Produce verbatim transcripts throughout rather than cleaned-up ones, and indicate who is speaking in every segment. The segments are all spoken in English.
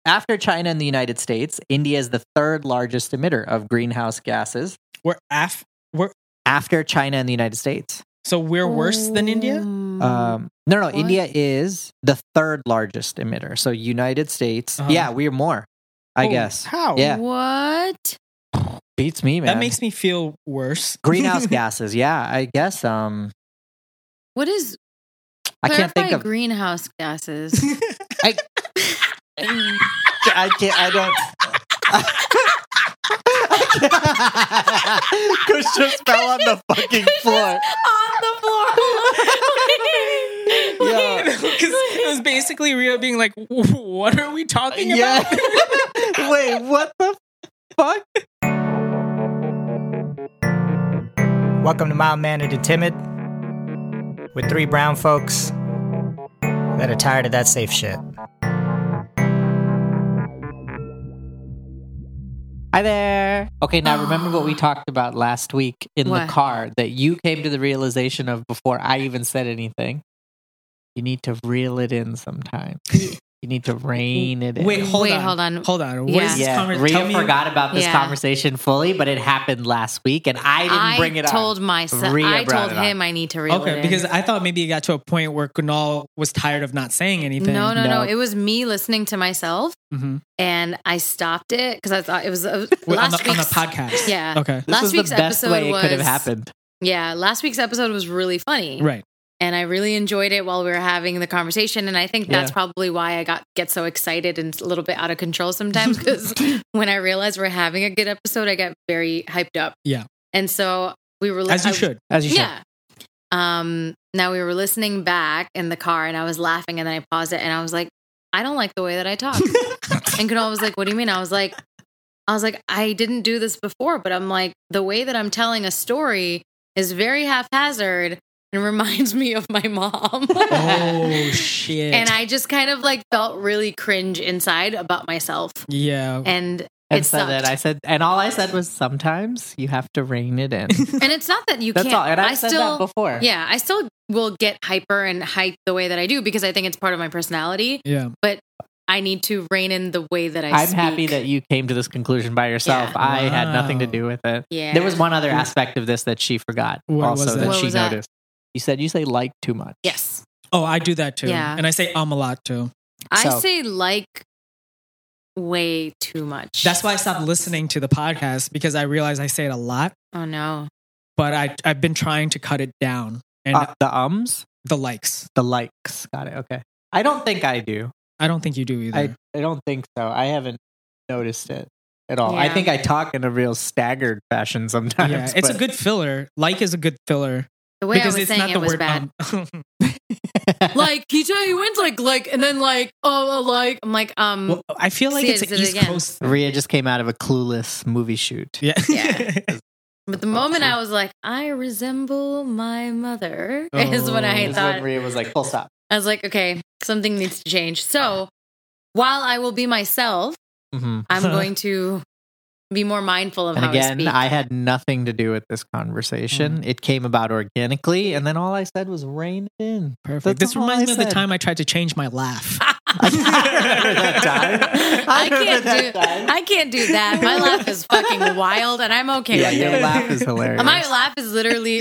Speaker 1: after China and the United States, India is the third largest emitter of greenhouse gases.
Speaker 2: We're af we're
Speaker 1: After China and the United States.
Speaker 2: so we're worse than India?
Speaker 1: Um, no, no,
Speaker 3: What?
Speaker 1: India is the third largest emitter. So United States,
Speaker 2: Uh-huh.
Speaker 1: yeah, we're more, I
Speaker 2: Oh,
Speaker 1: guess.
Speaker 2: How?
Speaker 1: Yeah.
Speaker 3: What?
Speaker 1: Beats me, man.
Speaker 2: That makes me feel worse.
Speaker 1: greenhouse gases. Yeah, I guess. Um,
Speaker 3: What is?
Speaker 1: I can't think
Speaker 3: clarify
Speaker 1: of.
Speaker 3: greenhouse gases.
Speaker 1: I, I can't. I don't. Kush just fell on the fucking floor.
Speaker 3: On the floor.
Speaker 1: Yeah.
Speaker 2: Because it was basically Rio being like, what are we talking
Speaker 1: Yeah.
Speaker 2: about?
Speaker 1: Wait, what the fuck?
Speaker 4: Welcome to Mild Mannered and Timid, with three brown folks that are tired of that safe shit.
Speaker 1: Hi there. Okay, now remember what we talked about last week in
Speaker 3: What?
Speaker 1: the car that you came to the realization of before I even said anything. You need to reel it in sometimes. You need to rein it in.
Speaker 2: Wait, hold
Speaker 3: Wait,
Speaker 2: on.
Speaker 3: hold on.
Speaker 2: Hold on. What
Speaker 3: Yeah.
Speaker 2: is this
Speaker 1: yeah,
Speaker 2: conversation?
Speaker 1: Rhea
Speaker 2: Tell me-
Speaker 1: forgot about this
Speaker 3: Yeah.
Speaker 1: conversation fully, but it happened last week, and I didn't
Speaker 3: I
Speaker 1: bring it up.
Speaker 3: told myself.
Speaker 1: Rhea
Speaker 3: I
Speaker 1: brought
Speaker 3: told
Speaker 1: it up.
Speaker 3: him I need to reel it
Speaker 2: Okay,
Speaker 3: in.
Speaker 2: because I thought maybe it got to a point where Kunal was tired of not saying anything.
Speaker 3: No, no, no,
Speaker 1: No.
Speaker 3: It was me listening to myself,
Speaker 2: Mm-hmm.
Speaker 3: and I stopped it because I thought it was uh,
Speaker 2: Wait, on,
Speaker 3: last
Speaker 2: the, on the
Speaker 3: week's
Speaker 2: podcast.
Speaker 3: Yeah.
Speaker 2: Okay.
Speaker 1: This
Speaker 3: last
Speaker 1: was
Speaker 3: week's
Speaker 1: the best
Speaker 3: episode
Speaker 1: way it could have
Speaker 3: was-
Speaker 1: happened.
Speaker 3: Yeah, last week's episode was really funny,
Speaker 2: Right.
Speaker 3: and I really enjoyed it while we were having the conversation. And I think that's
Speaker 1: Yeah.
Speaker 3: probably why I got get so excited and a little bit out of control sometimes. Because when I realize we're having a good episode, I get very hyped up.
Speaker 2: Yeah.
Speaker 3: And so we were
Speaker 2: As you
Speaker 3: I-
Speaker 2: should.
Speaker 1: As you should.
Speaker 3: Yeah. Um. Now we were listening back in the car, and I was laughing, and then I paused it, and I was like, I don't like the way that I talk. And Kunal was like, "What do you mean?" I was like, "I was like, I didn't do this before, but I'm like, the way that I'm telling a story is very haphazard and reminds me of my mom."
Speaker 2: Oh, shit.
Speaker 3: And I just kind of like felt really cringe inside about myself,
Speaker 2: yeah.
Speaker 3: and
Speaker 1: And
Speaker 3: it
Speaker 1: so
Speaker 3: sucked.
Speaker 1: that I said, and all I said was, sometimes you have to rein it in.
Speaker 3: And it's not that you
Speaker 1: That's
Speaker 3: can't.
Speaker 1: all. And I've
Speaker 3: I
Speaker 1: said
Speaker 3: still,
Speaker 1: that before.
Speaker 3: Yeah, I still will get hyper and hype the way that I do because I think it's part of my personality.
Speaker 2: yeah.
Speaker 3: But I need to rein in the way that I
Speaker 1: I'm
Speaker 3: speak.
Speaker 1: happy that you came to this conclusion by yourself.
Speaker 3: Yeah.
Speaker 1: I had nothing to
Speaker 2: Wow.
Speaker 1: do with it.
Speaker 3: Yeah.
Speaker 1: There was one other aspect of this that she forgot
Speaker 2: What
Speaker 1: also
Speaker 2: was that?
Speaker 1: that
Speaker 3: What
Speaker 1: she
Speaker 3: was that?
Speaker 1: noticed. You said you say like too much.
Speaker 3: Yes.
Speaker 2: Oh, I do that too.
Speaker 3: Yeah.
Speaker 2: And I say um a lot too.
Speaker 3: I
Speaker 1: So-
Speaker 3: say like way too much.
Speaker 2: That's why I stopped listening to the podcast because I realized I say it a lot,
Speaker 3: Oh no.
Speaker 2: but I, I've been trying to cut it down. And
Speaker 1: Uh, the ums,
Speaker 2: the likes.
Speaker 1: the likes. Got it. Okay. I don't think I do.
Speaker 2: I don't think you do either.
Speaker 1: I, I don't think so. I haven't noticed it at all. I
Speaker 3: Yeah.
Speaker 1: think I talk in a real staggered fashion sometimes.
Speaker 2: yeah, it's a
Speaker 1: but-
Speaker 2: good filler. Like is a good filler.
Speaker 3: The way I
Speaker 2: because
Speaker 3: was
Speaker 2: it's
Speaker 3: saying
Speaker 2: not
Speaker 3: it
Speaker 2: the
Speaker 3: was
Speaker 2: word
Speaker 3: bad.
Speaker 2: um.
Speaker 3: Like he said he went like like and then like oh like I'm like um
Speaker 2: Well, I feel like
Speaker 3: Say
Speaker 2: it's
Speaker 3: it-
Speaker 2: an
Speaker 3: say it
Speaker 2: East
Speaker 3: again.
Speaker 2: Coast.
Speaker 1: Rhea just came out of a Clueless movie shoot.
Speaker 2: Yeah.
Speaker 3: Yeah. But the moment I was like, I resemble my mother is when
Speaker 2: Oh.
Speaker 3: I
Speaker 1: Is
Speaker 3: thought
Speaker 1: when Rhea was like, full stop.
Speaker 3: I was like, okay, something needs to change. So while I will be myself,
Speaker 1: Mm-hmm.
Speaker 3: I'm going to be more mindful of
Speaker 1: And
Speaker 3: how I
Speaker 1: again,
Speaker 3: speak.
Speaker 1: I had nothing to do with this conversation. It came about organically, and then all I said was rein it in.
Speaker 2: Perfect.
Speaker 1: That's
Speaker 2: This
Speaker 1: all
Speaker 2: reminds
Speaker 1: I
Speaker 2: me of the
Speaker 1: said.
Speaker 2: time I tried to change my laugh.
Speaker 1: I remember that time.
Speaker 3: I
Speaker 1: remember
Speaker 3: can't
Speaker 1: that
Speaker 3: do
Speaker 1: time.
Speaker 3: I can't do that. My laugh is fucking wild and I'm okay
Speaker 1: Yeah,
Speaker 3: with
Speaker 1: your
Speaker 3: it.
Speaker 1: laugh is hilarious.
Speaker 3: My laugh is literally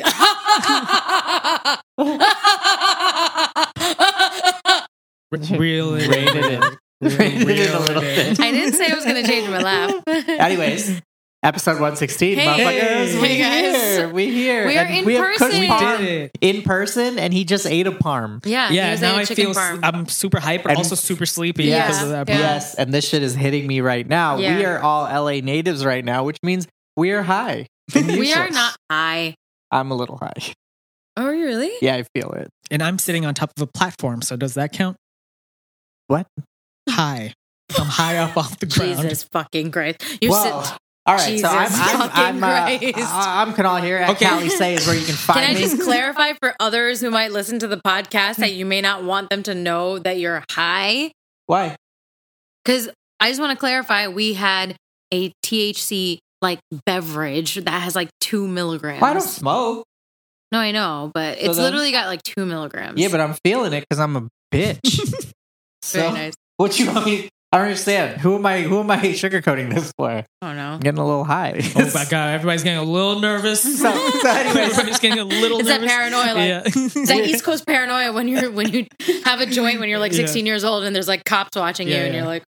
Speaker 2: Reel it
Speaker 1: Rein it in. Rein it in a little bit.
Speaker 3: I didn't say I was gonna change my laugh.
Speaker 1: Anyways, episode one sixteen,
Speaker 3: Hey.
Speaker 1: motherfuckers. We
Speaker 3: Hey, guys.
Speaker 1: here. We here.
Speaker 3: We are
Speaker 1: And
Speaker 3: in
Speaker 1: we have Kush
Speaker 3: person.
Speaker 2: We
Speaker 1: Parm
Speaker 2: did it.
Speaker 1: in person, and he just ate a parm.
Speaker 3: Yeah, he
Speaker 2: Yeah,
Speaker 3: was
Speaker 2: now
Speaker 3: a
Speaker 2: I
Speaker 3: chicken
Speaker 2: feel s-
Speaker 3: parm.
Speaker 2: I'm super hyper,
Speaker 1: And-
Speaker 2: also super sleepy
Speaker 3: Yeah.
Speaker 2: because of that.
Speaker 3: Yeah.
Speaker 2: part.
Speaker 1: Yes, and this shit is hitting me right now.
Speaker 3: Yeah.
Speaker 1: We are all L A natives right now, which means we are high. and
Speaker 3: We are
Speaker 1: useless.
Speaker 3: not high.
Speaker 1: I'm a little high.
Speaker 3: Oh really?
Speaker 1: Yeah, I feel it.
Speaker 2: And I'm sitting on top of a platform, so does that count?
Speaker 1: What?
Speaker 2: High. I'm high up off the ground.
Speaker 3: Jesus fucking Christ. You're
Speaker 1: Well,
Speaker 3: sit-
Speaker 1: all right.
Speaker 3: Jesus
Speaker 1: so I'm I'm
Speaker 3: fucking
Speaker 1: I'm, uh,
Speaker 3: Christ.
Speaker 1: I'm Kunal here at
Speaker 2: Okay.
Speaker 1: Cali Say is where you can find
Speaker 3: Can I
Speaker 1: me.
Speaker 3: just clarify for others who might listen to the podcast that you may not want them to know that you're high?
Speaker 1: Why?
Speaker 3: Because I just want to clarify, we had a T H C like beverage that has like two milligrams.
Speaker 1: Well, I don't smoke.
Speaker 3: No, I know, but
Speaker 1: So
Speaker 3: it's
Speaker 1: then-
Speaker 3: literally got like two milligrams.
Speaker 1: Yeah, but I'm feeling it because I'm a bitch. So,
Speaker 3: Very nice.
Speaker 1: what you want me? I don't understand. Who am I? Who am I sugarcoating this for?
Speaker 3: I don't know.
Speaker 1: I'm getting a little high.
Speaker 2: Oh my god, everybody's getting a little nervous.
Speaker 1: So, so anyways,
Speaker 2: Everybody's getting a little
Speaker 3: It's that
Speaker 2: nervous.
Speaker 3: paranoia, like-
Speaker 2: yeah.
Speaker 3: It's that East Coast paranoia when you're when you have a joint when you're like
Speaker 2: Yeah.
Speaker 3: sixteen years old and there's like cops watching you
Speaker 2: Yeah,
Speaker 3: and
Speaker 2: yeah.
Speaker 3: you're like,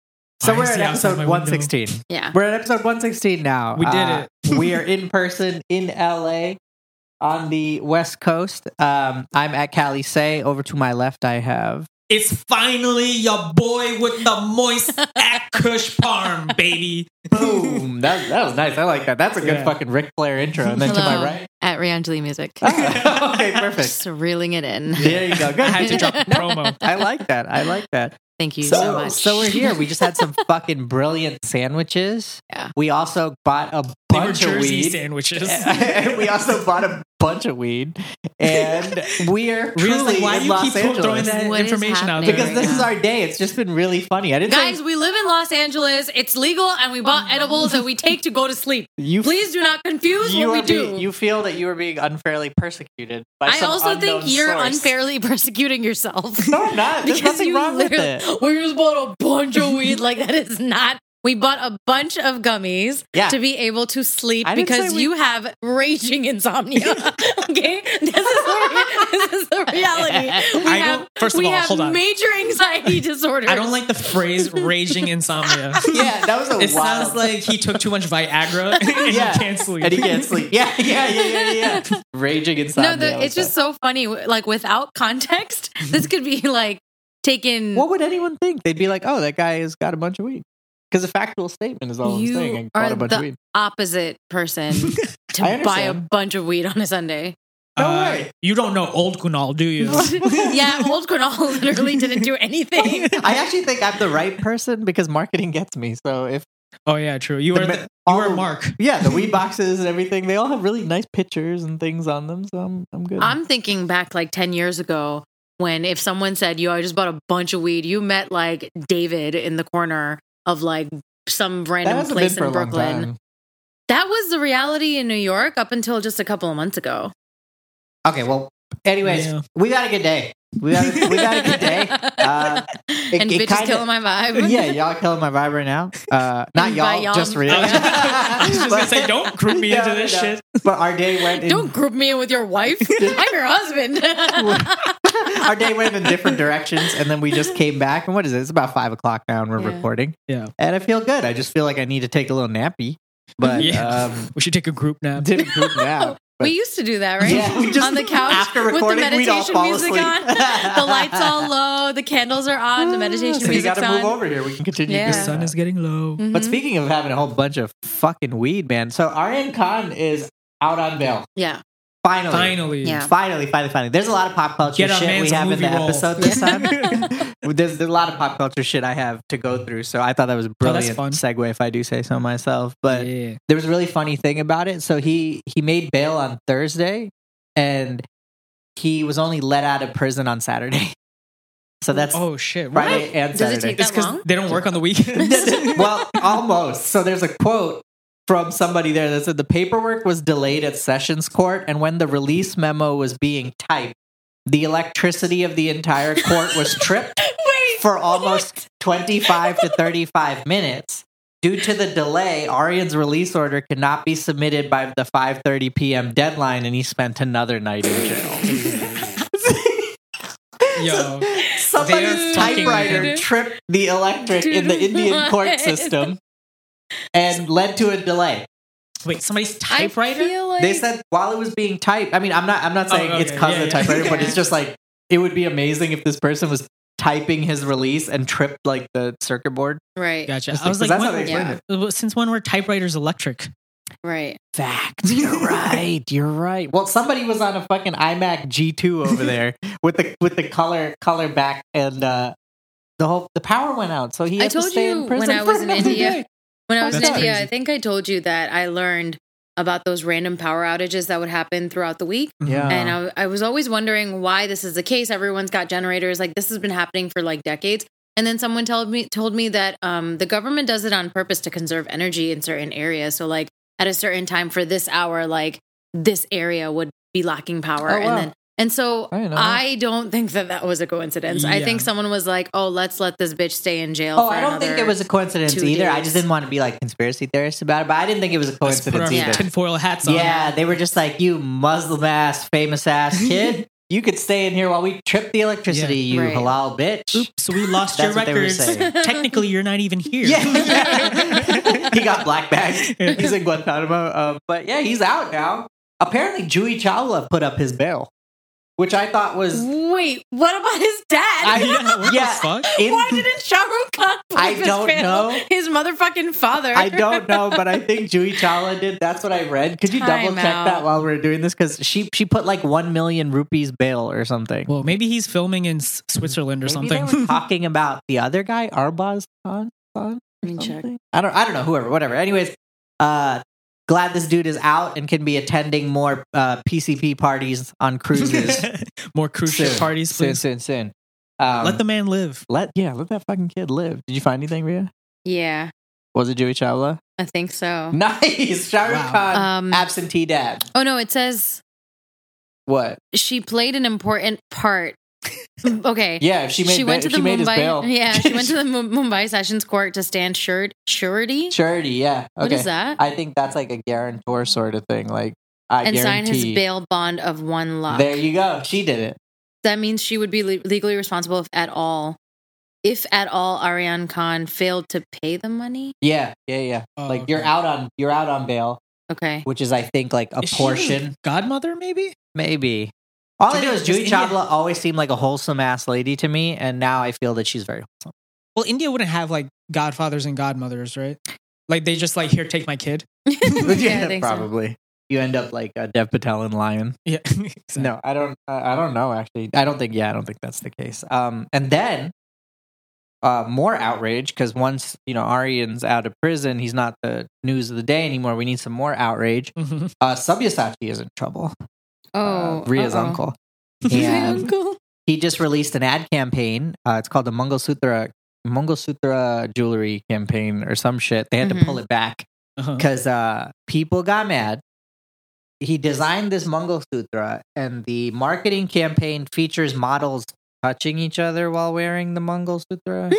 Speaker 1: so
Speaker 2: Why
Speaker 1: we're
Speaker 2: is
Speaker 1: at
Speaker 2: he outside
Speaker 1: episode
Speaker 2: my
Speaker 1: one
Speaker 2: window?
Speaker 1: sixteen.
Speaker 3: yeah.
Speaker 1: We're at episode one sixteen now.
Speaker 2: We did
Speaker 1: Uh, we are in person in L A on the West Coast. Um, I'm at Cali Say. Over to my left, I have.
Speaker 2: It's finally your boy with the moist at Kush Parm, baby.
Speaker 1: Boom. That, that was nice. I like that. That's a good
Speaker 2: Yeah.
Speaker 1: fucking Ric Flair intro. And then to
Speaker 3: Hello,
Speaker 1: my right.
Speaker 3: at Riangeli Music.
Speaker 1: Ah, okay, perfect.
Speaker 3: Just reeling it in.
Speaker 1: There you go. Good.
Speaker 2: I had to drop a promo.
Speaker 1: I like that. I like that.
Speaker 3: Thank you so,
Speaker 1: So,
Speaker 3: much.
Speaker 1: so we're here. We just had some fucking brilliant sandwiches.
Speaker 3: Yeah.
Speaker 1: We also bought a
Speaker 2: They were
Speaker 1: bunch of
Speaker 2: Jersey
Speaker 1: weed.
Speaker 2: sandwiches.
Speaker 1: And we also bought a bunch of weed, and we are
Speaker 2: Ria's
Speaker 1: truly
Speaker 2: like, why
Speaker 1: in
Speaker 2: do you
Speaker 1: Los
Speaker 2: keep
Speaker 1: Angeles
Speaker 2: throwing that
Speaker 3: What is
Speaker 2: information out
Speaker 3: happening
Speaker 2: there?
Speaker 1: because
Speaker 3: right
Speaker 1: this is
Speaker 3: now?
Speaker 1: our day. It's just been really funny. I didn't
Speaker 3: Guys,
Speaker 1: say
Speaker 3: we live in Los Angeles. It's legal, and we bought edibles that we take to go to sleep.
Speaker 1: you.
Speaker 3: Please do not confuse
Speaker 1: you
Speaker 3: what we
Speaker 1: are
Speaker 3: do.
Speaker 1: being- you feel that you are being unfairly persecuted by
Speaker 3: I
Speaker 1: some
Speaker 3: also think
Speaker 1: unknown
Speaker 3: you're
Speaker 1: source.
Speaker 3: unfairly persecuting yourself.
Speaker 1: No, I'm not. There's
Speaker 3: Because
Speaker 1: nothing
Speaker 3: you
Speaker 1: wrong with
Speaker 3: literally-
Speaker 1: it.
Speaker 3: We just bought a bunch of weed. Like that is not. We bought a bunch of gummies
Speaker 1: Yeah.
Speaker 3: to be able to sleep
Speaker 1: I didn't
Speaker 3: because
Speaker 1: say we-
Speaker 3: you have raging insomnia. Okay, this is the, this is the reality. We
Speaker 2: I
Speaker 3: have
Speaker 2: don't- first of
Speaker 3: we
Speaker 2: all,
Speaker 3: have
Speaker 2: hold on.
Speaker 3: major anxiety disorders.
Speaker 2: I don't like the phrase raging insomnia.
Speaker 1: Yeah, that was a
Speaker 2: It
Speaker 1: wild.
Speaker 2: sounds like he took too much Viagra and
Speaker 1: Yeah.
Speaker 2: he can't sleep.
Speaker 1: and he can't sleep. Yeah, yeah, yeah, yeah, yeah. Raging
Speaker 3: No,
Speaker 1: insomnia.
Speaker 3: the, it's just so funny. Like without context, this could be like taken.
Speaker 1: What would anyone think? They'd be like, "Oh, that guy has got a bunch of weed." Because a factual statement is all I'm
Speaker 3: You
Speaker 1: saying. I
Speaker 3: are
Speaker 1: bought a bunch of
Speaker 3: the
Speaker 1: weed.
Speaker 3: opposite person to
Speaker 1: I
Speaker 3: buy a
Speaker 1: understand.
Speaker 3: bunch of weed on a Sunday.
Speaker 1: No
Speaker 2: Uh,
Speaker 1: way.
Speaker 2: You don't know old Kunal, do you?
Speaker 3: Yeah, old Kunal literally didn't do anything.
Speaker 1: I actually think I'm the right person because marketing gets me. So if
Speaker 2: Oh yeah, true. You
Speaker 1: The
Speaker 2: were
Speaker 1: ma-
Speaker 2: the, you
Speaker 1: all
Speaker 2: were
Speaker 1: the-
Speaker 2: Mark.
Speaker 1: yeah, the weed boxes and everything, they all have really nice pictures and things on them. So I'm I'm good.
Speaker 3: I'm thinking back like ten years ago when if someone said, yo, I just bought a bunch of weed, you met like David in the corner of like some
Speaker 1: that
Speaker 3: random
Speaker 1: hasn't
Speaker 3: place
Speaker 1: been for
Speaker 3: in
Speaker 1: a long
Speaker 3: Brooklyn.
Speaker 1: time.
Speaker 3: That was the reality in New York up until just a couple of months ago.
Speaker 1: Okay, well, anyways,
Speaker 2: Yeah.
Speaker 1: we got a good day. We got a, we got a good day. Uh, it-
Speaker 3: and
Speaker 1: it
Speaker 3: bitch is
Speaker 1: kinda-
Speaker 3: killing my vibe.
Speaker 1: yeah, y'all killing my vibe right now. Uh, not
Speaker 3: And by
Speaker 1: y'all,
Speaker 3: y'all-
Speaker 1: just Rhea.
Speaker 2: I was just gonna say, don't group me into this shit.
Speaker 1: But our day went in,
Speaker 3: Don't group me in with your wife. I'm your husband.
Speaker 1: our day went in different directions, and then we just came back. And what is it? It's about five o'clock now, and we're
Speaker 3: Yeah.
Speaker 1: recording.
Speaker 2: Yeah.
Speaker 1: And I feel good. I just feel like I need to take a little nappy, but
Speaker 2: Yeah.
Speaker 1: um,
Speaker 2: We should take a group nap.
Speaker 1: didn't group nap.
Speaker 3: We used to do that, right?
Speaker 1: Yeah, we just-
Speaker 3: on the couch
Speaker 1: after
Speaker 3: with the
Speaker 1: recording, we'd all
Speaker 3: meditation
Speaker 1: fall
Speaker 3: music
Speaker 1: asleep.
Speaker 3: on. The lights all low, the candles are on, the meditation
Speaker 1: so you
Speaker 3: music's
Speaker 1: got to
Speaker 3: on.
Speaker 1: move over here. We can continue.
Speaker 3: Yeah.
Speaker 2: The
Speaker 1: doing
Speaker 2: sun
Speaker 1: that.
Speaker 2: is getting low.
Speaker 1: But
Speaker 3: Mhm.
Speaker 1: speaking of having a whole bunch of fucking weed, man. So Aryan Khan is out on bail.
Speaker 3: Yeah.
Speaker 1: Finally.
Speaker 2: Finally.
Speaker 3: Yeah.
Speaker 1: Finally, finally, finally. There's a lot of pop culture
Speaker 2: Get our
Speaker 1: shit
Speaker 2: man's
Speaker 1: we have in
Speaker 2: movie
Speaker 1: the
Speaker 2: role.
Speaker 1: episode this time. there's, there's a lot of pop culture shit I have to go through. So I thought that was a brilliant
Speaker 2: fun.
Speaker 1: segue, if I do say so myself. But
Speaker 2: yeah.
Speaker 1: there was a really funny thing about it. So he he made bail on Thursday, and he was only let out of prison on Saturday. So that's
Speaker 2: Oh shit. What?
Speaker 1: Friday and
Speaker 3: Does it
Speaker 1: Saturday.
Speaker 3: take
Speaker 2: It's
Speaker 3: that
Speaker 2: because
Speaker 3: long?
Speaker 2: they don't work on the weekends.
Speaker 1: Well, almost. So there's a quote from somebody there that said the paperwork was delayed at Sessions Court, and when the release memo was being typed, the electricity of the entire court was tripped
Speaker 3: Wait.
Speaker 1: for almost twenty-five to thirty-five minutes. Due to the delay, Aryan's release order could not be submitted by the five thirty p.m. deadline, and he spent another night in jail.
Speaker 2: Yo.
Speaker 1: Somebody's
Speaker 2: fucking
Speaker 1: typewriter
Speaker 3: weird.
Speaker 1: tripped the electric in the Indian court
Speaker 3: What?
Speaker 1: system and led to a delay.
Speaker 2: Wait, somebody's
Speaker 3: I
Speaker 2: typewriter?
Speaker 3: feel like
Speaker 1: They said while it was being typed. I mean, I'm not. I'm not saying
Speaker 2: Oh,
Speaker 1: it's
Speaker 2: okay.
Speaker 1: because
Speaker 2: Yeah,
Speaker 1: of the
Speaker 2: yeah.
Speaker 1: typewriter, but
Speaker 3: Yeah.
Speaker 1: it's just like it would be amazing if this person was typing his release and tripped like the circuit board.
Speaker 3: right,
Speaker 2: Gotcha.
Speaker 1: Just
Speaker 2: I was
Speaker 1: because
Speaker 2: like,
Speaker 1: that's how
Speaker 2: when-
Speaker 1: they explain
Speaker 3: yeah.
Speaker 1: it.
Speaker 2: Well, since when were typewriters electric?
Speaker 3: right.
Speaker 1: Fact. You're right. You're right. Well, somebody was on a fucking iMac G two over there with the with the color color back, and uh, the whole the power went out, so he
Speaker 3: I
Speaker 1: had to
Speaker 3: told
Speaker 1: stay
Speaker 3: you
Speaker 1: in prison
Speaker 3: when I
Speaker 1: for
Speaker 3: was in
Speaker 1: another
Speaker 3: India.
Speaker 1: day.
Speaker 3: When I was
Speaker 2: That's
Speaker 3: in India,
Speaker 2: crazy.
Speaker 3: I think I told you that I learned about those random power outages that would happen throughout the week.
Speaker 1: Yeah.
Speaker 3: And I, I was always wondering why this is the case. Everyone's got generators. Like this has been happening for like decades. And then someone told me told me that um, the government does it on purpose to conserve energy in certain areas. So like at a certain time for this hour, like this area would be lacking power,
Speaker 1: Oh,
Speaker 3: and
Speaker 1: wow.
Speaker 3: then And so
Speaker 1: I know.
Speaker 3: I don't think that that was a coincidence. I
Speaker 2: Yeah.
Speaker 3: think someone was like, "Oh, let's let this bitch stay in jail."
Speaker 1: Oh,
Speaker 3: for
Speaker 1: I don't think
Speaker 3: another
Speaker 1: it was a coincidence
Speaker 3: two
Speaker 1: either. I
Speaker 3: days.
Speaker 1: just didn't want to be like conspiracy theorist about it, but I didn't think it was a
Speaker 2: Let's put
Speaker 1: coincidence
Speaker 2: our
Speaker 3: Yeah.
Speaker 1: either.
Speaker 2: tinfoil hats on.
Speaker 1: Yeah, they were just like, you Muslim ass, famous ass kid. You could stay in here while we trip the electricity,
Speaker 3: Yeah.
Speaker 1: you
Speaker 3: Right.
Speaker 1: halal bitch.
Speaker 2: Oops, we lost
Speaker 1: That's
Speaker 2: your
Speaker 1: what they were
Speaker 2: records.
Speaker 1: saying.
Speaker 2: Technically, you're not even here.
Speaker 1: Yeah, yeah. He got black bagged. He's in Guantanamo. Um, but yeah, he's out now. Apparently, Juhi Chawla put up his bail, which I thought was.
Speaker 3: Wait, what about his dad?
Speaker 1: I-
Speaker 2: Yeah, what
Speaker 1: Yeah.
Speaker 2: the fuck?
Speaker 1: in-
Speaker 3: Why didn't Shah Rukh Khan put
Speaker 1: I
Speaker 3: up his
Speaker 1: don't
Speaker 3: bail?
Speaker 1: know.
Speaker 3: His motherfucking father.
Speaker 1: I don't know, but I think Juhi Chawla did. That's what I read. Could you
Speaker 3: Time
Speaker 1: double check
Speaker 3: out.
Speaker 1: that while we're doing this? Because she she put like one million rupees bail or something.
Speaker 2: Well, maybe he's filming in S- Switzerland or
Speaker 1: Maybe
Speaker 2: something.
Speaker 1: they were talking about the other guy, Arbaz Khan. Khan
Speaker 3: Let me check.
Speaker 1: something? I don't. I don't know. Whoever. Whatever. Anyways, uh, glad this dude is out and can be attending more uh, P C P parties on cruises.
Speaker 2: More cruise ship
Speaker 1: Soon.
Speaker 2: parties,
Speaker 1: soon,
Speaker 2: please.
Speaker 1: soon, soon. Um,
Speaker 2: Let the man live.
Speaker 1: let yeah, let that fucking kid live. Did you find anything, Rhea?
Speaker 3: Yeah,
Speaker 1: Was it Juhi Chawla?
Speaker 3: I think so.
Speaker 1: Nice, Shah Rukh
Speaker 2: Wow.
Speaker 1: Khan,
Speaker 3: Um,
Speaker 1: absentee dad.
Speaker 3: Oh no, it says
Speaker 1: What?
Speaker 3: she played an important part. Okay.
Speaker 1: Yeah, if she made
Speaker 3: she went
Speaker 1: ba-
Speaker 3: to
Speaker 1: if
Speaker 3: the
Speaker 1: she made his
Speaker 3: Mumbai.
Speaker 1: bail.
Speaker 3: Yeah, she went to the Mu- Mumbai Sessions Court to stand sure, surety.
Speaker 1: surety. Yeah. Okay.
Speaker 3: What is that?
Speaker 1: I think that's like a guarantor sort of thing. Like I
Speaker 3: and sign his
Speaker 1: guarantee.
Speaker 3: bail bond of one lakh.
Speaker 1: There you go. She did it.
Speaker 3: That means she would be le- legally responsible if at all, if at all, Aryan Khan failed to pay the money.
Speaker 1: Yeah, yeah, yeah.
Speaker 2: Oh,
Speaker 1: like you're
Speaker 2: okay.
Speaker 1: out on you're out on bail,
Speaker 3: Okay.
Speaker 1: which is I think like a
Speaker 2: Is she
Speaker 1: portion,
Speaker 2: godmother, maybe?
Speaker 1: maybe. All I
Speaker 2: Did
Speaker 1: know
Speaker 2: it-
Speaker 1: is
Speaker 2: does
Speaker 1: Juhi
Speaker 2: India-
Speaker 1: Chawla always seemed like a wholesome ass lady to me, and now I feel that she's very wholesome.
Speaker 2: Well, India wouldn't have like godfathers and godmothers, right? Like they just like, here, take my kid.
Speaker 3: yeah, I think so.
Speaker 1: probably. You end up like uh, Dev Patel in Lion.
Speaker 2: Yeah. Exactly.
Speaker 1: No, I don't. Uh, I don't know. Actually, I don't think. Yeah, I don't think that's the case. Um, and then uh, more outrage because once you know Aryan's out of prison, he's not the news of the day anymore. We need some more outrage.
Speaker 2: Mhm.
Speaker 1: Uh, Sabyasachi is in trouble.
Speaker 3: Oh,
Speaker 1: uh, Ria's
Speaker 3: uh-oh.
Speaker 1: uncle.
Speaker 3: Ria's
Speaker 1: And
Speaker 3: uncle.
Speaker 1: he just released an ad campaign. Uh, it's called the Mangalsutra Mangalsutra jewelry campaign or some shit. They had
Speaker 3: Mhm.
Speaker 1: to pull it back
Speaker 2: Uh-huh.
Speaker 1: because uh, people got mad. He designed this Mangalsutra, and the marketing campaign features models touching each other while wearing the Mangalsutra.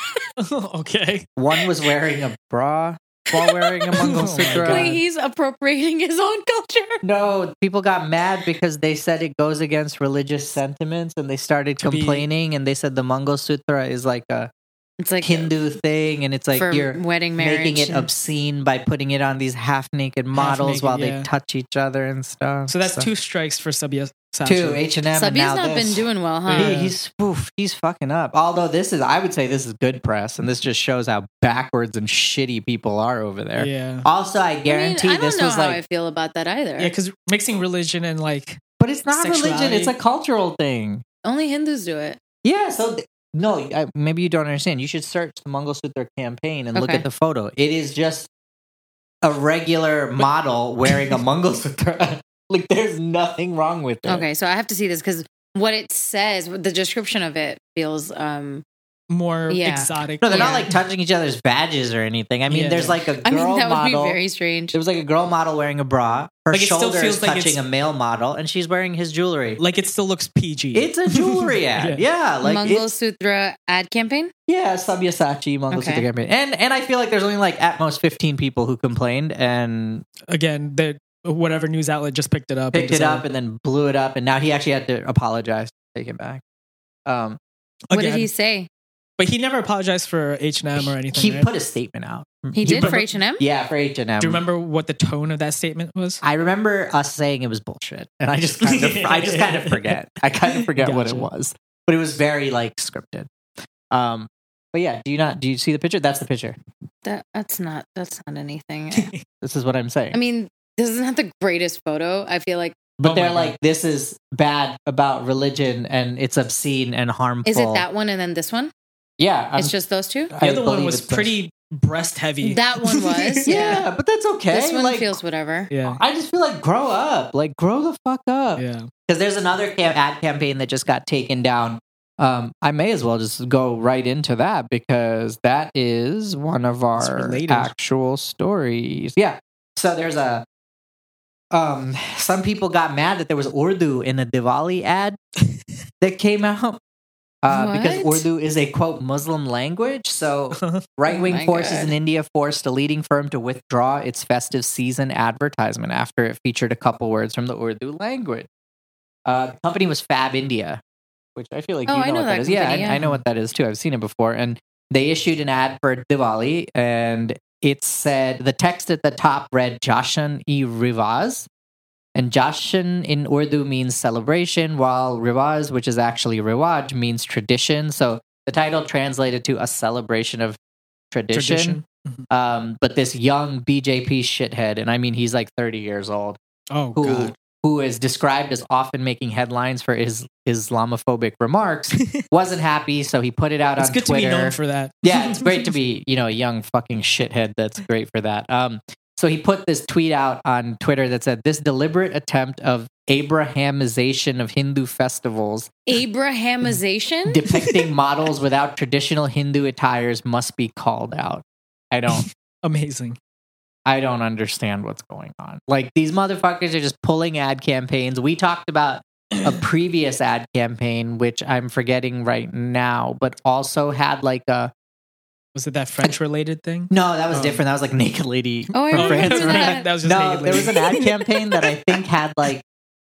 Speaker 2: Okay.
Speaker 1: One was wearing a bra while wearing a Mangalsutra.
Speaker 2: God.
Speaker 3: Wait, he's appropriating his own culture.
Speaker 1: No, people got mad because they said it goes against religious sentiments, and they started
Speaker 2: To be-
Speaker 1: complaining. And they said the Mangalsutra is like a
Speaker 3: It's like
Speaker 1: Hindu thing, and it's like
Speaker 3: for
Speaker 1: you're
Speaker 3: wedding marriage.
Speaker 1: making it
Speaker 3: and-
Speaker 1: obscene by putting it on these half-naked models
Speaker 2: Half-naked,
Speaker 1: while
Speaker 2: yeah.
Speaker 1: they touch each other and stuff.
Speaker 2: So that's two strikes for Sabya.
Speaker 1: two H and M. and
Speaker 3: Subby's
Speaker 1: now
Speaker 3: not
Speaker 1: this.
Speaker 3: been doing well, huh?
Speaker 1: He,
Speaker 2: Yeah.
Speaker 1: he's oof, he's fucking up. Although this is, I would say, this is good press, and this just shows how backwards and shitty people are over there.
Speaker 2: Yeah.
Speaker 1: Also, I
Speaker 3: I mean,
Speaker 1: guarantee
Speaker 3: I don't
Speaker 1: this
Speaker 3: know
Speaker 1: was
Speaker 3: how
Speaker 1: like,
Speaker 3: I feel about that either.
Speaker 2: Yeah, because mixing religion and like,
Speaker 1: but it's not religion;
Speaker 2: Sexuality.
Speaker 1: it's a cultural thing.
Speaker 3: Only Hindus do it.
Speaker 1: Yeah. So th- no, I, maybe you don't understand. You should search the Mangalsutra campaign and look
Speaker 3: Okay.
Speaker 1: at the photo. It is just a regular model wearing a Mangalsutra. Like, there's nothing wrong with it.
Speaker 3: Okay, so I have to see this because what it says, the description of it feels um
Speaker 2: more
Speaker 3: Yeah.
Speaker 2: exotic.
Speaker 1: No, they're not
Speaker 3: Yeah.
Speaker 1: like touching each other's badges or anything. I mean,
Speaker 2: Yeah.
Speaker 1: there's like a girl
Speaker 3: I mean that
Speaker 1: model.
Speaker 3: would be very strange.
Speaker 1: There was like a girl model wearing a bra. Her
Speaker 2: Like, it still
Speaker 1: shoulder is
Speaker 2: feels like
Speaker 1: touching
Speaker 2: it's-
Speaker 1: a male model, and she's wearing his jewelry.
Speaker 2: Like it still looks P G.
Speaker 1: It's a jewelry ad. yeah. like it's,
Speaker 3: Mangalsutra ad campaign?
Speaker 1: yeah, Sabyasachi Mangalsutra
Speaker 3: Okay.
Speaker 1: campaign. And and I feel like there's only like at most fifteen people who complained and
Speaker 2: Again, that whatever news outlet just picked it up. and
Speaker 1: picked it
Speaker 2: decided-
Speaker 1: up and then blew it up, and now he actually had to apologize, take it back. Um,
Speaker 3: What did
Speaker 2: Again,
Speaker 3: he say?
Speaker 2: But he never apologized for H and M or anything.
Speaker 1: he
Speaker 2: right?
Speaker 1: put a statement out.
Speaker 3: He did
Speaker 1: put-
Speaker 3: for H and M?
Speaker 1: Yeah, for H and M.
Speaker 2: Do you remember what the tone of that statement was?
Speaker 1: I remember us saying it was bullshit, and I just kind of, I just kind of forget. I kind of forget what it
Speaker 2: Gotcha.
Speaker 1: was, but it was very like scripted. Um, but yeah, do you not? Do you see the picture? That's the picture.
Speaker 3: That that's not that's not anything.
Speaker 1: This is what I'm saying.
Speaker 3: I mean, this is not the greatest photo. I feel like
Speaker 1: but
Speaker 2: Oh my
Speaker 1: they're
Speaker 2: God.
Speaker 1: like, this is bad about religion, and it's obscene and harmful.
Speaker 3: is it that one and then this one?
Speaker 1: Yeah, I'm-
Speaker 3: It's just those two?
Speaker 1: I
Speaker 2: The other one
Speaker 1: believe
Speaker 2: was
Speaker 1: it's those.
Speaker 2: pretty breast heavy.
Speaker 3: That one was.
Speaker 1: Yeah,
Speaker 3: Yeah.
Speaker 1: but that's okay.
Speaker 3: This one
Speaker 1: like,
Speaker 3: feels whatever.
Speaker 2: yeah.
Speaker 1: I just feel like grow up, like grow the fuck up.
Speaker 2: Yeah.
Speaker 1: Because there's another cam- ad campaign that just got taken down. Um, I may as well just go right into that because that is one of
Speaker 2: It's
Speaker 1: our
Speaker 2: related.
Speaker 1: actual stories. Yeah. So there's a um, some people got mad that there was Urdu in a Diwali ad that came out. Uh, because
Speaker 3: What?
Speaker 1: Urdu is a, quote, Muslim language. So right-wing
Speaker 3: Oh my
Speaker 1: forces
Speaker 3: God.
Speaker 1: in India forced a leading firm to withdraw its festive season advertisement after it featured a couple words from the Urdu language. Uh, the company was Fab India, which I feel like
Speaker 3: Oh,
Speaker 1: you
Speaker 3: I
Speaker 1: know,
Speaker 3: know
Speaker 1: what that
Speaker 3: that
Speaker 1: is. Yeah,
Speaker 3: company,
Speaker 1: I,
Speaker 3: yeah.
Speaker 1: I know what that is too. I've seen it before. And they issued an ad for Diwali, and it said, the text at the top read, Jashan-e Rivaz. And Jashan in Urdu means celebration, while Riwaz, which is actually Riwaj, means tradition. So the title translated to a celebration of tradition.
Speaker 2: Tradition.
Speaker 1: Um, but this young B J P shithead, and I mean he's like thirty years old,
Speaker 2: Oh
Speaker 1: who
Speaker 2: god.
Speaker 1: who is described as often making headlines for his Islamophobic remarks, wasn't happy, so he put it out
Speaker 2: It's
Speaker 1: on
Speaker 2: good
Speaker 1: Twitter.
Speaker 2: to be known for that.
Speaker 1: Yeah, it's great to be, you know, a young fucking shithead. That's great for that. Um, so he put this tweet out on Twitter that said, this deliberate attempt of Abrahamization of Hindu festivals
Speaker 3: Abrahamization?
Speaker 1: depicting models without traditional Hindu attires must be called out. I don't,
Speaker 2: Amazing.
Speaker 1: I don't understand what's going on. Like, these motherfuckers are just pulling ad campaigns. We talked about a previous ad campaign, which I'm forgetting right now, but also had like a,
Speaker 2: Was it that French related thing?
Speaker 1: no, that was
Speaker 2: Oh.
Speaker 1: different. That was like Naked Lady
Speaker 3: Oh, I
Speaker 1: from
Speaker 3: remember
Speaker 1: France.
Speaker 3: that.
Speaker 2: That was just
Speaker 1: No,
Speaker 2: Naked
Speaker 1: there was
Speaker 2: Lady.
Speaker 1: an ad campaign that I think had like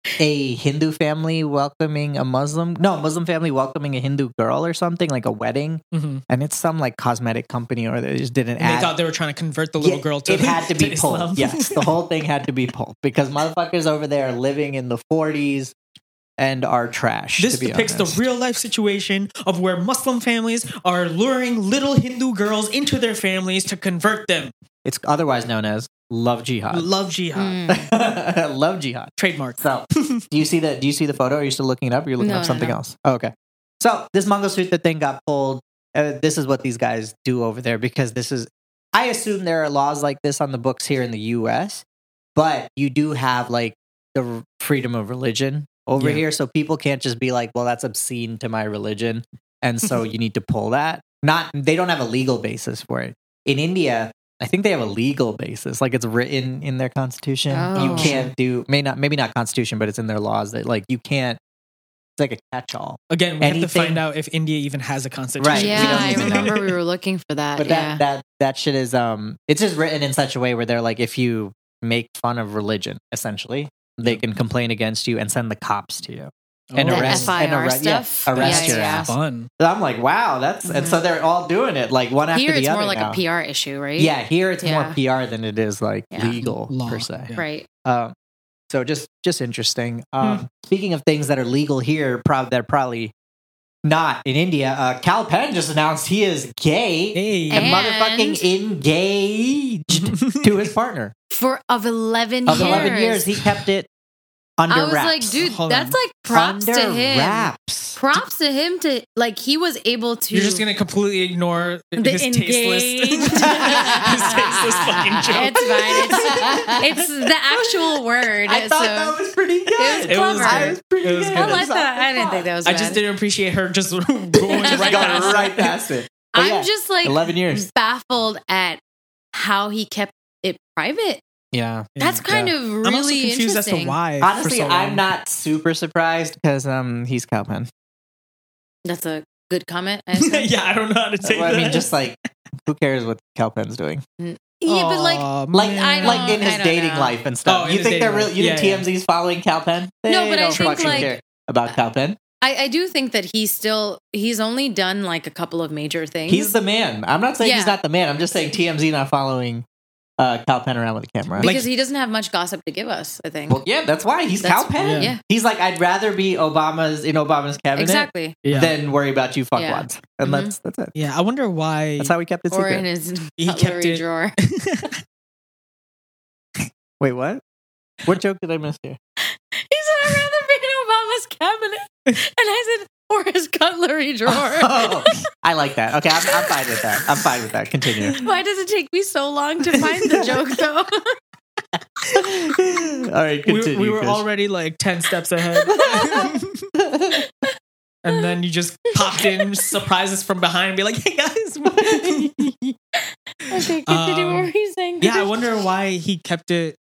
Speaker 1: a Hindu family welcoming a Muslim, no, Muslim family welcoming a Hindu girl or something, like a wedding.
Speaker 2: Mhm.
Speaker 1: And it's some like cosmetic company, or they just did an
Speaker 2: And
Speaker 1: ad.
Speaker 2: they thought they were trying to convert the little
Speaker 1: Yeah,
Speaker 2: girl to
Speaker 1: it had to be
Speaker 2: Islam.
Speaker 1: pulled. Yes, the whole thing had to be pulled because motherfuckers over there are living in the forties and are trash.
Speaker 2: This
Speaker 1: to be
Speaker 2: depicts
Speaker 1: honest.
Speaker 2: the real life situation of where Muslim families are luring little Hindu girls into their families to convert them.
Speaker 1: It's otherwise known as love jihad.
Speaker 2: Love jihad.
Speaker 3: Mm.
Speaker 1: Love jihad.
Speaker 2: Trademark.
Speaker 1: So, do you see the do you see the photo? Are you still looking it up? Or are you looking
Speaker 3: No,
Speaker 1: up
Speaker 3: no,
Speaker 1: something
Speaker 3: no.
Speaker 1: else? Oh, okay. So this Mangosutra thing got pulled. Uh, this is what these guys do over there because this is. I assume there are laws like this on the books here in the U S, but you do have like the r- freedom of religion over
Speaker 2: Yeah.
Speaker 1: here, so people can't just be like, "Well, that's obscene to my religion," and so you need to pull that. Not they don't have a legal basis for it. In India, I think they have a legal basis, like it's written in their constitution. You
Speaker 3: Oh.
Speaker 1: can't do may not maybe not constitution, but it's in their laws that like you can't. It's like a catch-all.
Speaker 2: Again, we have to
Speaker 1: Anything-
Speaker 2: find out if India even has a constitution.
Speaker 1: Right, we
Speaker 3: Yeah,
Speaker 1: don't
Speaker 3: I
Speaker 1: even know.
Speaker 3: remember we were looking for that.
Speaker 1: But
Speaker 3: yeah.
Speaker 1: that that that shit is um, it's just written in such a way where they're like, if you make fun of religion, essentially, they can complain against you and send the cops to you and
Speaker 3: The
Speaker 1: arrest
Speaker 3: F I R
Speaker 1: and arrest, yeah,
Speaker 3: stuff?
Speaker 1: arrest
Speaker 3: Yeah,
Speaker 1: your
Speaker 3: yeah.
Speaker 1: ass.
Speaker 2: Fun.
Speaker 1: So I'm like, wow, that's and so they're all doing it like one after
Speaker 3: Here
Speaker 1: the
Speaker 3: it's
Speaker 1: other.
Speaker 3: more like
Speaker 1: now.
Speaker 3: a P R issue, right?
Speaker 1: Yeah, here it's
Speaker 3: Yeah.
Speaker 1: more P R than it is like
Speaker 3: Yeah.
Speaker 1: legal
Speaker 2: Law,
Speaker 1: per se.
Speaker 2: yeah.
Speaker 3: Right.
Speaker 1: Um, so just just interesting. Um,
Speaker 2: Hmm.
Speaker 1: Speaking of things that are legal here, prob- that are probably not in India. Uh, Cal Penn just announced he is gay
Speaker 2: Hey.
Speaker 1: and,
Speaker 3: And-
Speaker 1: motherfucking engaged to his partner
Speaker 3: For of eleven
Speaker 1: of
Speaker 3: years.
Speaker 1: eleven years. He kept it under
Speaker 3: I was
Speaker 1: wraps.
Speaker 3: like, dude,
Speaker 2: Hold
Speaker 3: that's
Speaker 2: on.
Speaker 3: like props
Speaker 1: under
Speaker 3: to him.
Speaker 1: wraps.
Speaker 3: Props to him to like he was able to
Speaker 2: You're just gonna completely ignore
Speaker 3: The
Speaker 2: his tasteless,
Speaker 3: engaged.
Speaker 2: his tasteless fucking joke.
Speaker 3: It's fine. It's, it's the actual word.
Speaker 1: I thought
Speaker 3: so
Speaker 1: that was pretty good.
Speaker 3: It was
Speaker 2: It was
Speaker 3: clever.
Speaker 2: good.
Speaker 1: I was pretty
Speaker 2: It was
Speaker 1: good.
Speaker 2: good.
Speaker 3: I like that. I didn't think that was
Speaker 2: I
Speaker 3: bad.
Speaker 2: just didn't appreciate her just going
Speaker 1: Just
Speaker 2: right
Speaker 1: going
Speaker 2: past
Speaker 1: right
Speaker 2: it.
Speaker 1: past it. But
Speaker 3: I'm
Speaker 1: yeah,
Speaker 3: just like
Speaker 1: eleven years.
Speaker 3: baffled at how he kept it private.
Speaker 1: Yeah.
Speaker 3: That's kind of really
Speaker 2: I'm also confused as to
Speaker 3: interesting.
Speaker 2: why. for
Speaker 1: Honestly,
Speaker 2: so
Speaker 1: I'm
Speaker 2: long.
Speaker 1: not super surprised because um he's Cal Penn.
Speaker 3: That's a good comment. I assume.
Speaker 2: yeah, I don't know how to take
Speaker 1: Well,
Speaker 2: that.
Speaker 1: I mean, just like who cares what Cal Penn's doing?
Speaker 3: Yeah, but like
Speaker 2: Aw,
Speaker 1: Like,
Speaker 2: man.
Speaker 3: I don't-
Speaker 1: like in his
Speaker 3: I don't
Speaker 1: dating
Speaker 3: know.
Speaker 1: life and stuff.
Speaker 2: Oh, in
Speaker 1: you
Speaker 2: his
Speaker 1: think they're
Speaker 2: dating
Speaker 1: really? You
Speaker 2: life.
Speaker 1: think
Speaker 2: Yeah,
Speaker 1: T M Z's following Cal Penn? They
Speaker 3: No, but I
Speaker 1: don't
Speaker 3: think,
Speaker 1: fucking
Speaker 3: like-
Speaker 1: care about Cal Penn.
Speaker 3: I, I do think that he's still he's only done like a couple of major things.
Speaker 1: He's the man. I'm not saying he's
Speaker 3: Yeah.
Speaker 1: not the man. I'm just saying T M Z not following uh, Cal Penn around with a camera.
Speaker 3: because he doesn't have much gossip to give us, I think.
Speaker 1: Well, yeah, that's why he's
Speaker 3: That's-
Speaker 1: Cal Penn.
Speaker 3: yeah.
Speaker 1: He's like, I'd rather be Obama's in Obama's cabinet
Speaker 3: Exactly.
Speaker 2: yeah.
Speaker 1: than worry about you fuckwads.
Speaker 3: Yeah.
Speaker 1: And
Speaker 3: Mhm.
Speaker 1: that's that's it.
Speaker 2: yeah, I wonder why.
Speaker 1: That's how we kept it
Speaker 3: Or
Speaker 1: secret.
Speaker 3: in his
Speaker 2: He kept
Speaker 3: cutlery
Speaker 2: it-
Speaker 3: drawer.
Speaker 1: Wait, what? What joke did I miss here?
Speaker 3: He said, I'd rather be in Obama's cabinet. And I said, or his cutlery drawer.
Speaker 1: Oh, I like that. Okay, I'm, I'm fine with that. I'm fine with that. Continue.
Speaker 3: Why does it take me so long to find the joke, though?
Speaker 1: All right,
Speaker 2: we,
Speaker 1: continue.
Speaker 2: we were
Speaker 1: Chris.
Speaker 2: already like ten steps ahead. And then you just popped in, surprise us from behind, and be like, hey guys.
Speaker 3: Okay, continue.
Speaker 2: Um,
Speaker 3: What were you saying?
Speaker 2: Yeah, I wonder why he kept it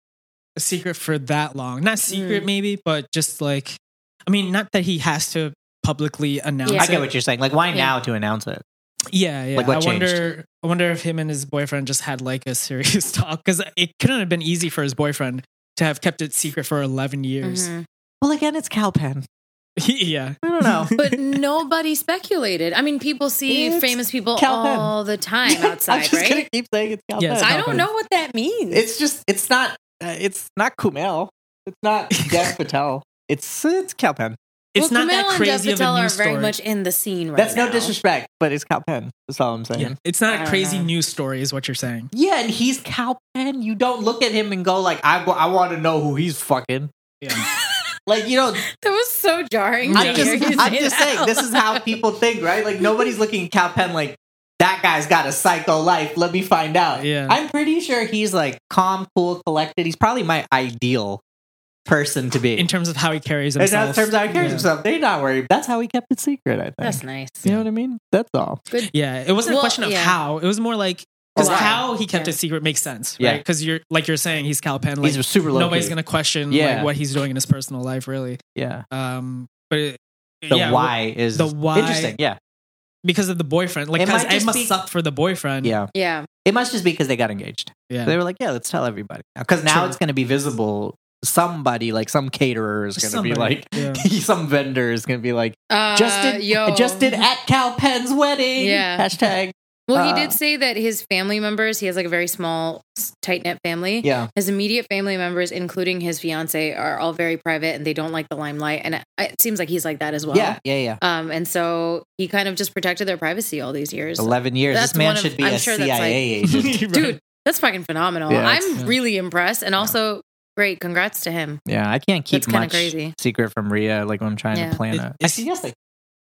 Speaker 2: a secret for that long. Not secret,
Speaker 3: Mm.
Speaker 2: maybe, but just like, I mean, not that he has to publicly announce
Speaker 3: Yeah.
Speaker 1: I get
Speaker 2: it.
Speaker 1: what you're saying. Like, why
Speaker 3: Yeah.
Speaker 1: now to announce it?
Speaker 2: Yeah, yeah.
Speaker 1: Like, what
Speaker 2: I
Speaker 1: changed?
Speaker 2: wonder. I wonder if him and his boyfriend just had like a serious talk, because it couldn't have been easy for his boyfriend to have kept it secret for eleven years.
Speaker 3: Mhm.
Speaker 1: Well, again, it's Cal Penn.
Speaker 2: Yeah,
Speaker 1: I don't know.
Speaker 3: But nobody speculated. I mean, people see
Speaker 1: It's
Speaker 3: famous people
Speaker 1: Cal Penn.
Speaker 3: all the time
Speaker 1: I'm
Speaker 3: outside,
Speaker 1: just gonna
Speaker 3: right?
Speaker 1: keep saying it's Cal
Speaker 2: Yes.
Speaker 1: Penn.
Speaker 3: I
Speaker 2: Cal
Speaker 3: don't
Speaker 2: Penn.
Speaker 3: know what that means.
Speaker 1: It's just, it's not, uh, it's not Kumail. It's not Dev Patel. It's it's Cal Penn.
Speaker 2: it's
Speaker 3: well,
Speaker 2: not
Speaker 3: Kumail
Speaker 2: that
Speaker 3: and
Speaker 2: crazy
Speaker 3: Dev
Speaker 2: of a
Speaker 3: Patel are
Speaker 2: news
Speaker 3: very
Speaker 2: story.
Speaker 3: much in the scene right
Speaker 1: That's
Speaker 3: now.
Speaker 1: no disrespect, but it's Cal Penn. That's all I'm saying.
Speaker 2: Yeah, it's not
Speaker 3: I
Speaker 2: a
Speaker 3: don't
Speaker 2: crazy
Speaker 3: know.
Speaker 2: news story, is what you're saying.
Speaker 1: Yeah, and he's Cal Penn. You don't look at him and go like, I, I want to know who he's fucking.
Speaker 2: Yeah,
Speaker 1: Like, you know,
Speaker 3: That was so jarring.
Speaker 1: I'm
Speaker 3: to hear
Speaker 1: just,
Speaker 3: you
Speaker 1: I'm
Speaker 3: say
Speaker 1: just
Speaker 3: that
Speaker 1: saying,
Speaker 3: out
Speaker 1: this is
Speaker 3: loud.
Speaker 1: how people think, right? Like, nobody's looking at Cal Penn like, that guy's got a psycho life. Let me find out.
Speaker 2: Yeah.
Speaker 1: I'm pretty sure he's like calm, cool, collected. He's probably my ideal person to be.
Speaker 2: in terms of how he carries
Speaker 1: In
Speaker 2: himself.
Speaker 1: terms of how he carries
Speaker 2: yeah.
Speaker 1: himself, they're not worried. That's how he kept it secret, I think.
Speaker 3: That's nice.
Speaker 1: You know what I mean? That's all.
Speaker 2: Yeah, it wasn't
Speaker 3: Well,
Speaker 2: a question of
Speaker 3: yeah.
Speaker 2: how. It was more like because
Speaker 1: Why?
Speaker 2: how he kept
Speaker 3: Yeah.
Speaker 2: it secret makes sense,
Speaker 1: Yeah.
Speaker 2: right? Because you're like you're saying he's Cal Penn. Like
Speaker 1: He's super low
Speaker 2: nobody's
Speaker 1: key.
Speaker 2: gonna question
Speaker 1: Yeah.
Speaker 2: like what he's doing in his personal life, really.
Speaker 1: Yeah.
Speaker 2: Um, but it,
Speaker 1: The
Speaker 2: yeah,
Speaker 1: why is
Speaker 2: the why-
Speaker 1: interesting. Yeah.
Speaker 2: because of the boyfriend. Like,
Speaker 1: It
Speaker 2: because
Speaker 1: might
Speaker 2: it,
Speaker 1: just
Speaker 2: must
Speaker 1: be-
Speaker 2: suck for the boyfriend.
Speaker 1: Yeah.
Speaker 3: Yeah.
Speaker 1: It must just be because they got engaged.
Speaker 2: yeah.
Speaker 1: They were like, yeah, let's tell everybody. Because now
Speaker 2: True.
Speaker 1: it's going to be visible. Somebody, like some caterer, is going to be
Speaker 2: Somebody,
Speaker 1: like,
Speaker 2: yeah.
Speaker 1: some vendor is going to be like,
Speaker 3: Uh,
Speaker 1: just did,
Speaker 3: yo.
Speaker 1: just did at Cal Penn's wedding.
Speaker 3: Yeah.
Speaker 1: Hashtag.
Speaker 3: Well, he
Speaker 1: uh,
Speaker 3: did say that his family members, he has like a very small, tight knit family.
Speaker 1: Yeah.
Speaker 3: His immediate family members, including his fiance, are all very private and they don't like the limelight. And it, it seems like he's like that as well.
Speaker 1: Yeah. Yeah. Yeah.
Speaker 3: Um, and so he kind of just protected their privacy all these years.
Speaker 1: eleven years.
Speaker 3: That's
Speaker 1: This man
Speaker 3: one of-
Speaker 1: should be
Speaker 3: I'm
Speaker 1: a
Speaker 3: sure
Speaker 1: C
Speaker 3: that's
Speaker 1: I A
Speaker 3: like-
Speaker 1: agent.
Speaker 2: Right.
Speaker 3: Dude, that's fucking phenomenal.
Speaker 1: Yeah,
Speaker 3: I'm
Speaker 2: it's-
Speaker 3: really impressed. And also, great. Congrats to him.
Speaker 1: Yeah. I can't keep
Speaker 3: That's kinda
Speaker 1: much
Speaker 3: crazy.
Speaker 1: secret from Rhea. Like when I'm trying
Speaker 3: Yeah.
Speaker 1: to plan
Speaker 2: It-
Speaker 1: a.
Speaker 2: it's-
Speaker 1: Yes. Like,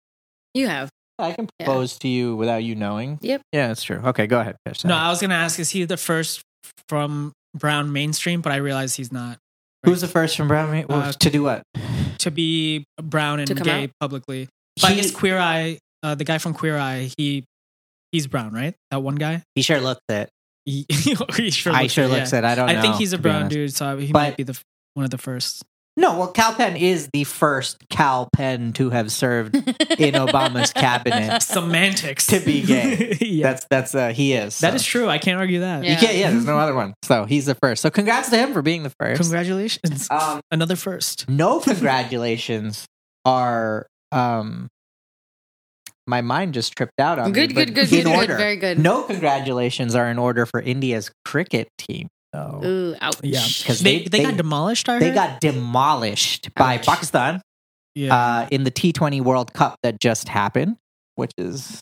Speaker 3: You have.
Speaker 1: I can
Speaker 3: Yeah.
Speaker 1: propose to you without you knowing.
Speaker 3: Yep.
Speaker 1: Yeah, that's true. Okay, go ahead. Fish.
Speaker 2: No, I was gonna ask, is he the first from Brown mainstream? But I realize he's not.
Speaker 1: Who's the first from Brown Ma- well,
Speaker 2: Uh,
Speaker 1: to do what?
Speaker 2: To be brown and
Speaker 3: To come
Speaker 2: gay
Speaker 3: out?
Speaker 2: publicly. But I
Speaker 1: He-
Speaker 2: guess Queer Eye, uh, the guy from Queer Eye, he he's brown, right? That one guy.
Speaker 1: He sure looks it.
Speaker 2: He, he sure
Speaker 1: I
Speaker 2: looks
Speaker 1: sure
Speaker 2: it,
Speaker 1: looks
Speaker 2: yeah.
Speaker 1: it. I don't know.
Speaker 2: I think he's a
Speaker 1: to be
Speaker 2: brown
Speaker 1: honest.
Speaker 2: dude, so he
Speaker 1: But-
Speaker 2: might be the f- one of the first.
Speaker 1: No, well, Cal Penn is the first Cal Penn to have served in Obama's cabinet.
Speaker 2: Semantics
Speaker 1: To be gay.
Speaker 2: yeah.
Speaker 1: That's that's uh, he is.
Speaker 2: That
Speaker 1: so.
Speaker 2: is true. I can't argue that.
Speaker 3: Yeah.
Speaker 1: You can't, yeah, there's no other one. So he's the first. So congrats to him for being the first.
Speaker 2: Congratulations.
Speaker 1: Um,
Speaker 2: Another first.
Speaker 1: no congratulations are. Um, my mind just tripped out on
Speaker 3: Good,
Speaker 1: me.
Speaker 3: good,
Speaker 1: but
Speaker 3: good,
Speaker 1: in
Speaker 3: good, good.
Speaker 1: order.
Speaker 3: Very good.
Speaker 1: No congratulations are in order for India's cricket team, though.
Speaker 3: Ooh, ouch.
Speaker 2: Yeah.
Speaker 1: 'Cause
Speaker 2: They,
Speaker 1: they-
Speaker 2: they, got
Speaker 1: they-
Speaker 2: demolished, I
Speaker 1: They
Speaker 2: heard?
Speaker 1: got demolished by
Speaker 3: Ouch.
Speaker 1: Pakistan
Speaker 2: yeah.
Speaker 1: uh, in the T twenty World Cup that just happened, which is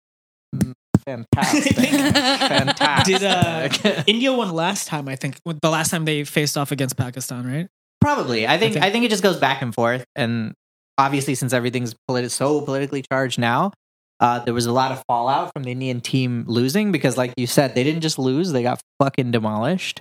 Speaker 1: mm, fantastic. fantastic.
Speaker 2: Did uh, India won last time, I think. The last time they faced off against Pakistan, right?
Speaker 1: Probably. I think, I
Speaker 2: think-
Speaker 1: think it just goes back and forth. And obviously, since everything's politi- so politically charged now, uh, there was a lot of fallout from the Indian team losing because, like you said, they didn't just lose; they got fucking demolished.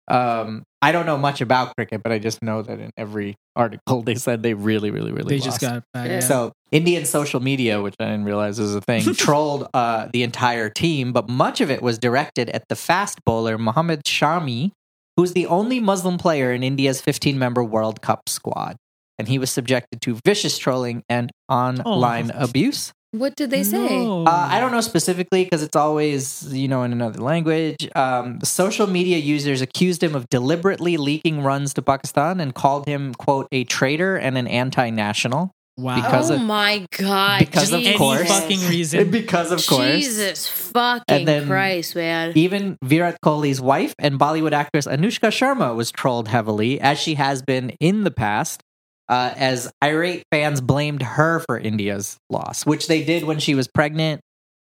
Speaker 1: Um, I don't know much about cricket, but I just know that in every article they said they really, really, really
Speaker 2: They just
Speaker 1: lost.
Speaker 2: got back.
Speaker 3: Yeah.
Speaker 2: Yeah.
Speaker 1: So Indian social media, which I didn't realize was a thing, trolled uh, the entire team, but much of it was directed at the fast bowler Mohammad Shami, who's the only Muslim player in India's fifteen-member World Cup squad, and he was subjected to vicious trolling and online
Speaker 2: Oh.
Speaker 1: abuse.
Speaker 3: What did they say?
Speaker 2: No.
Speaker 1: Uh, I don't know specifically because it's always, you know, in another language. Um, social media users accused him of deliberately leaking runs to Pakistan and called him, quote, a traitor and an anti-national.
Speaker 2: Wow.
Speaker 1: because
Speaker 3: oh
Speaker 1: of-
Speaker 3: my god!
Speaker 1: because of
Speaker 3: Jesus.
Speaker 2: Any
Speaker 1: course.
Speaker 2: fucking reason.
Speaker 1: Because, of course.
Speaker 3: Jesus fucking
Speaker 1: And then-
Speaker 3: Christ, man!
Speaker 1: Even Virat Kohli's wife and Bollywood actress Anushka Sharma was trolled heavily, as she has been in the past, uh, as irate fans blamed her for India's loss, which they did when she was pregnant,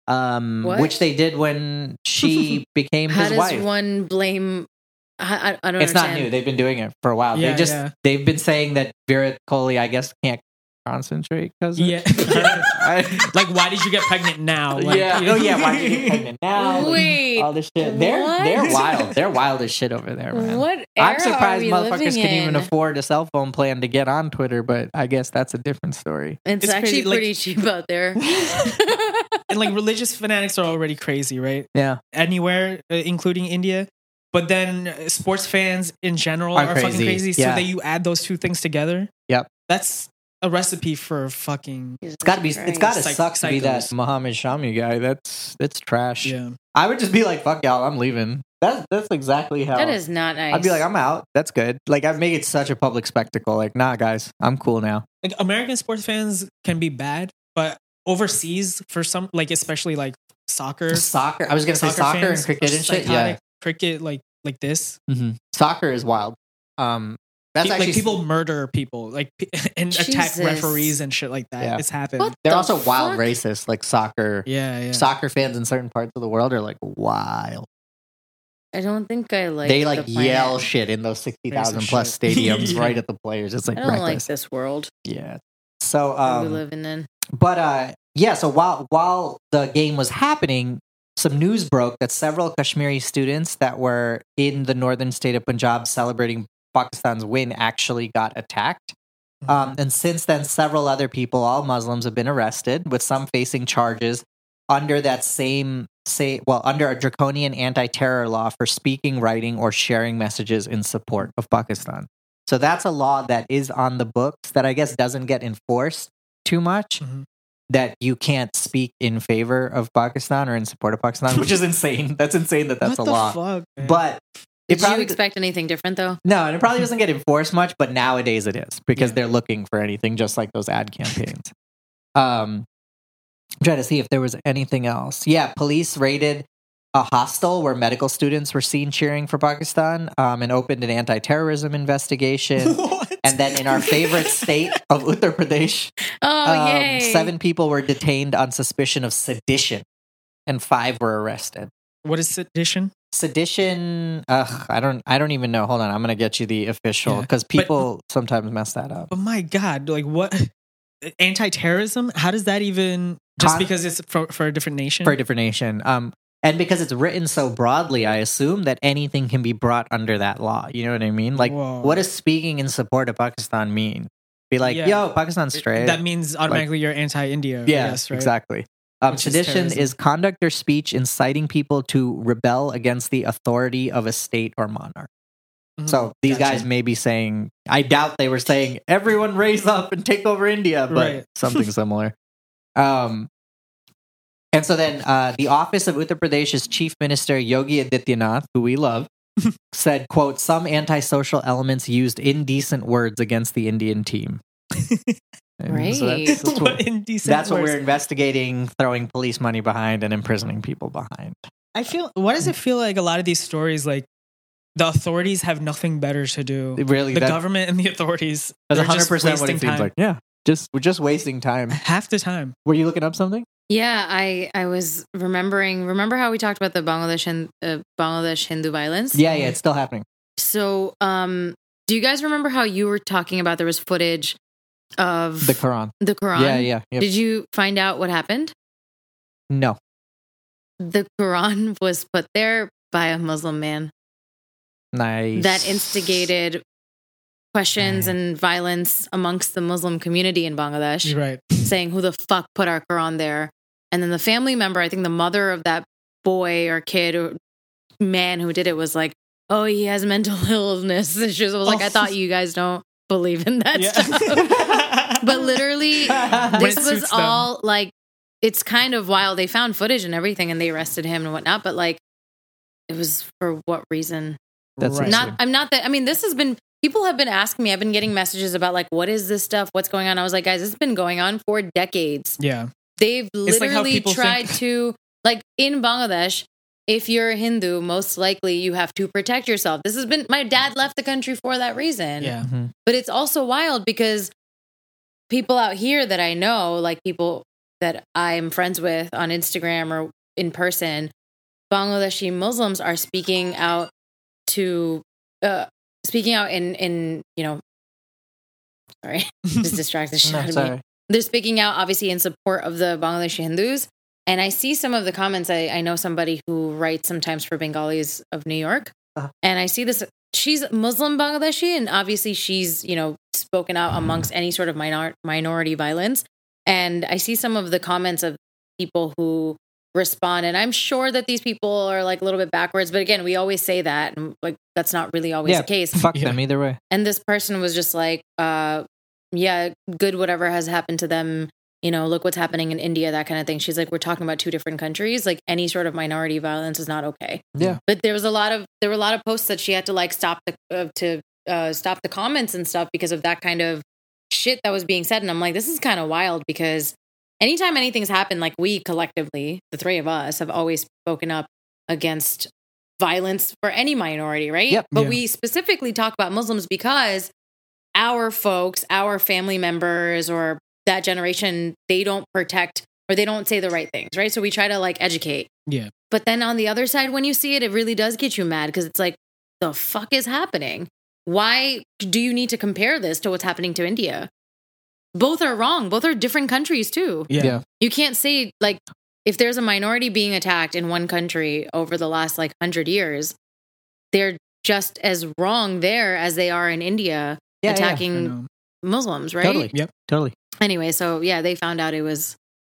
Speaker 1: um,
Speaker 3: What?
Speaker 1: which they did when she became
Speaker 3: How
Speaker 1: his
Speaker 3: does
Speaker 1: wife.
Speaker 3: one blame? I, I, I don't
Speaker 1: It's not
Speaker 3: understand.
Speaker 1: new. They've been doing it for a while.
Speaker 2: Yeah,
Speaker 1: they just
Speaker 2: yeah.
Speaker 1: they've been saying that Virat Kohli, I guess, can't concentrate because
Speaker 2: Yeah.
Speaker 1: I,
Speaker 2: Like, why did you get pregnant now? Like,
Speaker 1: yeah. Oh yeah. Why did you get pregnant now? Like,
Speaker 3: Wait,
Speaker 1: all this shit. They're
Speaker 3: what?
Speaker 1: they're wild. They're wild as shit over there, man.
Speaker 3: What era
Speaker 1: I'm surprised
Speaker 3: are we
Speaker 1: motherfuckers
Speaker 3: living
Speaker 1: can even
Speaker 3: in?
Speaker 1: afford a cell phone plan to get on Twitter, but I guess that's a different story.
Speaker 3: It's,
Speaker 2: It's
Speaker 3: actually
Speaker 2: crazy, like-
Speaker 3: pretty cheap out there.
Speaker 2: And like religious fanatics are already crazy, right?
Speaker 1: Yeah.
Speaker 2: Anywhere, uh, including India. but then uh, sports fans in general
Speaker 1: Are
Speaker 2: are, fucking
Speaker 1: crazy.
Speaker 2: crazy. So
Speaker 1: Yeah.
Speaker 2: that you add those two things together.
Speaker 1: Yep.
Speaker 2: That's a recipe for fucking.
Speaker 3: Jesus
Speaker 1: It's gotta be. It's gotta
Speaker 2: Psych-
Speaker 1: suck to be that
Speaker 2: psychos.
Speaker 1: Mohammed Shami guy. That's that's trash.
Speaker 2: Yeah.
Speaker 1: I would just be like, "Fuck y'all, I'm leaving." That's that's exactly how.
Speaker 3: That is not nice.
Speaker 1: I'd be like, "I'm out. That's good." Like I make it such a public spectacle. Like, nah, guys, I'm cool now.
Speaker 2: Like American sports fans can be bad, but overseas for some, like especially like soccer,
Speaker 1: Soccer. I was gonna say soccer and
Speaker 2: fans
Speaker 1: cricket
Speaker 2: are
Speaker 1: and shit. Yeah,
Speaker 2: psychotic. Cricket like like this.
Speaker 1: hmm soccer is wild. Um, that's
Speaker 2: Pe-
Speaker 1: actually
Speaker 2: like people murder people, like pe- and attack
Speaker 3: Jesus.
Speaker 2: referees and shit like that.
Speaker 1: Yeah.
Speaker 2: It's happened.
Speaker 3: What
Speaker 1: They're
Speaker 3: the
Speaker 1: also wild
Speaker 3: fuck?
Speaker 1: racists. Like soccer,
Speaker 2: Yeah, yeah.
Speaker 1: soccer fans in certain parts of the world are like wild.
Speaker 3: I don't think I like.
Speaker 1: they like
Speaker 3: the planet.
Speaker 1: yell shit in those sixty thousand
Speaker 2: Racist
Speaker 1: plus
Speaker 2: shit.
Speaker 1: stadiums
Speaker 2: Yeah.
Speaker 1: right at the players. It's like
Speaker 3: I don't like
Speaker 1: reckless.
Speaker 3: this world
Speaker 1: Yeah. So
Speaker 3: that we
Speaker 1: um,
Speaker 3: live in.
Speaker 1: but uh, yeah. So while while the game was happening, some news broke that several Kashmiri students that were in the northern state of Punjab celebrating Pakistan's win actually got attacked.
Speaker 2: Mm-hmm.
Speaker 1: Um, and since then, several other people, all Muslims, have been arrested, with some facing charges under that same say well under a draconian anti-terror law for speaking, writing, or sharing messages in support of Pakistan. So that's a law that is on the books that I guess doesn't get enforced too much.
Speaker 2: Mhm.
Speaker 1: That you can't speak in favor of Pakistan or in support of Pakistan, which is insane. That's insane that that's
Speaker 2: what
Speaker 1: a
Speaker 2: the
Speaker 1: law.
Speaker 2: fuck, man?
Speaker 1: But
Speaker 3: Did
Speaker 1: it probably
Speaker 3: you expect anything different though?
Speaker 1: no, and it probably doesn't get enforced much, but nowadays it is because
Speaker 2: Yeah.
Speaker 1: they're looking for anything just like those ad campaigns. Um, I'm trying to see if there was anything else. Yeah, police raided a hostel where medical students were seen cheering for Pakistan um, and opened an anti-terrorism investigation.
Speaker 2: What?
Speaker 1: And then in our favorite state of Uttar Pradesh,
Speaker 3: Oh
Speaker 1: um,
Speaker 3: yay!
Speaker 1: seven people were detained on suspicion of sedition and five were arrested.
Speaker 2: What is sedition?
Speaker 1: Sedition, ugh, I don't I don't even know. Hold on, I'm gonna get you the official
Speaker 2: Yeah,
Speaker 1: because
Speaker 2: but-
Speaker 1: people sometimes mess that up.
Speaker 2: But my God, like what? Anti-terrorism? How does that even? Just
Speaker 1: Con-
Speaker 2: because it's for, for a different nation?
Speaker 1: For a different nation. Um and because it's written so broadly, I assume that anything can be brought under that law. You know what I mean? Like
Speaker 2: Whoa.
Speaker 1: what does speaking in support of Pakistan mean? Be like,
Speaker 2: Yeah.
Speaker 1: yo, Pakistan's straight.
Speaker 2: That means automatically you're anti-India.
Speaker 1: yeah,
Speaker 2: I guess, right?
Speaker 1: exactly. Um,
Speaker 2: Which is
Speaker 1: sedition
Speaker 2: terrorism.
Speaker 1: is conduct or speech inciting people to rebel against the authority of a state or monarch.
Speaker 2: Mhm.
Speaker 1: So these
Speaker 2: Gotcha.
Speaker 1: guys may be saying, I doubt they were saying, everyone raise up and take over India, but
Speaker 2: Right.
Speaker 1: something similar. Um, and so then uh, the office of Uttar Pradesh's chief minister, Yogi Adityanath, who we love, said, quote, some antisocial elements used indecent words against the Indian team. And so
Speaker 3: Great.
Speaker 1: that's, that's what,
Speaker 2: What indecent
Speaker 1: that's what
Speaker 2: words.
Speaker 1: we're investigating, throwing police money behind and imprisoning people behind.
Speaker 2: I feel. Why does it feel like a lot of these stories, like the authorities have nothing better to do?
Speaker 1: It really,
Speaker 2: The
Speaker 1: that,
Speaker 2: government and the authorities.
Speaker 1: that's
Speaker 2: they're
Speaker 1: one hundred
Speaker 2: just
Speaker 1: percent what it
Speaker 2: wasting
Speaker 1: seems
Speaker 2: time.
Speaker 1: like. Yeah, just we're just wasting time.
Speaker 2: Half the time.
Speaker 1: Were you looking up something?
Speaker 3: Yeah, I I was remembering. Remember how we talked about the Bangladesh and uh, Bangladesh Hindu violence?
Speaker 1: Yeah, yeah, it's still happening.
Speaker 3: So, um, do you guys remember how you were talking about there was footage of
Speaker 1: The Quran.
Speaker 3: the Quran?
Speaker 1: Yeah, yeah. Yep.
Speaker 3: Did you find out what happened?
Speaker 1: No.
Speaker 3: The Quran was put there by a Muslim man
Speaker 1: Nice.
Speaker 3: that instigated questions and violence amongst the Muslim community in Bangladesh,
Speaker 2: You're right.
Speaker 3: saying who the fuck put our Quran there. And then the family member, I think the mother of that boy or kid or man who did it was like, oh, he has mental illness. And she was like, I thought you guys don't believe in that stuff. But literally,
Speaker 2: When
Speaker 3: this
Speaker 2: it
Speaker 3: was
Speaker 2: suits them.
Speaker 3: all like, it's kind of wild. They found footage and everything and they arrested him and whatnot. But like, it was for what reason?
Speaker 1: That's
Speaker 2: Right.
Speaker 3: Not, I'm not that, I mean, this has been, people have been asking me, I've been getting messages about like, what is this stuff? What's going on? I was like, guys, it's been going on for decades.
Speaker 2: Yeah.
Speaker 3: They've
Speaker 2: It's like how
Speaker 3: literally
Speaker 2: people
Speaker 3: tried
Speaker 2: think-
Speaker 3: to, like in Bangladesh, if you're a Hindu, most likely you have to protect yourself. This has been, my dad left the country for that reason.
Speaker 2: Yeah.
Speaker 1: Mhm.
Speaker 3: But it's also wild because people out here that I know, like people that I'm friends with on Instagram or in person, Bangladeshi Muslims are speaking out to, uh, speaking out in, in, you know, sorry, just distracted the shit
Speaker 1: No,
Speaker 3: out of me.
Speaker 1: sorry.
Speaker 3: They're speaking out obviously in support of the Bangladeshi Hindus. And I see some of the comments. I, I know somebody who writes sometimes for Bengalis of New York.
Speaker 1: Uh-huh.
Speaker 3: And I see this. She's Muslim Bangladeshi. And obviously she's, you know, spoken out amongst any sort of minor, minority violence. And I see some of the comments of people who respond. And I'm sure that these people are like a little bit backwards, but again, we always say that, and like that's not really always
Speaker 1: Yeah,
Speaker 3: the case.
Speaker 1: fuck
Speaker 2: Yeah.
Speaker 1: them either way.
Speaker 3: And this person was just like, uh, yeah, good, whatever has happened to them. You know, look what's happening in India, that kind of thing. She's like, we're talking about two different countries. Like any sort of minority violence is not okay.
Speaker 1: Yeah.
Speaker 3: But there was a lot of there were a lot of posts that she had to like stop the uh, to uh, stop the comments and stuff because of that kind of shit that was being said. And I'm like, this is kind of wild because anytime anything's happened, like we collectively, the three of us, have always spoken up against violence for any minority, right?
Speaker 1: Yep.
Speaker 3: But
Speaker 2: Yeah.
Speaker 3: we specifically talk about Muslims because our folks, our family members, or that generation, they don't protect or they don't say the right things, right? So we try to like educate.
Speaker 2: Yeah.
Speaker 3: But then on the other side, when you see it, it really does get you mad because it's like, the fuck is happening? Why do you need to compare this to what's happening to India? Both are wrong. Both are different countries too.
Speaker 2: Yeah.
Speaker 1: Yeah.
Speaker 3: You can't say like if there's a minority being attacked in one country over the last like hundred years, they're just as wrong there as they are in India
Speaker 1: Yeah, yeah.
Speaker 2: I
Speaker 3: attacking
Speaker 2: know.
Speaker 3: Muslims, right?
Speaker 1: Totally.
Speaker 2: Yep.
Speaker 1: Totally.
Speaker 3: Anyway, so yeah, they found out it was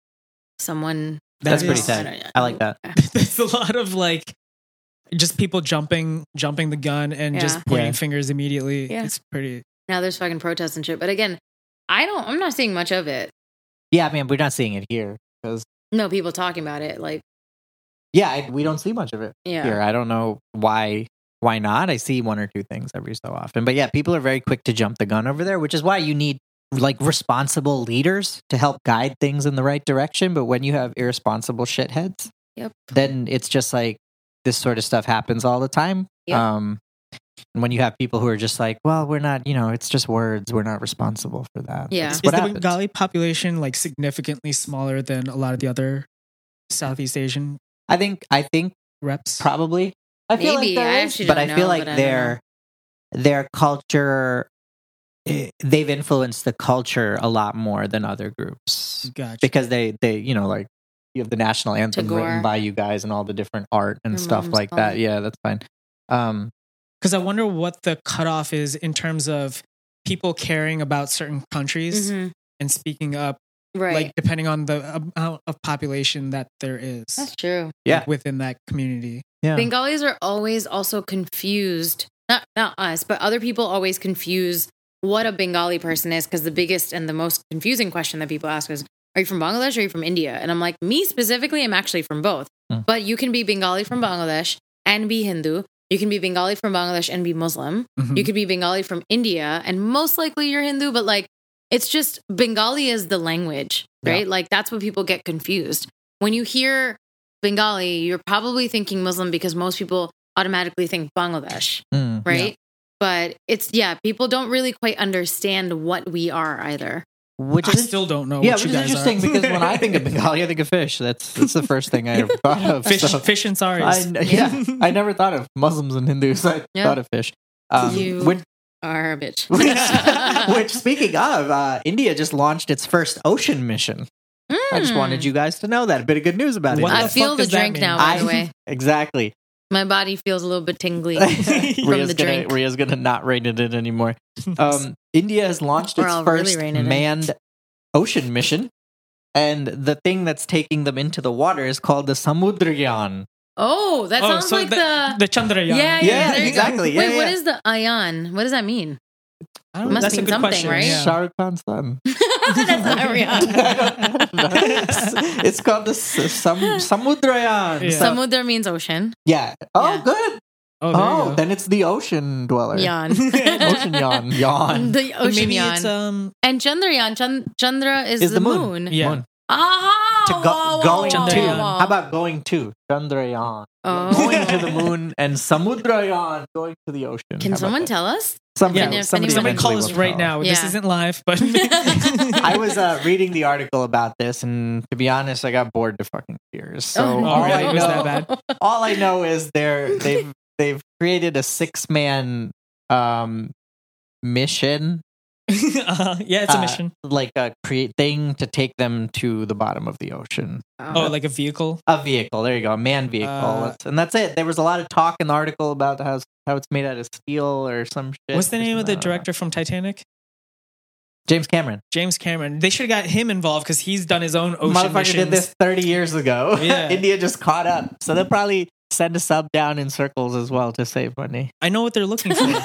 Speaker 3: someone.
Speaker 1: That's
Speaker 2: That
Speaker 1: pretty
Speaker 2: is-
Speaker 1: sad. I like that.
Speaker 2: There's a lot of like just people jumping jumping the gun and
Speaker 3: Yeah.
Speaker 2: just pointing
Speaker 1: Yeah.
Speaker 2: fingers immediately.
Speaker 3: Yeah.
Speaker 2: It's pretty
Speaker 3: Now there's fucking protests and shit. But again, I don't. I'm not seeing much of it.
Speaker 1: Yeah, I mean, we're not seeing it here because
Speaker 3: No people talking about it. Like,
Speaker 1: yeah, I, we don't see much of it
Speaker 3: yeah,
Speaker 1: here. I don't know why. Why not? I see one or two things every so often, but yeah, people are very quick to jump the gun over there, which is why you need like responsible leaders to help guide things in the right direction. But when you have irresponsible shitheads,
Speaker 3: Yep.
Speaker 1: then it's just like this sort of stuff happens all the time.
Speaker 3: Yep.
Speaker 1: Um, and when you have people who are just like, well, we're not, you know, it's just words. We're not responsible for that.
Speaker 3: Yeah.
Speaker 1: That's
Speaker 2: Is
Speaker 1: what
Speaker 2: the
Speaker 1: happens.
Speaker 2: Bengali population like significantly smaller than a lot of the other Southeast Asian
Speaker 1: I think, I think
Speaker 2: reps?
Speaker 1: probably. I feel
Speaker 3: Maybe.
Speaker 1: like there
Speaker 3: I
Speaker 1: is,
Speaker 3: actually
Speaker 1: but
Speaker 3: don't
Speaker 1: I feel
Speaker 3: know,
Speaker 1: like
Speaker 3: but I don't
Speaker 1: their their culture, eh, they've influenced the culture a lot more than other groups
Speaker 2: Gotcha.
Speaker 1: because they they you know like you have the national anthem
Speaker 3: Tagore.
Speaker 1: written by you guys and all the different art and
Speaker 3: Your
Speaker 1: stuff
Speaker 3: mom's
Speaker 1: like
Speaker 3: called
Speaker 1: that.
Speaker 3: it.
Speaker 1: Yeah, that's fine. Um,
Speaker 2: Because I wonder what the cutoff is in terms of people caring about certain countries
Speaker 3: Mhm.
Speaker 2: and speaking up,
Speaker 3: right.
Speaker 2: like depending on the amount of population that there is
Speaker 3: That's true.
Speaker 1: Yeah.
Speaker 2: like, within that community.
Speaker 1: yeah,
Speaker 3: Bengalis are always also confused. Not not us, but other people always confuse what a Bengali person is because the biggest and the most confusing question that people ask is, "Are you from Bangladesh or are you from India?" And I'm like, me specifically, I'm actually from both.
Speaker 1: Hmm.
Speaker 3: But you can be Bengali from Bangladesh and be Hindu. You can be Bengali from Bangladesh and be Muslim.
Speaker 2: Mhm.
Speaker 3: You could be Bengali from India, and most likely you're Hindu, but like it's just Bengali is the language, right? Like that's what people get confused. When you hear Bengali, you're probably thinking Muslim because most people automatically think Bangladesh,
Speaker 1: Mm.
Speaker 3: right? But it's, yeah, people don't really quite understand what we are either.
Speaker 1: which
Speaker 2: I
Speaker 1: is
Speaker 2: still don't know.
Speaker 1: yeah,
Speaker 2: what
Speaker 1: which
Speaker 2: you
Speaker 1: is
Speaker 2: guys
Speaker 1: interesting
Speaker 2: are.
Speaker 1: because when I think of Bengali, I think of fish. That's that's the first thing I ever thought of.
Speaker 2: fish,
Speaker 1: so-
Speaker 2: fish and
Speaker 1: I,
Speaker 2: saris.
Speaker 1: yeah, I never thought of Muslims and Hindus. I
Speaker 3: Yeah.
Speaker 1: thought of fish. Um,
Speaker 3: You-
Speaker 1: which,
Speaker 3: Are a bitch.
Speaker 1: which, which, speaking of, uh, India just launched its first ocean mission. I just
Speaker 3: Mm.
Speaker 1: wanted you guys to know that. A bit of good news about
Speaker 2: What
Speaker 1: it.
Speaker 3: I
Speaker 2: the
Speaker 3: feel
Speaker 2: fuck
Speaker 3: the
Speaker 2: does that
Speaker 3: drink
Speaker 2: mean?
Speaker 3: now, by
Speaker 1: I-
Speaker 3: the way.
Speaker 1: Exactly.
Speaker 3: My body feels a little bit tingly.
Speaker 1: Ria's
Speaker 3: the
Speaker 1: gonna
Speaker 3: drink.
Speaker 1: Ria's gonna not rein it in anymore. Um, India has launched
Speaker 3: Or
Speaker 1: its
Speaker 3: I'll really
Speaker 1: first
Speaker 3: rein it in.
Speaker 1: manned ocean mission, and the thing that's taking them into the water is called the Samudrayan.
Speaker 3: Oh, that
Speaker 2: Oh,
Speaker 3: sounds
Speaker 2: so
Speaker 3: like
Speaker 2: the,
Speaker 3: the.
Speaker 2: the Chandrayaan.
Speaker 3: Yeah, yeah,
Speaker 1: Yeah,
Speaker 3: there you
Speaker 1: exactly.
Speaker 3: Go.
Speaker 1: Yeah,
Speaker 3: Wait, what
Speaker 1: yeah.
Speaker 3: is the Ayan? What does that mean?
Speaker 2: I don't
Speaker 3: It must
Speaker 2: That's a
Speaker 3: mean
Speaker 2: good
Speaker 3: something,
Speaker 2: question.
Speaker 3: right?
Speaker 2: Yeah.
Speaker 1: Shah Rukh Khan's son.
Speaker 3: That's not Rihanna.
Speaker 1: It's called the S- Sam- Samudrayan.
Speaker 2: Yeah.
Speaker 1: So-
Speaker 3: Samudra means ocean.
Speaker 1: yeah. Oh,
Speaker 3: Yeah.
Speaker 1: good.
Speaker 2: Oh, there you
Speaker 1: Oh,
Speaker 2: go.
Speaker 1: then it's the ocean dweller.
Speaker 3: Yan.
Speaker 1: Ocean yawn. Yawn.
Speaker 3: The ocean
Speaker 2: Maybe
Speaker 3: yan.
Speaker 2: it's um
Speaker 3: And Chandrayaan. Chand- Chandra is,
Speaker 1: Is
Speaker 3: the,
Speaker 1: the
Speaker 3: moon.
Speaker 1: moon.
Speaker 2: yeah.
Speaker 1: Moon.
Speaker 3: Ah,
Speaker 1: To go,
Speaker 3: whoa, whoa,
Speaker 1: going
Speaker 3: whoa,
Speaker 1: to.
Speaker 2: Chandrayaan.
Speaker 3: whoa.
Speaker 1: How about going to? Chandrayaan.
Speaker 3: Oh.
Speaker 1: Going to the moon and Samudrayan going to the ocean.
Speaker 3: Can
Speaker 1: How about
Speaker 3: someone
Speaker 1: that?
Speaker 3: tell us?
Speaker 1: Somebody,
Speaker 2: Yeah,
Speaker 3: And if
Speaker 1: somebody,
Speaker 3: anyone-
Speaker 2: Somebody call
Speaker 1: eventually
Speaker 2: us
Speaker 1: will
Speaker 2: right
Speaker 1: tell
Speaker 2: now. This
Speaker 3: Yeah.
Speaker 2: isn't live, but
Speaker 1: I was uh, reading the article about this, and to be honest, I got bored to fucking tears. So
Speaker 3: Oh,
Speaker 1: all,
Speaker 2: really?
Speaker 1: I
Speaker 2: Was
Speaker 1: know,
Speaker 2: that bad?
Speaker 1: all I know is they're they've they've created a six man um, mission,
Speaker 2: uh, yeah, it's a
Speaker 1: uh,
Speaker 2: mission.
Speaker 1: like a create thing to take them to the bottom of the ocean.
Speaker 2: Oh, like a vehicle.
Speaker 1: A vehicle. There you go. A manned vehicle.
Speaker 2: Uh,
Speaker 1: That's- and that's it. There was a lot of talk in the article about how how it's made out of steel or some shit.
Speaker 2: What's the
Speaker 1: or
Speaker 2: name of the
Speaker 1: something. I don't know.
Speaker 2: director from Titanic?
Speaker 1: James Cameron.
Speaker 2: James Cameron. They should have got him involved because he's done his own ocean
Speaker 1: Motherfucker
Speaker 2: missions.
Speaker 1: did this thirty years ago.
Speaker 2: Yeah.
Speaker 1: India just caught up. So they'll probably send a sub down in circles as well to save money.
Speaker 2: I know what they're looking for.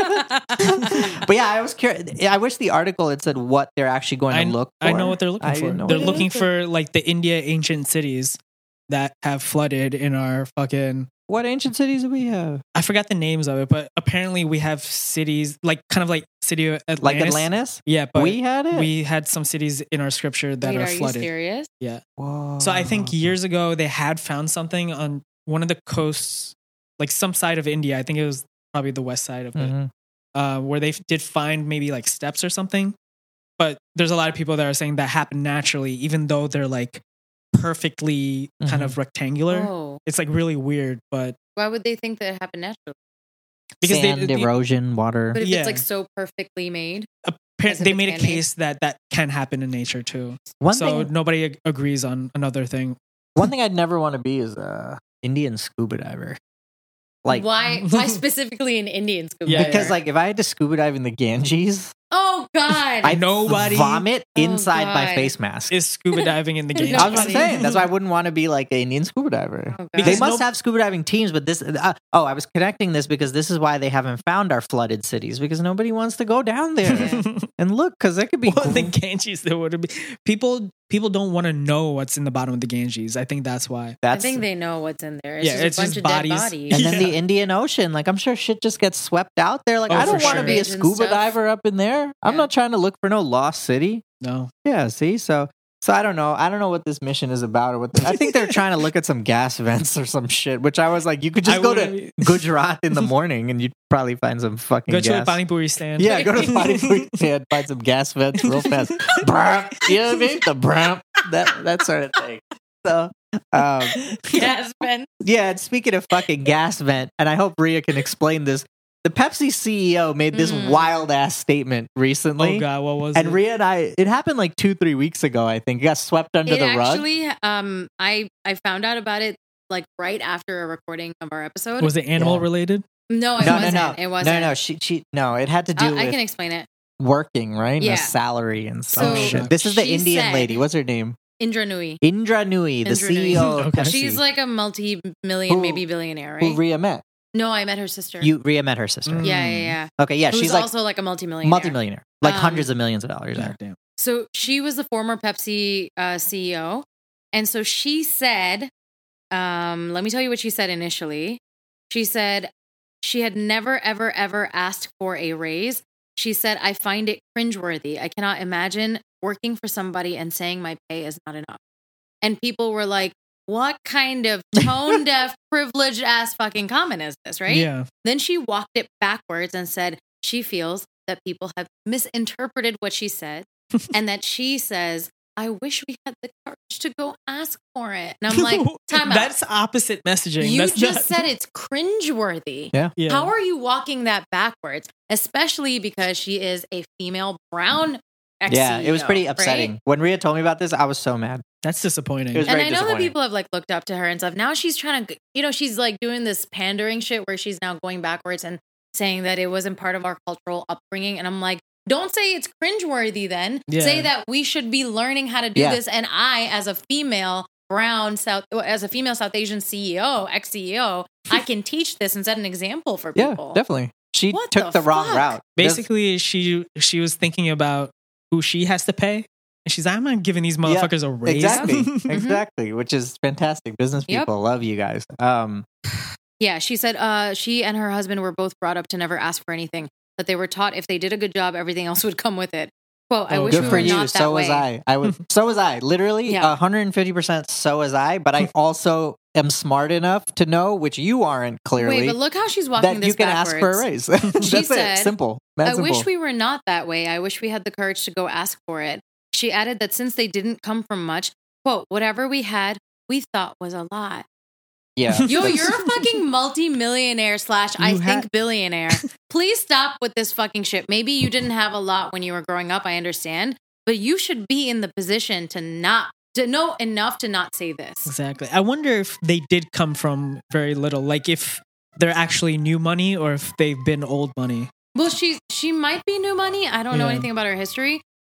Speaker 1: But yeah, I was curious. I wish the article had said what they're actually going
Speaker 2: I,
Speaker 1: to look for.
Speaker 2: I know what they're looking
Speaker 1: I
Speaker 2: for.
Speaker 1: didn't know
Speaker 2: They're
Speaker 1: what
Speaker 2: looking
Speaker 1: they-
Speaker 2: for like the India ancient cities that have flooded in our fucking.
Speaker 1: What ancient cities do we have?
Speaker 2: I forgot the names of it, but apparently we have cities like kind of like city of Atlantis.
Speaker 1: Like Atlantis?
Speaker 2: Yeah, but
Speaker 1: we had it?
Speaker 2: we had some cities in our scripture that
Speaker 3: Wait,
Speaker 2: are
Speaker 3: are you
Speaker 2: flooded.
Speaker 3: serious?
Speaker 2: Yeah.
Speaker 1: Whoa.
Speaker 2: So I think years ago they had found something on one of the coasts, like some side of India. I think it was probably the west side of it,
Speaker 1: Mhm.
Speaker 2: uh, where they f- did find maybe like steps or something. But there's a lot of people that are saying that happened naturally, even though they're like perfectly kind
Speaker 1: Mhm.
Speaker 2: of rectangular.
Speaker 3: Oh,
Speaker 2: It's like really weird, but
Speaker 3: why would they think that it happened naturally?
Speaker 2: because
Speaker 1: Sand,
Speaker 2: they, they,
Speaker 1: erosion, water.
Speaker 3: But if
Speaker 2: Yeah.
Speaker 3: it's like so perfectly made,
Speaker 2: appar-
Speaker 3: as if
Speaker 2: they
Speaker 3: it's
Speaker 2: made a
Speaker 3: man-made?
Speaker 2: case that that can happen in nature too.
Speaker 1: One
Speaker 2: so
Speaker 1: thing,
Speaker 2: nobody ag- agrees on another thing.
Speaker 1: one thing I'd never want to be is a Indian scuba diver. Like,
Speaker 3: why? Why specifically an Indian scuba?
Speaker 2: Yeah,
Speaker 1: because
Speaker 3: diver?
Speaker 1: like if I had to scuba dive in the Ganges,
Speaker 3: oh god,
Speaker 1: I'd
Speaker 2: Nobody-
Speaker 1: vomit
Speaker 3: Oh,
Speaker 1: inside my
Speaker 3: God.
Speaker 1: face mask.
Speaker 2: Is scuba diving in the game?
Speaker 1: I was
Speaker 3: Nobody.
Speaker 1: saying that's why I wouldn't want to be like an Indian scuba diver.
Speaker 3: Oh, God.
Speaker 1: They
Speaker 2: Because
Speaker 1: must
Speaker 2: no-
Speaker 1: have scuba diving teams, but this. Uh, oh, I was connecting this because this is why they haven't found our flooded cities because nobody wants to go down there and look because there could be.
Speaker 2: Well, the Ganges, there would be people. People don't want to know what's in the bottom of the Ganges. I think that's why.
Speaker 3: I
Speaker 1: That's
Speaker 3: think they know what's in there. It's
Speaker 2: Yeah,
Speaker 3: just
Speaker 2: it's
Speaker 3: a bunch
Speaker 2: just
Speaker 3: of
Speaker 2: bodies.
Speaker 3: dead bodies.
Speaker 1: and then
Speaker 2: Yeah.
Speaker 1: the Indian Ocean. Like I'm sure shit just gets swept out there. Like
Speaker 2: Oh,
Speaker 1: I don't
Speaker 2: for
Speaker 1: want to
Speaker 2: sure.
Speaker 1: be a
Speaker 3: Garbage and
Speaker 1: scuba
Speaker 3: stuff.
Speaker 1: diver up in there. I'm
Speaker 3: Yeah.
Speaker 1: not trying to look for no lost city.
Speaker 2: No.
Speaker 1: Yeah, see, so so I don't know. I don't know what this mission is about or what. The, I think they're trying to look at some gas vents or some shit. Which I was like, you could just
Speaker 2: I
Speaker 1: go to
Speaker 2: wouldn't-
Speaker 1: Gujarat in the morning and you'd probably find some fucking
Speaker 2: Go to
Speaker 1: gas.
Speaker 2: a Pani Puri stand.
Speaker 1: Yeah, go to the Pani Puri stand, find some gas vents real fast. Brrr. You know what I mean? The brrr. that that sort of thing. So, um,
Speaker 3: Yes, Ben.
Speaker 1: yeah. And speaking of fucking gas vent, and I hope Rhea can explain this. The Pepsi C E O made this
Speaker 3: Mm.
Speaker 1: wild ass statement recently.
Speaker 2: Oh god, what was
Speaker 1: And
Speaker 2: it?
Speaker 1: Rhea and I, it happened like two, three weeks ago. I think it got swept under
Speaker 3: It
Speaker 1: the rug.
Speaker 3: actually, um, I I found out about it like right after a recording of our episode.
Speaker 2: was it animal
Speaker 1: Yeah.
Speaker 2: related?
Speaker 3: no, it
Speaker 1: no,
Speaker 3: wasn't.
Speaker 1: no, no,
Speaker 3: It wasn't.
Speaker 1: no, no. She, she, no. It had to do
Speaker 3: Uh,
Speaker 1: with
Speaker 3: I can explain it.
Speaker 1: working, right? And
Speaker 3: Yeah.
Speaker 1: a salary and some
Speaker 3: So,
Speaker 1: shit. This is the
Speaker 3: she
Speaker 1: Indian
Speaker 3: said-
Speaker 1: lady. What's her name?
Speaker 3: Indra Nui.
Speaker 1: Indra Nui, the
Speaker 3: Indra
Speaker 1: C E O
Speaker 2: Nui.
Speaker 1: of
Speaker 2: Okay.
Speaker 1: Pepsi.
Speaker 3: She's like a multi-million,
Speaker 1: Who-
Speaker 3: maybe billionaire,
Speaker 1: who
Speaker 3: right?
Speaker 1: Rhea met.
Speaker 3: no, I met her sister.
Speaker 1: You Rhea met her sister.
Speaker 2: Mm.
Speaker 3: yeah, yeah, yeah.
Speaker 1: Okay, yeah,
Speaker 3: Who's
Speaker 1: she's like
Speaker 3: also like a multi-millionaire.
Speaker 1: multimillionaire, like
Speaker 3: Um,
Speaker 1: hundreds of millions of dollars.
Speaker 2: God damn.
Speaker 3: So she was the former Pepsi uh, C E O. And so she said, um, let me tell you what she said initially. She said she had never, ever, ever asked for a raise. She said, I find it cringeworthy. I cannot imagine working for somebody and saying my pay is not enough. And people were like, what kind of tone deaf, privileged ass fucking comment is this, right?
Speaker 2: Yeah.
Speaker 3: Then she walked it backwards and said she feels that people have misinterpreted what she said and that she says, I wish we had the courage to go ask for it. And I'm like, time out.
Speaker 2: That's opposite messaging.
Speaker 3: You
Speaker 2: That's
Speaker 3: just
Speaker 2: not-
Speaker 3: said it's cringeworthy.
Speaker 1: Yeah.
Speaker 2: Yeah.
Speaker 3: How are you walking that backwards? Especially because she is a female brown ex-C E O,
Speaker 1: Yeah, it was pretty
Speaker 3: right?
Speaker 1: upsetting. When Rhea told me about this, I was so mad.
Speaker 2: That's disappointing.
Speaker 1: It was
Speaker 3: And
Speaker 1: very
Speaker 3: I know that
Speaker 1: disappointing.
Speaker 3: people have like looked up to her and stuff. Now she's trying to, you know, she's like doing this pandering shit where she's now going backwards and saying that it wasn't part of our cultural upbringing. And I'm like, don't say it's cringeworthy then.
Speaker 2: Yeah.
Speaker 3: Say that we should be learning how to do
Speaker 1: Yeah.
Speaker 3: this. And I, as a female brown South, as a female South Asian C E O, ex-C E O, I can teach this and set an example for
Speaker 1: Yeah,
Speaker 3: people.
Speaker 1: definitely. She
Speaker 3: What
Speaker 1: took
Speaker 3: the
Speaker 1: the, wrong
Speaker 3: fuck?
Speaker 1: route.
Speaker 2: Basically, she she was thinking about who she has to pay. And she's like, I'm not giving these motherfuckers a raise.
Speaker 1: Exactly,
Speaker 3: Mhm.
Speaker 1: exactly. Which is fantastic. Business
Speaker 3: Yep.
Speaker 1: people love you guys. Um,
Speaker 3: Yeah, she said uh, she and her husband were both brought up to never ask for anything, that they were taught if they did a good job, everything else would come with it. Quote, I
Speaker 2: Oh,
Speaker 3: wish
Speaker 1: good
Speaker 3: we
Speaker 1: for
Speaker 3: were
Speaker 1: you.
Speaker 3: not that
Speaker 1: So
Speaker 3: way.
Speaker 1: was I. I would. So was I. Literally,
Speaker 3: Yeah.
Speaker 1: one hundred fifty percent. So was I. But I also am smart enough to know, which you aren't clearly,
Speaker 3: Wait, but look how she's walking
Speaker 1: that
Speaker 3: this
Speaker 1: you can
Speaker 3: backwards.
Speaker 1: ask for a raise. That's
Speaker 3: She
Speaker 1: it.
Speaker 3: said,
Speaker 1: Simple. That's
Speaker 3: I
Speaker 1: simple.
Speaker 3: wish we were not that way. I wish we had the courage to go ask for it. She added that since they didn't come from much, quote, whatever we had, we thought was a lot.
Speaker 1: Yeah.
Speaker 3: Yo,
Speaker 1: That's-
Speaker 3: you're a fucking multi-millionaire slash I
Speaker 2: You
Speaker 3: think
Speaker 2: had-
Speaker 3: billionaire. Please stop with this fucking shit. Maybe you didn't have a lot when you were growing up, I understand. But you should be in the position to not, to know enough to not say this.
Speaker 2: Exactly. I wonder if they did come from very little. Like if they're actually new money or if they've been old money.
Speaker 3: Well, she she might be new money. I don't know
Speaker 2: Yeah.
Speaker 3: anything about her history.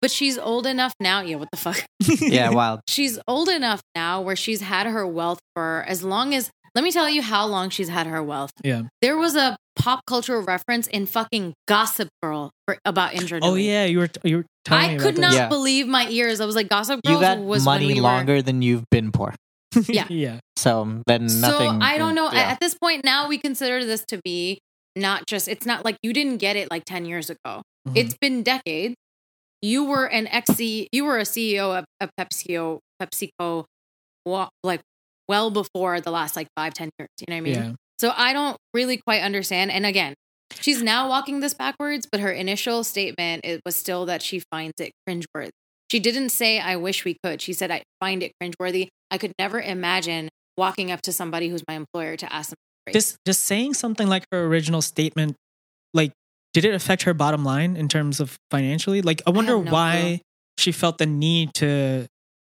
Speaker 3: But she's old enough now. Yeah, what the fuck?
Speaker 1: Yeah, wild.
Speaker 3: She's old enough now where she's had her wealth for as long as. Let me tell you how long she's had her wealth.
Speaker 2: Yeah.
Speaker 3: There was a pop culture reference in fucking Gossip Girl for, about Indra
Speaker 2: Oh
Speaker 3: Nooyi.
Speaker 2: yeah, you were you were telling me
Speaker 3: I
Speaker 2: about
Speaker 3: could
Speaker 2: this.
Speaker 3: not
Speaker 1: Yeah.
Speaker 3: believe my ears. I was like, Gossip Girl
Speaker 1: You got
Speaker 3: was when
Speaker 1: money
Speaker 3: we
Speaker 1: longer
Speaker 3: were.
Speaker 1: than you've been poor.
Speaker 3: Yeah.
Speaker 2: yeah.
Speaker 1: So then nothing.
Speaker 3: So I don't know.
Speaker 1: Yeah.
Speaker 3: At this point now, we consider this to be not just. It's not like you didn't get it like ten years ago.
Speaker 2: Mhm.
Speaker 3: It's been decades. You were an ex. You were a C E O of, of PepsiCo. PepsiCo, wa- like well before the last like five, ten years. You know what I mean?
Speaker 2: Yeah.
Speaker 3: So I don't really quite understand. And again, she's now walking this backwards, but her initial statement it was still that she finds it cringeworthy. She didn't say, I wish we could. She said, I find it cringeworthy. I could never imagine walking up to somebody who's my employer to ask them. for a raise."
Speaker 2: Just just saying something like her original statement, like, did it affect her bottom line in terms of financially? Like, I wonder
Speaker 3: have no
Speaker 2: why
Speaker 3: clue.
Speaker 2: she felt the need to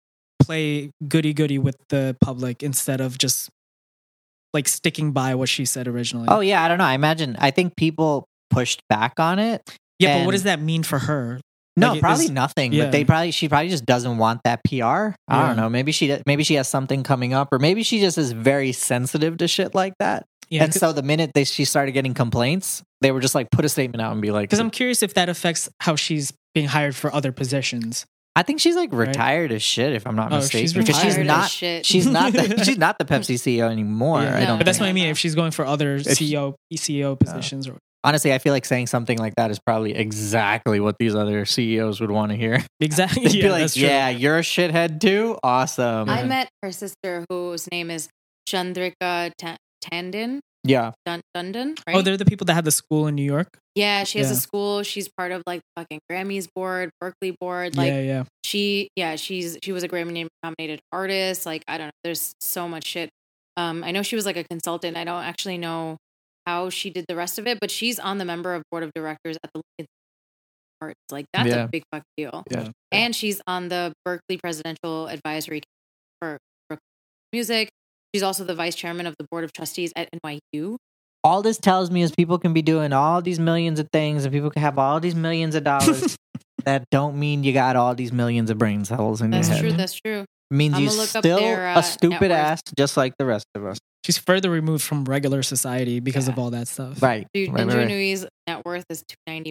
Speaker 2: play goody goody with the public instead of just like sticking by what she said originally.
Speaker 1: Oh yeah, I don't know. I imagine. I think people pushed back on it.
Speaker 2: yeah, but
Speaker 1: and-
Speaker 2: what does that mean for her?
Speaker 1: No,
Speaker 2: Like,
Speaker 1: probably
Speaker 2: is-
Speaker 1: nothing.
Speaker 2: yeah.
Speaker 1: But they probably she probably just doesn't want that P R. I
Speaker 2: Yeah.
Speaker 1: don't know. Maybe she maybe she has something coming up, or maybe she just is very sensitive to shit like that.
Speaker 2: Yeah,
Speaker 1: and so the minute they she started getting complaints, they were just like put a statement out and be like,
Speaker 2: because I'm curious if that affects how she's being hired for other positions.
Speaker 1: I think she's like
Speaker 2: Right.
Speaker 1: retired as shit, if I'm not
Speaker 2: Oh,
Speaker 1: mistaken.
Speaker 2: she's
Speaker 1: because she's
Speaker 2: retired
Speaker 3: as
Speaker 1: not
Speaker 3: shit.
Speaker 1: she's not the, she's not the Pepsi C E O anymore.
Speaker 2: Yeah.
Speaker 1: I don't.
Speaker 3: No.
Speaker 2: But that's
Speaker 1: think.
Speaker 2: what I mean. If she's going for other
Speaker 1: If-
Speaker 2: C E O, C E O positions, or
Speaker 1: Honestly, I feel like saying something like that is probably exactly what these other C E Os would want to hear.
Speaker 2: exactly,
Speaker 1: They'd
Speaker 2: yeah,
Speaker 1: be like,
Speaker 2: that's true.
Speaker 1: "Yeah, you're a shithead too. Awesome."
Speaker 3: I met her sister whose name is Chandrika Ta- Tandon.
Speaker 1: yeah,
Speaker 3: Dun- Dundon, right?
Speaker 2: Oh, they're the people that had the school in New York.
Speaker 3: yeah, she has
Speaker 2: Yeah.
Speaker 3: a school. She's part of like fucking Grammys board, Berkeley board. Like
Speaker 2: yeah, yeah.
Speaker 3: she, yeah, she's she was a Grammy nominated artist. Like I don't know, there's so much shit. Um, I know she was like a consultant. I don't actually know how she did the rest of it, but she's on the member of board of directors at the Lincoln Arts. Like that's
Speaker 1: Yeah.
Speaker 3: a big fucking deal.
Speaker 1: Yeah.
Speaker 3: And she's on the Berkeley Presidential Advisory for Berklee Music. She's also the vice chairman of the board of trustees at N Y U.
Speaker 1: all this tells me is people can be doing all these millions of things, and people can have all these millions of dollars. That don't mean you got all these millions of brain cells in
Speaker 3: That's
Speaker 1: your head.
Speaker 3: true. That's true.
Speaker 1: It means
Speaker 3: I'ma
Speaker 1: you
Speaker 3: look up
Speaker 1: still
Speaker 3: their, uh,
Speaker 1: a stupid
Speaker 3: net worth.
Speaker 1: ass, just like the rest of us.
Speaker 2: She's further removed from regular society because
Speaker 3: Yeah.
Speaker 2: of all that stuff.
Speaker 1: Right.
Speaker 3: Dude,
Speaker 1: right,
Speaker 3: Indra
Speaker 1: right, right.
Speaker 3: Nooyi's net worth is two ninety.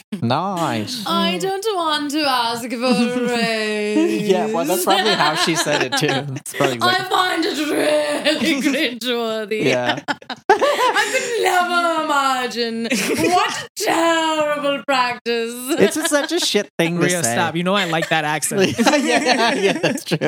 Speaker 1: Nice.
Speaker 3: I don't want to ask for a raise.
Speaker 1: Yeah, well, that's probably how she said it too. It's probably
Speaker 3: I
Speaker 1: exactly.
Speaker 3: find it really cringeworthy.
Speaker 1: Yeah.
Speaker 3: I could never imagine. What a terrible practice.
Speaker 1: It's just such a shit thing to
Speaker 2: Ria,
Speaker 1: say.
Speaker 2: stop. You know I like that accent.
Speaker 1: yeah, yeah, yeah, that's true.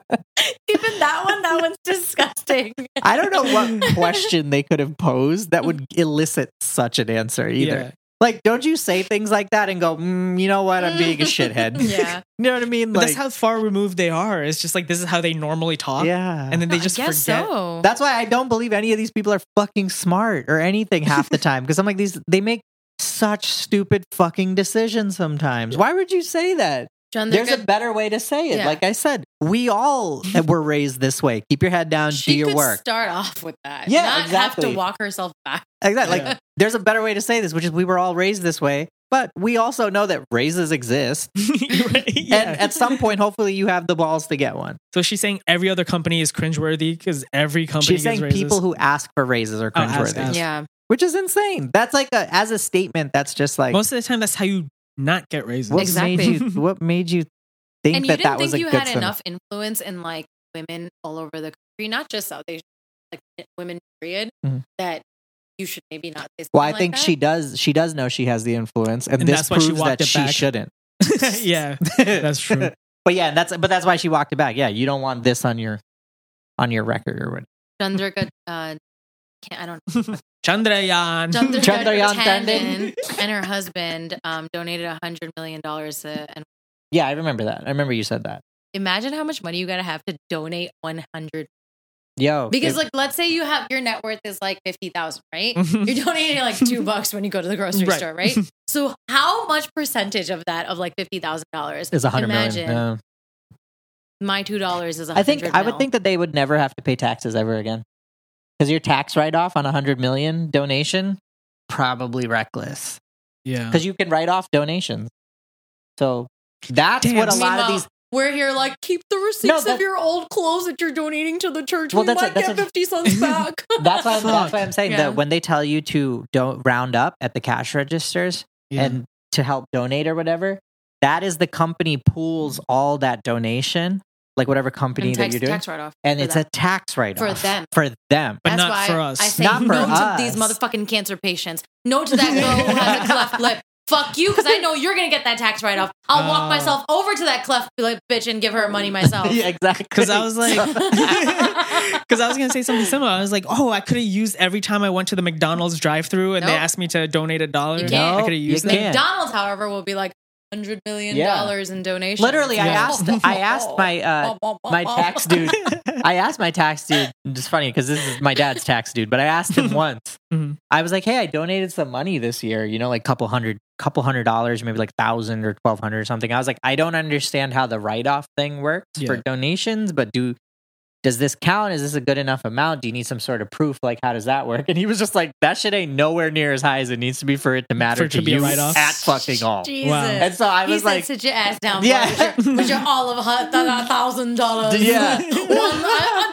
Speaker 3: Even that one, that one's disgusting.
Speaker 1: I don't know what question they could have posed that would elicit such an answer either.
Speaker 2: Yeah.
Speaker 1: Like, don't you say things like that and go, mm, you know what? I'm being a shithead.
Speaker 3: Yeah.
Speaker 1: You know what I mean?
Speaker 2: But
Speaker 1: Like,
Speaker 2: that's how far removed they are. It's just like this is how they normally talk.
Speaker 1: yeah.
Speaker 2: And then they
Speaker 3: I
Speaker 2: just
Speaker 3: guess
Speaker 2: forget.
Speaker 3: so.
Speaker 1: That's why I don't believe any of these people are fucking smart or anything half the time. Because I'm like, these they make such stupid fucking decisions sometimes. Why would you say that?
Speaker 3: John,
Speaker 1: There's
Speaker 3: they're
Speaker 1: a
Speaker 3: good.
Speaker 1: better way to say it.
Speaker 3: Yeah.
Speaker 1: Like I said, we all were raised this way. Keep your head down,
Speaker 3: She
Speaker 1: do your
Speaker 3: could
Speaker 1: work.
Speaker 3: start off with that.
Speaker 1: Yeah,
Speaker 3: not
Speaker 1: exactly.
Speaker 3: have to walk herself back.
Speaker 1: Exactly.
Speaker 2: Yeah.
Speaker 1: Like, there's a better way to say this, which is we were all raised this way. But we also know that raises exist.
Speaker 2: Right? Yeah.
Speaker 1: And at some point, hopefully, you have the balls to get one.
Speaker 2: So she's saying every other company is cringeworthy because every company
Speaker 1: She's
Speaker 2: gets
Speaker 1: saying
Speaker 2: raises.
Speaker 1: people who ask for raises are
Speaker 2: Oh, ask,
Speaker 1: cringeworthy,
Speaker 2: ask.
Speaker 3: Yeah.
Speaker 1: which is insane. That's like a as a statement. That's just like
Speaker 2: Most of the time, that's how you not get raises.
Speaker 1: what
Speaker 3: Exactly.
Speaker 1: made you what made you think
Speaker 3: And you
Speaker 1: that
Speaker 3: didn't
Speaker 1: that was
Speaker 3: think
Speaker 1: a
Speaker 3: you
Speaker 1: good
Speaker 3: had
Speaker 1: symbol?
Speaker 3: enough influence in like women all over the country, not just South Asia, like women period,
Speaker 1: Mhm.
Speaker 3: that you should maybe not say something
Speaker 1: Well, I
Speaker 3: like
Speaker 1: think
Speaker 3: that.
Speaker 1: she does. She does know she has the influence, and,
Speaker 2: And
Speaker 1: this
Speaker 2: that's why she
Speaker 1: proves
Speaker 2: walked
Speaker 1: that
Speaker 2: it
Speaker 1: she
Speaker 2: back.
Speaker 1: shouldn't.
Speaker 2: Yeah, that's true.
Speaker 1: But yeah, that's but that's why she walked it back. Yeah, you don't want this on your on your record or what?
Speaker 3: Chandrika, uh, can't, I don't know.
Speaker 2: Chandrayaan.
Speaker 3: Chandrika
Speaker 1: Chandrayaan
Speaker 3: Tandon and her husband um, donated a hundred million dollars to. And
Speaker 1: Yeah, I remember that. I remember you said that.
Speaker 3: imagine how much money you gotta have to donate one hundred.
Speaker 1: Yo,
Speaker 3: Because
Speaker 1: it-
Speaker 3: like, let's say you have your net worth is like fifty thousand, right? You're donating like two bucks when you go to the grocery
Speaker 2: Right.
Speaker 3: store, right? So how much percentage of that of like fifty thousand dollars
Speaker 1: is a hundred million.
Speaker 3: Imagine
Speaker 1: Yeah.
Speaker 3: my two dollars is a
Speaker 1: I think
Speaker 3: hundred.
Speaker 1: I would think that they would never have to pay taxes ever again, because your tax write off on a hundred million donation probably reckless.
Speaker 2: Yeah.
Speaker 1: Because you can write off donations. So That's
Speaker 2: Damn.
Speaker 1: what a lot of
Speaker 3: Meanwhile,
Speaker 1: these.
Speaker 3: we're here like, keep the receipts
Speaker 1: No,
Speaker 3: of
Speaker 1: that-
Speaker 3: your old clothes that you're donating to the church.
Speaker 1: Well,
Speaker 3: we
Speaker 1: that's
Speaker 3: might
Speaker 1: what- that's
Speaker 3: get
Speaker 1: what-
Speaker 3: fifty cents back.
Speaker 1: That's why. I'm, that's
Speaker 2: Fuck.
Speaker 1: why I'm saying
Speaker 3: Yeah.
Speaker 1: that when they tell you to don't round up at the cash registers
Speaker 2: Yeah.
Speaker 1: and to help donate or whatever, that is the company pools all that donation, like whatever company
Speaker 3: And
Speaker 1: that
Speaker 3: tax,
Speaker 1: you're doing,
Speaker 3: tax write-off.
Speaker 1: and
Speaker 3: for
Speaker 1: it's
Speaker 3: them.
Speaker 1: a tax write off
Speaker 3: For them.
Speaker 1: For them.
Speaker 2: But
Speaker 3: That's
Speaker 2: not
Speaker 3: why
Speaker 2: for us.
Speaker 3: I say
Speaker 1: Not for
Speaker 3: no to
Speaker 1: us.
Speaker 3: these motherfucking cancer patients. No to that girl who has a cleft lip. Fuck you, because I know you're gonna get that tax write off. I'll walk
Speaker 2: Oh.
Speaker 3: myself over to that cleft lip bitch and give her money myself.
Speaker 1: Yeah, exactly.
Speaker 2: Because I was like,
Speaker 1: So-
Speaker 2: because I was gonna say something similar. I was like, oh, I could have used every time I went to the McDonald's drive-through and they
Speaker 3: Nope.
Speaker 2: asked me to donate a dollar.
Speaker 3: You
Speaker 2: I
Speaker 3: can't.
Speaker 2: could have used
Speaker 1: You
Speaker 2: that.
Speaker 1: can't.
Speaker 3: McDonald's, however, will be like hundred million
Speaker 1: Yeah.
Speaker 3: dollars in donations.
Speaker 1: Literally, I
Speaker 2: Yeah.
Speaker 1: asked. I asked my uh, my tax dude. I asked my tax dude. It's funny because this is my dad's tax dude, but I asked him once.
Speaker 2: Mhm.
Speaker 1: I was like, "Hey, I donated some money this year. You know, like couple hundred, couple hundred dollars, maybe like thousand or twelve hundred or something." I was like, "I don't understand how the write off thing works for
Speaker 2: Yeah.
Speaker 1: donations, but do." Does this count? Is this a good enough amount? Do you need some sort of proof? Like, how does that work? And he was just like, that shit ain't nowhere near as high as it needs to be for it to matter
Speaker 2: For it
Speaker 1: to,
Speaker 2: to be a
Speaker 1: you
Speaker 2: write-off?
Speaker 1: at fucking all.
Speaker 3: Jesus.
Speaker 2: Wow.
Speaker 1: And so I
Speaker 3: He
Speaker 1: was
Speaker 3: said,
Speaker 1: like,
Speaker 3: sit your ass down,
Speaker 1: Yeah.
Speaker 3: yeah. with, your, with your olive hut, that thousand dollars.
Speaker 1: Yeah.
Speaker 3: One, I,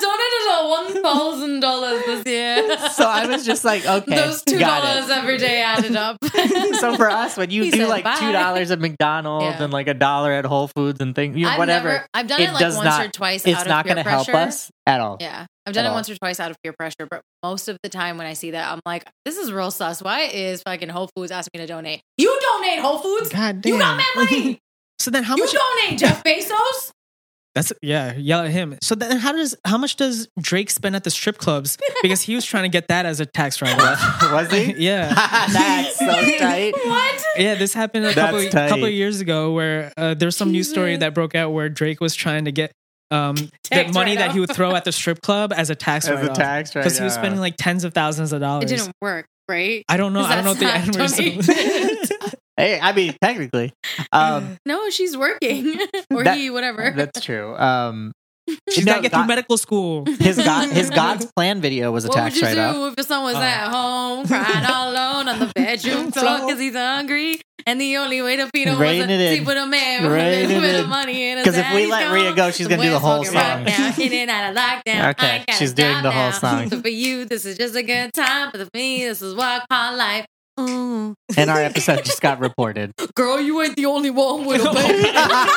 Speaker 3: I donated a one thousand dollars this year.
Speaker 1: so I was just like, okay,
Speaker 3: Those two
Speaker 1: got
Speaker 3: dollars
Speaker 1: it.
Speaker 3: every day added up.
Speaker 1: So for us, when you
Speaker 3: He
Speaker 1: do
Speaker 3: said
Speaker 1: like
Speaker 3: bye.
Speaker 1: two dollars at McDonald's
Speaker 3: Yeah.
Speaker 1: and like a dollar at Whole Foods and things, you know,
Speaker 3: I've
Speaker 1: whatever,
Speaker 3: never, I've done it,
Speaker 1: it
Speaker 3: like
Speaker 1: does
Speaker 3: once
Speaker 1: not-
Speaker 3: or twice.
Speaker 1: it's
Speaker 3: out
Speaker 1: not
Speaker 3: going
Speaker 1: going
Speaker 3: to
Speaker 1: to help us at all.
Speaker 3: Yeah, I've done
Speaker 1: At
Speaker 3: it
Speaker 1: all.
Speaker 3: once or twice out of peer pressure, but most of the time when I see that, I'm like, this is real sus. Why is fucking Whole Foods asking me to donate? You donate, Whole Foods.
Speaker 2: God
Speaker 3: You got
Speaker 2: damn.
Speaker 3: mad money.
Speaker 2: So then how
Speaker 3: You
Speaker 2: much?
Speaker 3: donate, Jeff Bezos.
Speaker 2: That's yeah, yell at him. So then how does how much does Drake spend at the strip clubs? Because he was trying to get that as a tax write-off.
Speaker 1: Was he?
Speaker 2: Yeah.
Speaker 1: That's so tight.
Speaker 3: What?
Speaker 2: Yeah, this happened a
Speaker 1: That's
Speaker 2: couple
Speaker 1: tight.
Speaker 2: couple of years ago where uh, there's some news story
Speaker 3: Jesus.
Speaker 2: that broke out where Drake was trying to get um the
Speaker 3: Tax
Speaker 2: money that
Speaker 3: write-off.
Speaker 2: he would throw at the strip club as a tax
Speaker 1: As a
Speaker 2: write-off.
Speaker 1: tax
Speaker 2: Because he was
Speaker 1: write-off.
Speaker 2: spending like tens of thousands of dollars.
Speaker 3: It didn't work, right?
Speaker 2: I don't know. I don't know what the
Speaker 3: That's
Speaker 2: end
Speaker 3: not
Speaker 2: result.
Speaker 1: Hey, I mean, technically, um,
Speaker 3: No, she's working, or
Speaker 1: That-
Speaker 3: he, whatever.
Speaker 1: that's true. Um,
Speaker 2: She's
Speaker 1: No,
Speaker 2: gotta get
Speaker 1: God-
Speaker 2: through medical school.
Speaker 1: his God, his God's plan video was a
Speaker 3: What would
Speaker 1: tax
Speaker 3: you
Speaker 1: write-off.
Speaker 3: do if your son was
Speaker 2: Oh.
Speaker 3: at home crying all alone on the bedroom floor because he's hungry, and the only way to feed him
Speaker 1: Rein
Speaker 3: was
Speaker 1: it
Speaker 3: to
Speaker 1: in.
Speaker 3: sleep with a man
Speaker 1: Rein
Speaker 3: with a
Speaker 1: it
Speaker 3: bit of
Speaker 1: in.
Speaker 3: money in his
Speaker 1: 'Cause if we
Speaker 3: daddy's
Speaker 1: let Rhea
Speaker 3: gone.
Speaker 1: go, she's gonna do the
Speaker 3: West
Speaker 1: whole
Speaker 3: walking right
Speaker 1: song.
Speaker 3: now, in and out of lockdown.
Speaker 1: Okay,
Speaker 3: I ain't gotta
Speaker 1: she's doing
Speaker 3: stop
Speaker 1: the whole
Speaker 3: now.
Speaker 1: song.
Speaker 3: So for you, this is just a good time. But for me, this is what I call life. Ooh.
Speaker 1: And our episode just got reported.
Speaker 3: Girl, you ain't the only one with a baby.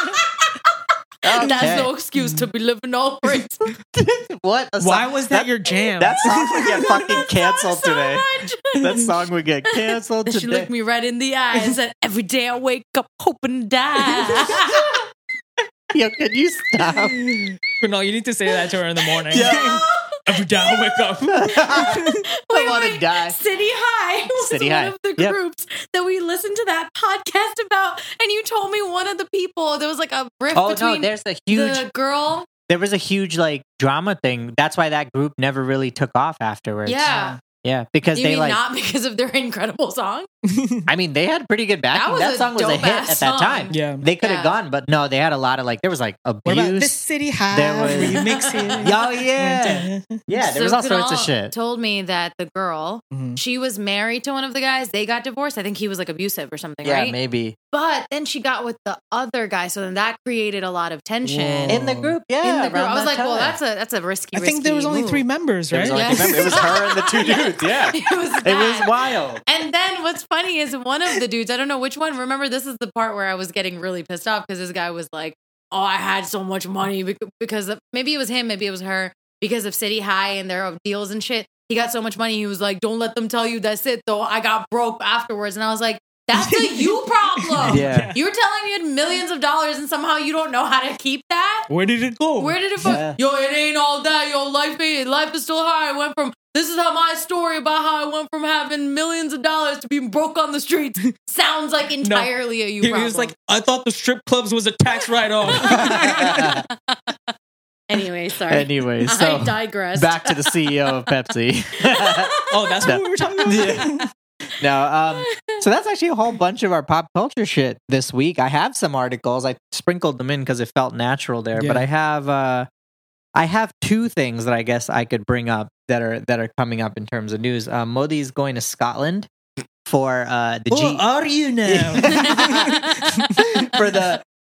Speaker 3: That's
Speaker 1: Okay.
Speaker 3: no excuse to be living all right.
Speaker 1: What? A
Speaker 2: Why
Speaker 1: song-
Speaker 2: was that, your jam?
Speaker 1: That song would get fucking canceled
Speaker 3: So
Speaker 1: today.
Speaker 3: much.
Speaker 1: That song would get canceled
Speaker 3: Then she
Speaker 1: today.
Speaker 3: looked me right in the eye and said, every day I wake up hoping to die.
Speaker 1: Yo, can you stop?
Speaker 2: no, you need to say that to her in the morning.
Speaker 1: Yeah.
Speaker 2: Every day I wake up.
Speaker 1: I want to die.
Speaker 3: City High was
Speaker 1: City
Speaker 3: one
Speaker 1: High.
Speaker 3: of the
Speaker 1: Yep.
Speaker 3: groups that we listened to that podcast about. And you told me one of the people, there was like a rift
Speaker 1: Oh no,
Speaker 3: between
Speaker 1: there's a huge
Speaker 3: the girl.
Speaker 1: there was a huge like drama thing. That's why that group never really took off afterwards.
Speaker 3: Yeah.
Speaker 1: Yeah, because
Speaker 3: You
Speaker 1: they
Speaker 3: mean
Speaker 1: like
Speaker 3: not because of their incredible song?
Speaker 1: I mean, they had pretty good backing.
Speaker 3: was
Speaker 1: That,
Speaker 3: a
Speaker 1: song was a hit
Speaker 3: dope-ass
Speaker 1: at that
Speaker 3: song.
Speaker 1: time.
Speaker 2: Yeah.
Speaker 1: They could have
Speaker 3: Yeah.
Speaker 1: gone, but no, they had a lot of like there was like
Speaker 2: What about
Speaker 1: abuse.
Speaker 2: this city high
Speaker 1: There was-
Speaker 2: remix here?
Speaker 1: Oh yeah. Yeah, there was all sorts of
Speaker 3: Kunal
Speaker 1: shit.
Speaker 3: Told me that the girl,
Speaker 2: Mhm.
Speaker 3: she was married to one of the guys. They got divorced. I think he was like abusive or something,
Speaker 1: Yeah,
Speaker 3: right?
Speaker 1: maybe.
Speaker 3: But then she got with the other guy, so then that created a lot of tension
Speaker 2: Whoa.
Speaker 1: In the group, yeah.
Speaker 3: in the group.
Speaker 1: around
Speaker 3: I was
Speaker 1: that
Speaker 3: like, well,
Speaker 1: time.
Speaker 3: that's a that's a risky.
Speaker 2: I think there was
Speaker 3: risky
Speaker 2: only
Speaker 3: move.
Speaker 2: three members,
Speaker 1: There was
Speaker 2: right?
Speaker 1: only
Speaker 3: Yes.
Speaker 1: two members. It was her and the two dudes. Yeah,
Speaker 3: It was
Speaker 1: it was
Speaker 3: bad.
Speaker 1: wild.
Speaker 3: And then what's funny is one of the dudes, I don't know which one. Remember, this is the part where I was getting really pissed off because this guy was like, "Oh, I had so much money bec- because of, maybe it was him, maybe it was her, because of City High and their deals and shit. He got so much money. He was like, "Don't let them tell you that's it, though. I got broke afterwards." And I was like, "That's a you problem.
Speaker 1: Yeah.
Speaker 3: You're telling me you had millions of dollars and somehow you don't know how to keep that."
Speaker 2: Where did it go?
Speaker 3: Where did it go?
Speaker 1: Yeah.
Speaker 3: Yo, it ain't all that. Yo, life ain't, life is still hard. I went from, this is how my story about how I went from having millions of dollars to being broke on the streets sounds like entirely a you
Speaker 2: he
Speaker 3: problem.
Speaker 2: was like, I thought the strip clubs was a tax write-off.
Speaker 3: anyway, sorry.
Speaker 1: Anyway, so
Speaker 3: I digress.
Speaker 1: back to the C E O of Pepsi.
Speaker 2: oh, that's
Speaker 1: No.
Speaker 2: what we were talking about?
Speaker 1: Yeah. No, um, so that's actually a whole bunch of our pop culture shit this week. I have some articles. I sprinkled them in because it felt natural there. But
Speaker 2: Yeah.
Speaker 1: I have, uh, I have two things that I guess I could bring up that are that are coming up in terms of news. Um, Modi's going to Scotland for uh, the
Speaker 2: Who
Speaker 1: G
Speaker 2: are you now?
Speaker 1: for the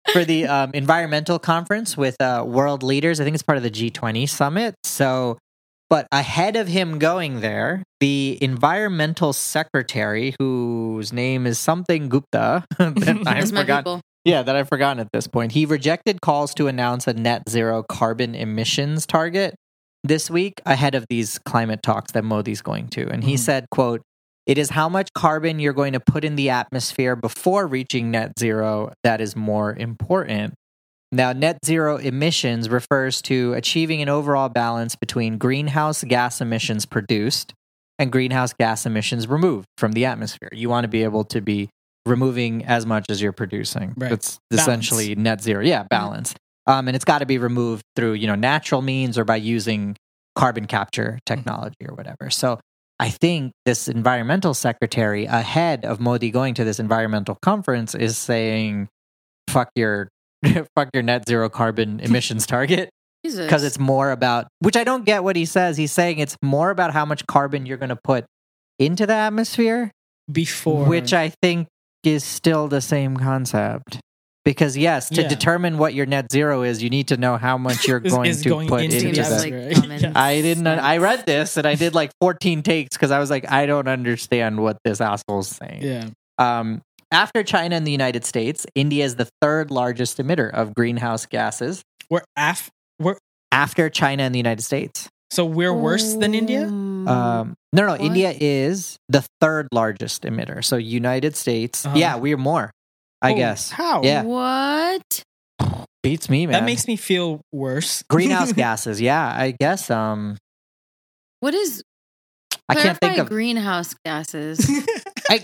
Speaker 1: for the um, environmental conference with uh, world leaders. I think it's part of the G twenty summit. So, but ahead of him going there, the environmental secretary, whose name is something Gupta, that I
Speaker 3: That's my
Speaker 1: forgot.
Speaker 3: people.
Speaker 1: Yeah, that I've forgotten at this point. He rejected calls to announce a net zero carbon emissions target this week ahead of these climate talks that Modi's going to. And he
Speaker 2: Mhm.
Speaker 1: said, quote, "It is how much carbon you're going to put in the atmosphere before reaching net zero that is more important." Now, net zero emissions refers to achieving an overall balance between greenhouse gas emissions produced and greenhouse gas emissions removed from the atmosphere. You want to be able to be removing as much as you're producing.
Speaker 2: Right.
Speaker 1: That's
Speaker 2: Balance.
Speaker 1: essentially net zero. Yeah, balance. Um, and it's got to be removed through, you know, natural means or by using carbon capture technology or whatever. So I think this environmental secretary, ahead of Modi going to this environmental conference, is saying, "Fuck your, fuck your net zero carbon emissions target,"
Speaker 3: Jesus.
Speaker 1: because it's more about. Which I don't get what he says. He's saying it's more about how much carbon you're going to put into the atmosphere,
Speaker 2: Before
Speaker 1: which I think is still the same concept. Because yes, to
Speaker 2: Yeah.
Speaker 1: determine what your net zero is, you need to know how much you're
Speaker 2: is,
Speaker 1: going
Speaker 2: is
Speaker 1: to
Speaker 2: going
Speaker 1: put
Speaker 2: into
Speaker 1: into
Speaker 2: the
Speaker 3: Seems
Speaker 1: that.
Speaker 3: like
Speaker 2: atmosphere.
Speaker 3: common
Speaker 2: Yeah.
Speaker 1: I didn't.
Speaker 3: sense.
Speaker 1: I read this and I did like fourteen takes because I was like, I don't understand what this asshole's saying.
Speaker 2: Yeah.
Speaker 1: Um, after China and the United States, India is the third largest emitter of greenhouse gases.
Speaker 2: We're af we're
Speaker 1: After China and the United States,
Speaker 2: so we're worse than India?
Speaker 3: Mm.
Speaker 1: um, no, no,
Speaker 3: What?
Speaker 1: India is the third largest emitter. So United States,
Speaker 2: Uh-huh.
Speaker 1: yeah, we're more. I
Speaker 2: Oh,
Speaker 1: guess
Speaker 2: How?
Speaker 1: Yeah.
Speaker 3: What?
Speaker 1: beats me, man.
Speaker 2: That makes me feel worse.
Speaker 1: greenhouse gases. Yeah, I guess. Um,
Speaker 3: What is?
Speaker 1: I can't think
Speaker 3: clarify
Speaker 1: of.
Speaker 3: greenhouse gases.
Speaker 1: I,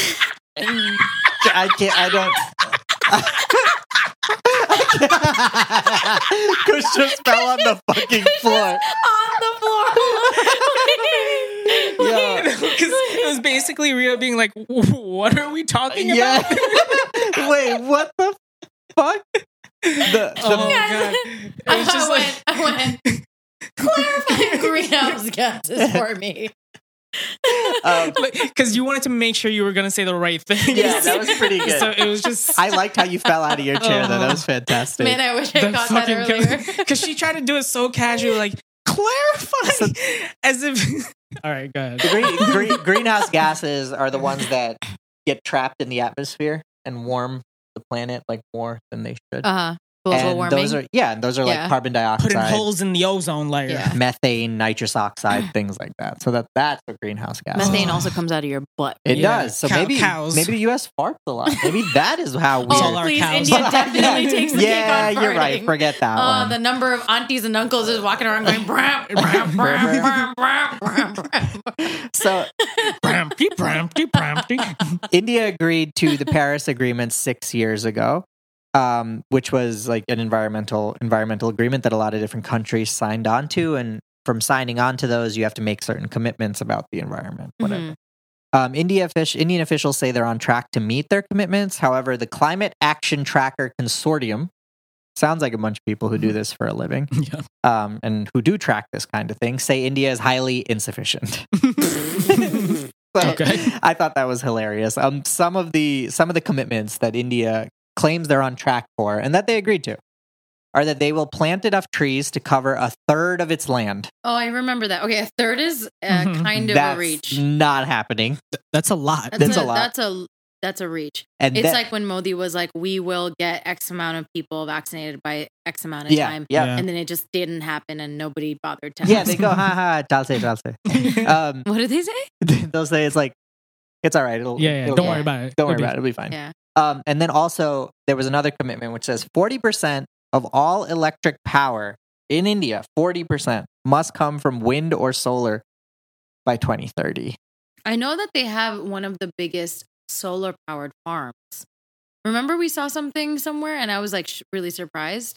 Speaker 1: I can't. I don't. Kush just fell on the fucking floor.
Speaker 3: On the floor.
Speaker 1: Yeah.
Speaker 2: Because it was basically Rio being like, "What are we talking
Speaker 1: Yeah.
Speaker 2: about?"
Speaker 1: Wait, what the fuck? The, the,
Speaker 2: Oh,
Speaker 3: Guys,
Speaker 2: God. It was just
Speaker 3: I
Speaker 2: like,
Speaker 3: went, I went, clarify greenhouse gases for me.
Speaker 1: um,
Speaker 2: because you wanted to make sure you were going to say the right thing.
Speaker 1: yeah, that was pretty good.
Speaker 2: So it was just
Speaker 1: I liked how you fell out of your chair. Though. That was fantastic.
Speaker 3: Man, I wish I got that earlier.
Speaker 2: Because she tried to do it so casually, like clarify, as if. All right, go ahead.
Speaker 1: Green, green, greenhouse gases are the ones that get trapped in the atmosphere and warm the planet like more than they should.
Speaker 3: Uh huh. Global
Speaker 1: and
Speaker 3: warming.
Speaker 1: those are yeah, and those are
Speaker 3: Yeah.
Speaker 1: like carbon
Speaker 2: Putting
Speaker 1: dioxide,
Speaker 2: holes in the ozone layer.
Speaker 3: Yeah.
Speaker 1: methane, nitrous oxide, things like that. So that that's what greenhouse gas. is.
Speaker 3: Methane also comes out of your butt.
Speaker 1: It
Speaker 2: Yeah.
Speaker 1: does. So
Speaker 2: Cow-
Speaker 1: maybe
Speaker 2: cows.
Speaker 1: maybe the U S farts a lot. Maybe that is how we.
Speaker 2: all
Speaker 3: Oh,
Speaker 2: our
Speaker 3: please,
Speaker 2: cows.
Speaker 3: India definitely takes the
Speaker 1: yeah,
Speaker 3: cake on
Speaker 1: you're right.
Speaker 3: farting.
Speaker 1: Forget that
Speaker 3: Oh,
Speaker 1: one.
Speaker 3: the number of aunties and uncles just walking around going, bram, bram, bram, bram, bram, bram, bram.
Speaker 1: So
Speaker 2: Brampty, brampty, brampty.
Speaker 1: India agreed to the Paris Agreement six years ago, um, which was like an environmental environmental agreement that a lot of different countries signed on to. And from signing on to those, you have to make certain commitments about the environment, whatever.
Speaker 3: Mhm.
Speaker 1: Um, India offic- Indian officials say they're on track to meet their commitments. However, the Climate Action Tracker Consortium sounds like a bunch of people who do this for a living
Speaker 2: Yeah.
Speaker 1: um, and who do track this kind of thing say India is highly insufficient. So,
Speaker 2: Okay.
Speaker 1: I thought that was hilarious. Um, some of the some of the commitments that India claims they're on track for and that they agreed to are that they will plant enough trees to cover a third of its land.
Speaker 3: Oh, I remember that. Okay, a third is uh,
Speaker 2: Mhm.
Speaker 3: kind of
Speaker 1: That's
Speaker 3: a reach.
Speaker 1: not happening.
Speaker 2: That's a lot.
Speaker 1: That's a lot.
Speaker 3: That's a that's a reach.
Speaker 1: And
Speaker 3: It's
Speaker 1: that-
Speaker 3: like when Modi was like, "We will get X amount of people vaccinated by X amount of
Speaker 1: yeah,
Speaker 3: time,"
Speaker 1: yeah,
Speaker 2: Yeah.
Speaker 3: and then it just didn't happen, and nobody bothered to.
Speaker 1: yeah.
Speaker 3: ask.
Speaker 1: They go, ha ha, dalse, dalse. Um,
Speaker 3: What did they say?
Speaker 1: they'll say it's like it's all right. It'll,
Speaker 2: yeah, yeah.
Speaker 1: it'll
Speaker 2: Don't
Speaker 1: be-
Speaker 2: worry about it.
Speaker 1: Don't worry
Speaker 2: It'll be-
Speaker 1: about it. It'll be fine.
Speaker 3: Yeah.
Speaker 1: Um, and then also there was another commitment which says forty percent of all electric power in India, forty percent must come from wind or solar by twenty thirty.
Speaker 3: I know that they have one of the biggest solar powered farms. Remember, we saw something somewhere, and I was like sh- really surprised.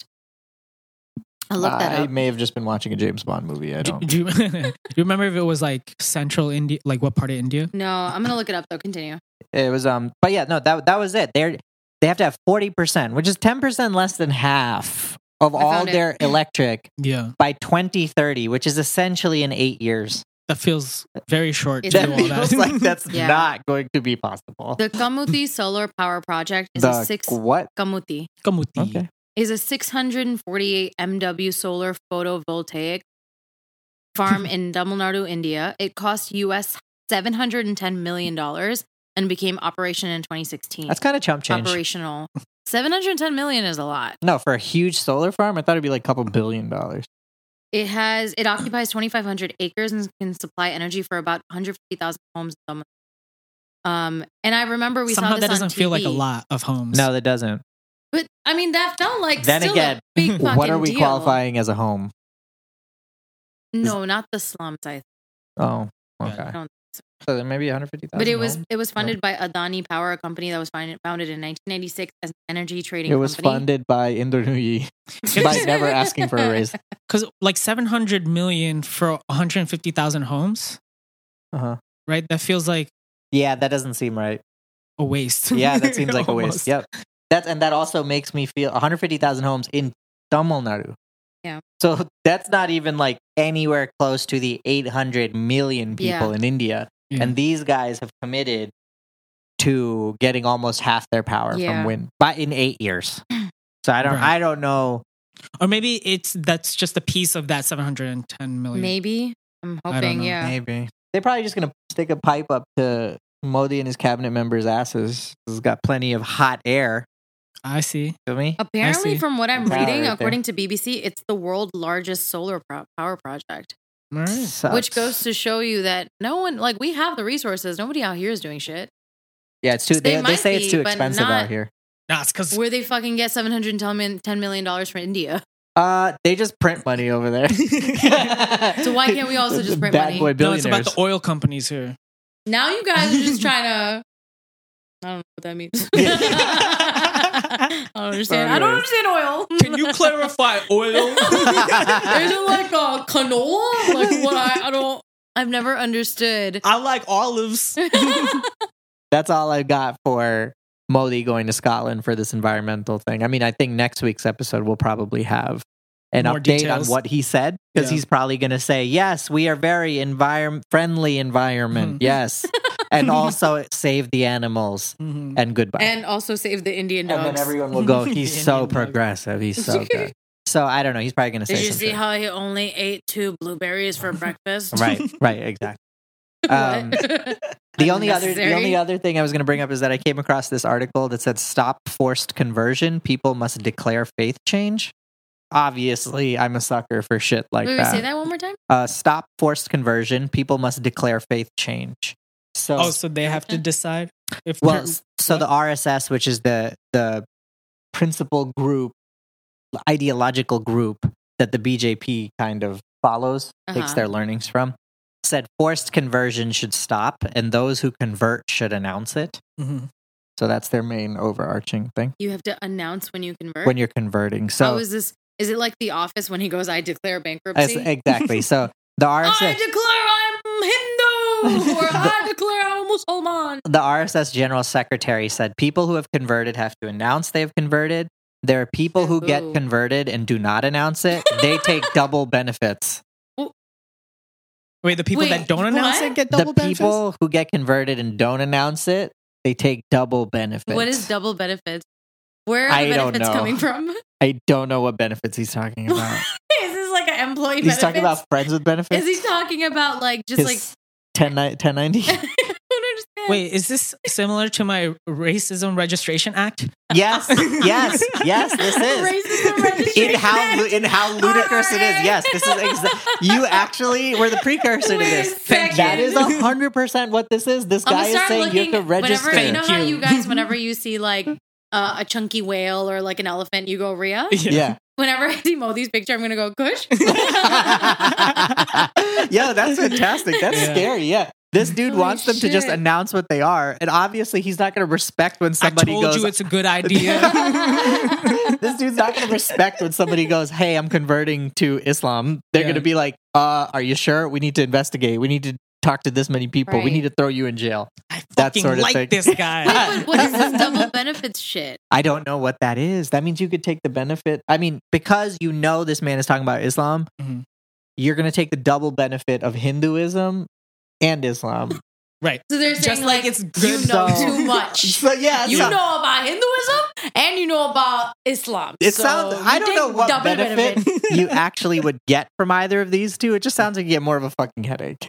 Speaker 3: I looked that
Speaker 1: I
Speaker 3: up.
Speaker 1: may have just been watching a James Bond movie. I
Speaker 2: Do,
Speaker 1: don't.
Speaker 2: do, you, do you remember if it was like central India, like what part of India?
Speaker 3: No, I'm gonna look it up though. Continue.
Speaker 1: It was um, but yeah, no, that that was it. They're they have to have forty percent, which is ten percent less than half of
Speaker 3: I
Speaker 1: all
Speaker 3: found it.
Speaker 1: their electric
Speaker 2: Yeah.
Speaker 1: by twenty thirty, which is essentially in eight years.
Speaker 2: That feels very short
Speaker 3: It
Speaker 2: to
Speaker 1: That
Speaker 2: do all
Speaker 1: feels
Speaker 2: that.
Speaker 1: like that's
Speaker 3: Yeah.
Speaker 1: not going to be possible.
Speaker 3: The Kamuti Solar Power Project is
Speaker 1: The
Speaker 3: a six
Speaker 1: what?
Speaker 3: Kamuti
Speaker 2: Kamuti.
Speaker 1: Okay.
Speaker 3: is a six hundred forty-eight megawatt solar photovoltaic farm in Tamil Nadu, India. It cost U S seven hundred ten million dollars and became operation in twenty sixteen.
Speaker 1: That's kind of chump change.
Speaker 3: Operational. seven hundred ten million is a lot.
Speaker 1: No, for a huge solar farm, I thought it'd be like a couple billion dollars.
Speaker 3: It has it occupies twenty-five hundred acres and can supply energy for about one hundred fifty thousand homes. Um, and I remember we
Speaker 2: Somehow
Speaker 3: saw this
Speaker 2: that doesn't
Speaker 3: on
Speaker 2: feel
Speaker 3: T V.
Speaker 2: like a lot of homes.
Speaker 1: No, that doesn't.
Speaker 3: But I mean, that felt like
Speaker 1: Then
Speaker 3: still
Speaker 1: again,
Speaker 3: a big fucking
Speaker 1: what are we
Speaker 3: deal.
Speaker 1: qualifying as a home?
Speaker 3: No, not the slums. I,
Speaker 1: Oh,
Speaker 2: Yeah.
Speaker 1: okay.
Speaker 3: I don't.
Speaker 1: So then maybe one hundred fifty thousand.
Speaker 3: But it was it was funded by Adani Power, a company that was founded founded in nineteen ninety-six as an energy trading.
Speaker 1: It was
Speaker 3: company.
Speaker 1: funded by Indonesia by never asking for a raise.
Speaker 2: Because like seven hundred million for one hundred fifty thousand homes,
Speaker 1: Uh-huh.
Speaker 2: right? That feels like
Speaker 1: Yeah, that doesn't seem right.
Speaker 2: a waste.
Speaker 1: Yeah, that seems like a waste.
Speaker 2: Almost.
Speaker 1: Yep. That's and that also makes me feel one hundred fifty thousand homes in Tamil Nadu.
Speaker 3: Yeah.
Speaker 1: So that's not even like anywhere close to the eight hundred million people
Speaker 3: Yeah.
Speaker 1: in India.
Speaker 2: Yeah.
Speaker 1: And these guys have committed to getting almost half their power
Speaker 3: Yeah.
Speaker 1: from wind by in eight years. So I don't
Speaker 2: Right.
Speaker 1: I don't know.
Speaker 2: Or maybe it's that's just a piece of that seven hundred ten million.
Speaker 3: Maybe I'm
Speaker 2: I don't
Speaker 3: hoping.
Speaker 2: know.
Speaker 3: Yeah.
Speaker 1: Maybe. They're probably just gonna stick a pipe up to Modi and his cabinet members' asses. It's got plenty of hot air.
Speaker 2: I see.
Speaker 1: Feel me?
Speaker 3: Apparently,
Speaker 2: see.
Speaker 3: from what I'm
Speaker 1: Wow,
Speaker 3: reading,
Speaker 1: right
Speaker 3: according to B B C, it's the world's largest solar pro- power project.
Speaker 2: All right.
Speaker 1: Sucks.
Speaker 3: Which goes to show you that no one, like, we have the resources. Nobody out here is doing shit.
Speaker 1: Yeah, it's too.
Speaker 3: They
Speaker 1: They, they
Speaker 3: might
Speaker 1: say it's
Speaker 3: be,
Speaker 1: too
Speaker 3: but
Speaker 1: expensive
Speaker 3: not-
Speaker 1: out here.
Speaker 2: Nah, it's because
Speaker 3: Where they fucking get seven hundred ten million dollars from India.
Speaker 1: Uh, they just print money over there.
Speaker 3: So why can't we also just print
Speaker 1: Bad
Speaker 3: money?
Speaker 1: boy
Speaker 2: no, it's
Speaker 1: billionaires.
Speaker 2: about the oil companies here.
Speaker 3: Now you guys are just trying to. I don't know what that means. I don't understand. I don't understand oil.
Speaker 2: Can you clarify oil?
Speaker 3: Is it like a canola? Like what? I, I don't. I've never understood.
Speaker 2: I like olives.
Speaker 1: That's all I got for Modi going to Scotland for this environmental thing. I mean, I think next week's episode will probably have an
Speaker 2: More
Speaker 1: update
Speaker 2: details.
Speaker 1: on what he said because
Speaker 2: Yeah.
Speaker 1: he's probably going to say, "Yes, we are very environment friendly environment.
Speaker 2: Mhm.
Speaker 1: Yes, and also save the animals
Speaker 2: Mhm.
Speaker 1: and goodbye."
Speaker 3: And also save the Indian
Speaker 1: And
Speaker 3: dogs.
Speaker 1: then everyone will go, "He's
Speaker 2: Indian
Speaker 1: so
Speaker 2: dogs.
Speaker 1: progressive. He's so good." So I don't know. He's probably going to say
Speaker 3: Did you
Speaker 1: something.
Speaker 3: see how he only ate two blueberries for breakfast?
Speaker 1: Right, right, exactly. Um,
Speaker 3: What?
Speaker 1: The only other the
Speaker 3: Unnecessary.
Speaker 1: only other thing I was going to bring up is that I came across this article that said stop forced conversion. People must declare faith change. Obviously, I'm a sucker for shit like
Speaker 3: Wait, wait,
Speaker 1: that.
Speaker 3: say that one more time.
Speaker 1: Uh, stop forced conversion. People must declare faith change. So,
Speaker 2: Oh, so they have to decide if
Speaker 1: well,
Speaker 2: they're-
Speaker 1: s- so the R S S, which is the the principal group, ideological group that the B J P kind of follows, takes
Speaker 3: Uh-huh.
Speaker 1: their learnings from, said forced conversion should stop, and those who convert should announce it.
Speaker 2: Mhm.
Speaker 1: So that's their main overarching thing
Speaker 3: You have to announce when you convert.
Speaker 1: when you're converting. So
Speaker 3: How is this? Is it like The Office when he goes, "I declare
Speaker 1: as-
Speaker 3: bankruptcy"?
Speaker 1: exactly. So the R S
Speaker 3: I
Speaker 1: S,
Speaker 3: declare I'm Hindu, or I declare I'm Muslim.
Speaker 1: the R S S general secretary said people who have converted have to announce they have converted. There are people who get
Speaker 3: Ooh.
Speaker 1: converted and do not announce it. They take double benefits.
Speaker 2: wait, the people
Speaker 3: Wait,
Speaker 2: that don't announce
Speaker 3: what?
Speaker 2: it get double
Speaker 1: the
Speaker 2: benefits?
Speaker 1: people who get converted and don't announce it, they take double benefits.
Speaker 3: What is double benefits? Where are
Speaker 1: I
Speaker 3: the
Speaker 1: don't
Speaker 3: benefits
Speaker 1: know.
Speaker 3: coming from?
Speaker 1: I don't know what benefits he's talking about.
Speaker 3: Is this like an employee
Speaker 1: He's
Speaker 3: benefits?
Speaker 1: talking about friends with benefits.
Speaker 3: Is he talking about like just
Speaker 1: His
Speaker 3: like?
Speaker 1: ten ninety?
Speaker 3: I don't understand.
Speaker 2: Wait, is this similar to my Racism Registration Act?
Speaker 1: Yes, yes, yes. This is
Speaker 3: Racism registration
Speaker 1: in how
Speaker 3: act.
Speaker 1: in how ludicrous it is. Yes, this is exa- you actually were the precursor to
Speaker 3: Wait a
Speaker 1: this.
Speaker 3: second.
Speaker 1: That is a hundred percent what this is. This
Speaker 3: I'm
Speaker 1: guy
Speaker 3: gonna
Speaker 1: is
Speaker 3: start
Speaker 1: saying you
Speaker 3: looking.
Speaker 1: have to register.
Speaker 3: Whenever you know how
Speaker 2: Thank you.
Speaker 3: you guys, whenever you see like uh, a chunky whale or like an elephant, you go Rhea.
Speaker 1: Yeah.
Speaker 3: Whenever I see Modi's picture, I'm gonna go Kush.
Speaker 1: Yeah, that's fantastic. That's
Speaker 2: Yeah.
Speaker 1: scary. Yeah. This dude
Speaker 3: Holy
Speaker 1: wants them to just
Speaker 3: shit.
Speaker 1: announce what they are. And obviously, he's not going to respect when
Speaker 2: I
Speaker 1: somebody
Speaker 2: told
Speaker 1: goes.
Speaker 2: you it's a good idea.
Speaker 1: This dude's not going to respect when somebody goes, "Hey, I'm converting to Islam." They're
Speaker 2: Yeah.
Speaker 1: going to be like, "Uh, are you sure? We need to investigate. We need to talk to this many people. We
Speaker 3: Right.
Speaker 1: need to throw you in jail."
Speaker 2: I
Speaker 1: That
Speaker 2: fucking
Speaker 1: sort of
Speaker 2: like
Speaker 1: thing.
Speaker 2: this guy.
Speaker 3: Wait, but what is this double benefits shit?
Speaker 1: I don't know what that is. That means you could take the benefit. I mean, because you know this man is talking about Islam,
Speaker 2: Mhm.
Speaker 1: you're going to take the double benefit of Hinduism and Islam.
Speaker 2: Right.
Speaker 3: So they're saying
Speaker 2: Just
Speaker 3: like,
Speaker 2: like it's
Speaker 3: you
Speaker 2: good.
Speaker 3: know
Speaker 1: So-
Speaker 3: too much.
Speaker 1: So yeah,
Speaker 3: You
Speaker 1: so-
Speaker 3: know about Hinduism and you know about Islam.
Speaker 1: It
Speaker 3: So
Speaker 1: sounds.
Speaker 3: you
Speaker 1: I don't
Speaker 3: take
Speaker 1: know what
Speaker 3: double
Speaker 1: benefit you actually would get from either of these two. It just sounds like you get more of a fucking headache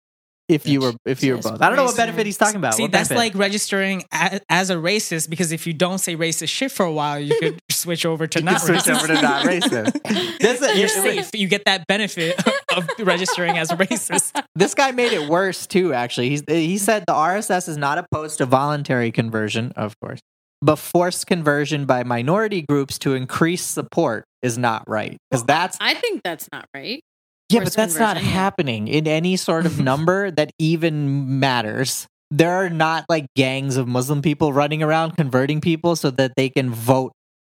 Speaker 1: if you were if you were
Speaker 3: Jesus
Speaker 1: both. I don't know what
Speaker 3: Christ,
Speaker 1: benefit
Speaker 3: man.
Speaker 1: he's talking about.
Speaker 2: See,
Speaker 1: What
Speaker 2: that's
Speaker 1: benefit?
Speaker 2: like registering a, as a racist because if you don't say racist shit for a while, you could switch over to
Speaker 1: You
Speaker 2: not
Speaker 1: switch
Speaker 2: racist.
Speaker 1: over to not racist. This,
Speaker 2: You're safe. You get that benefit of registering as a racist.
Speaker 1: this guy made it worse too. Actually, he's he said the R S S is not opposed to voluntary conversion, of course, but forced conversion by minority groups to increase support is not right because that's
Speaker 3: I think that's not right.
Speaker 1: yeah, but
Speaker 3: forced
Speaker 1: that's not
Speaker 3: conversion, yeah.
Speaker 1: happening in any sort of number that even matters. There are not like gangs of Muslim people running around converting people so that they can vote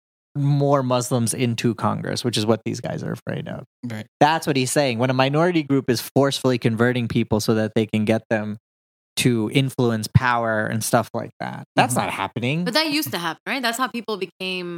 Speaker 1: more Muslims into Congress, which is what these guys are afraid of.
Speaker 2: Right.
Speaker 1: That's what he's saying. When a minority group is forcefully converting people so that they can get them to influence power and stuff like that, that's
Speaker 2: Mhm.
Speaker 1: not happening.
Speaker 3: But that used to happen, right? That's how people became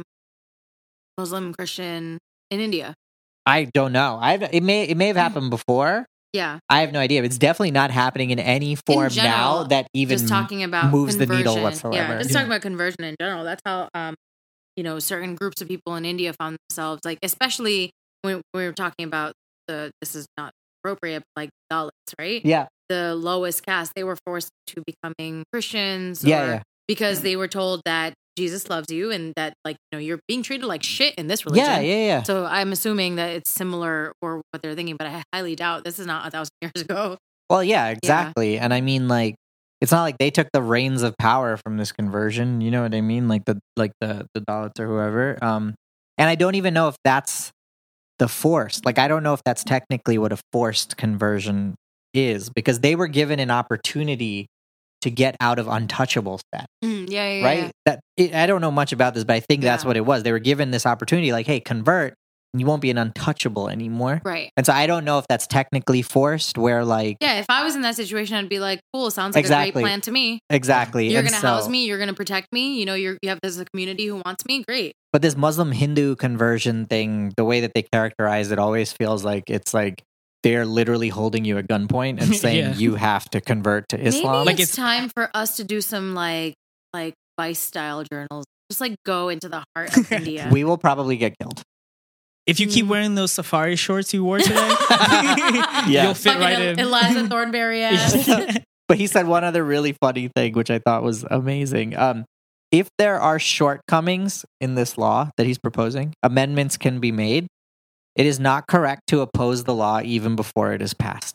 Speaker 3: Muslim, Christian in India.
Speaker 1: I don't know. I it may it may have happened before.
Speaker 3: Yeah.
Speaker 1: I have no idea. It's definitely not happening in any form
Speaker 3: general,
Speaker 1: now that even
Speaker 3: just talking about
Speaker 1: moves the
Speaker 3: conversion.
Speaker 1: needle whatsoever.
Speaker 3: Yeah, just
Speaker 2: Yeah.
Speaker 3: talking about conversion in general. That's how um, you know, certain groups of people in India found themselves like, especially when we were talking about the this is not appropriate, but like Dalits, right?
Speaker 1: Yeah.
Speaker 3: The lowest caste, they were forced to becoming Christians,
Speaker 1: Yeah,
Speaker 3: or
Speaker 1: yeah.
Speaker 3: because they were told that Jesus loves you and that like you know you're being treated like shit in this religion.
Speaker 1: Yeah, yeah, yeah.
Speaker 3: So I'm assuming that it's similar or what they're thinking, but I highly doubt this is not a thousand years ago.
Speaker 1: Well, yeah, exactly. And I mean, like, it's not like they took the reins of power from this conversion. You know what I mean? Like the like the the Dalits or whoever. Um, and I don't even know if that's the forced. Like, I don't know if that's technically what a forced conversion is because they were given an opportunity to get out of untouchable status.
Speaker 3: Yeah, yeah, yeah.
Speaker 1: Right? That it, I don't know much about this, but I think that's
Speaker 3: Yeah.
Speaker 1: what it was. They were given this opportunity, like, hey, convert, and you won't be an untouchable anymore.
Speaker 3: Right.
Speaker 1: And so I don't know if that's technically forced, where like
Speaker 3: Yeah, if I was in that situation, I'd be like, cool, sounds like a
Speaker 1: Exactly.
Speaker 3: great plan to me.
Speaker 1: exactly.
Speaker 3: You're
Speaker 1: and
Speaker 3: gonna
Speaker 1: so-
Speaker 3: house me, you're gonna protect me, you know, you're you have this community who wants me, great.
Speaker 1: But this Muslim Hindu conversion thing, the way that they characterize it, always feels like it's like they're literally holding you at gunpoint and saying
Speaker 2: Yeah.
Speaker 1: you have to convert to Islam.
Speaker 3: Maybe
Speaker 2: Like
Speaker 3: it's,
Speaker 2: it's-
Speaker 3: time for us to do some like like Vice style journals. Just like go into the heart of India.
Speaker 1: We will probably get killed.
Speaker 2: If you keep
Speaker 3: Mm.
Speaker 2: wearing those safari shorts you wore today,
Speaker 1: Yeah.
Speaker 2: you'll fit
Speaker 3: Fucking
Speaker 2: right
Speaker 3: El-
Speaker 2: in.
Speaker 3: Eliza Thornberry ass.
Speaker 1: But he said one other really funny thing, which I thought was amazing. Um, if there are shortcomings in this law that he's proposing, amendments can be made. It is not correct to oppose the law even before it is passed.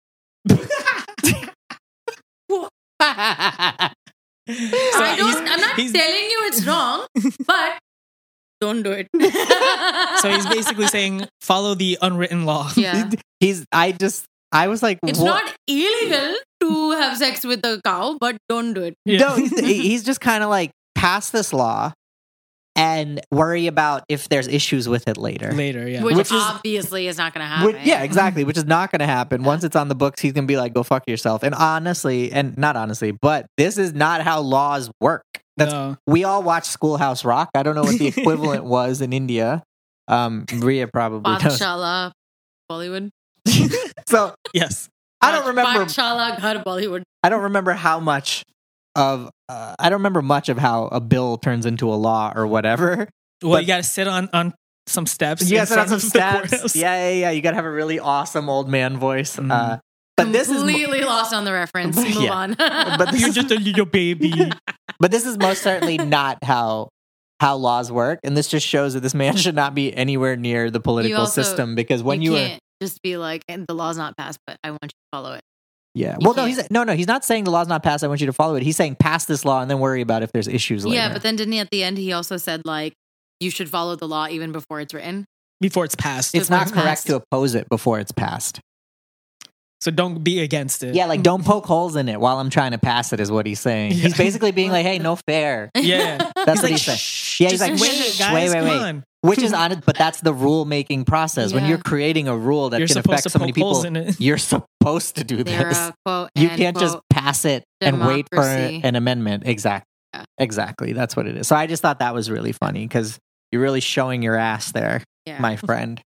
Speaker 3: I
Speaker 2: he's-
Speaker 3: don't I'm not
Speaker 2: he's-
Speaker 3: telling you it's wrong, but don't do it.
Speaker 2: So he's basically saying follow the unwritten law.
Speaker 3: Yeah.
Speaker 1: He's. I just. I was like,
Speaker 3: It's
Speaker 1: what?
Speaker 3: not illegal to have sex with a cow, but don't do it.
Speaker 2: Yeah.
Speaker 1: No, he's, he's just kind of like pass this law and worry about if there's issues with it later.
Speaker 2: Later, yeah.
Speaker 3: Which,
Speaker 1: Which is-
Speaker 3: obviously is not going to happen.
Speaker 1: Which- yeah, exactly. Which is not going to happen. Once it's on the books, he's going to be like, "Go fuck yourself." And honestly, and not honestly, but this is not how laws work. That's
Speaker 2: No.
Speaker 1: we all watch Schoolhouse Rock. I don't know what the equivalent was in India. Um, Ria probably knows.
Speaker 3: Pathshala, Bollywood.
Speaker 1: So
Speaker 2: Yes.
Speaker 1: I don't remember.
Speaker 3: Pathshala, Ghar Bollywood.
Speaker 1: I don't remember how much of. Uh, I don't remember much of how a bill turns into a law or whatever.
Speaker 2: Well,
Speaker 1: But-
Speaker 2: you got to sit on on some steps.
Speaker 1: You
Speaker 2: in
Speaker 1: gotta sit on
Speaker 2: front
Speaker 1: some
Speaker 2: of the
Speaker 1: steps.
Speaker 2: courthouse.
Speaker 1: Yeah, yeah, yeah. You gotta have a really awesome old man voice.
Speaker 2: Mm.
Speaker 1: Uh, but this is. mo-
Speaker 3: Completely lost on the reference. Move
Speaker 1: Yeah.
Speaker 3: on.
Speaker 1: But this
Speaker 2: You're
Speaker 1: is-
Speaker 2: just a little baby.
Speaker 1: But this is most certainly not how how laws work, and this just shows that this man should not be anywhere near the political
Speaker 3: also-
Speaker 1: system because when you,
Speaker 3: you
Speaker 1: were
Speaker 3: can't just be like, and the law's not passed, but I want you to follow it.
Speaker 1: yeah,
Speaker 3: you
Speaker 1: well, no,
Speaker 3: can't.
Speaker 1: he's no, no, he's not saying the law's not passed. I want you to follow it. He's saying pass this law and then worry about if there's issues later.
Speaker 3: Yeah, but then didn't he at the end? He also said like you should follow the law even before it's written.
Speaker 2: Before it's passed.
Speaker 1: it's
Speaker 3: before
Speaker 1: not
Speaker 3: it's
Speaker 1: correct
Speaker 3: passed.
Speaker 1: to oppose it before it's passed.
Speaker 2: So don't be against it.
Speaker 1: Yeah, like don't poke holes in it while I'm trying to pass it. Is what he's saying.
Speaker 2: Yeah.
Speaker 1: He's basically being like, "Hey, no fair."
Speaker 2: Yeah.
Speaker 1: That's
Speaker 2: He's
Speaker 1: what
Speaker 2: like,
Speaker 1: he's saying.
Speaker 2: "Shh,
Speaker 1: Yeah, he's
Speaker 2: just
Speaker 1: like,
Speaker 2: wait,
Speaker 1: "Shh,
Speaker 2: guys,
Speaker 1: wait, wait,
Speaker 2: come
Speaker 1: wait."
Speaker 2: on.
Speaker 1: Which is honest, but that's the rule making process. When
Speaker 3: Yeah.
Speaker 1: you're creating a rule that
Speaker 2: You're
Speaker 1: can
Speaker 2: supposed
Speaker 1: affect
Speaker 2: to
Speaker 1: so many
Speaker 2: poke holes
Speaker 1: people,
Speaker 2: in it.
Speaker 1: you're supposed to do
Speaker 3: They're
Speaker 1: this.
Speaker 3: a quote.
Speaker 1: You
Speaker 3: and
Speaker 1: can't just
Speaker 3: quote.
Speaker 1: pass it and wait for
Speaker 3: democracy.
Speaker 1: an amendment. Exactly.
Speaker 3: Yeah.
Speaker 1: Exactly. That's what it is. So I just thought that was really funny because you're really showing your ass there,
Speaker 3: Yeah.
Speaker 1: my friend.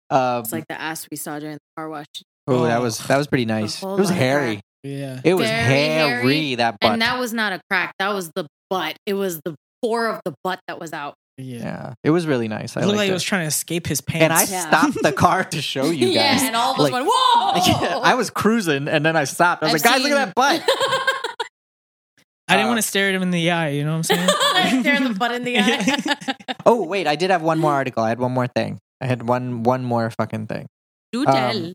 Speaker 1: Um,
Speaker 3: It's like the ass we saw during the car wash.
Speaker 1: oh, that was that was pretty nice. It
Speaker 3: whole
Speaker 1: was
Speaker 3: lot of
Speaker 1: hairy.
Speaker 2: Yeah.
Speaker 1: It was
Speaker 3: Very
Speaker 1: hairy,
Speaker 3: hairy,
Speaker 1: that butt.
Speaker 3: And that was not a crack. That was the butt. It was the core of the butt that was out.
Speaker 2: Yeah.
Speaker 1: yeah, it was really nice. I
Speaker 2: It looked
Speaker 1: liked
Speaker 2: like
Speaker 1: it.
Speaker 2: it was trying to escape his pants.
Speaker 1: and I
Speaker 3: Yeah.
Speaker 1: stopped the car to show you guys.
Speaker 3: Yeah, and all of us
Speaker 1: Like-
Speaker 3: went, whoa!
Speaker 1: I was cruising, and then I stopped. I was
Speaker 3: I've
Speaker 1: like, guys, look at that butt.
Speaker 2: I didn't
Speaker 1: Uh,
Speaker 2: want to stare at him in the eye. You know what I'm saying?
Speaker 3: Staring the butt in the eye.
Speaker 1: Oh wait, I did have one more article. I had one more thing. I had one one more fucking thing.
Speaker 3: Do
Speaker 1: Um,
Speaker 3: tell.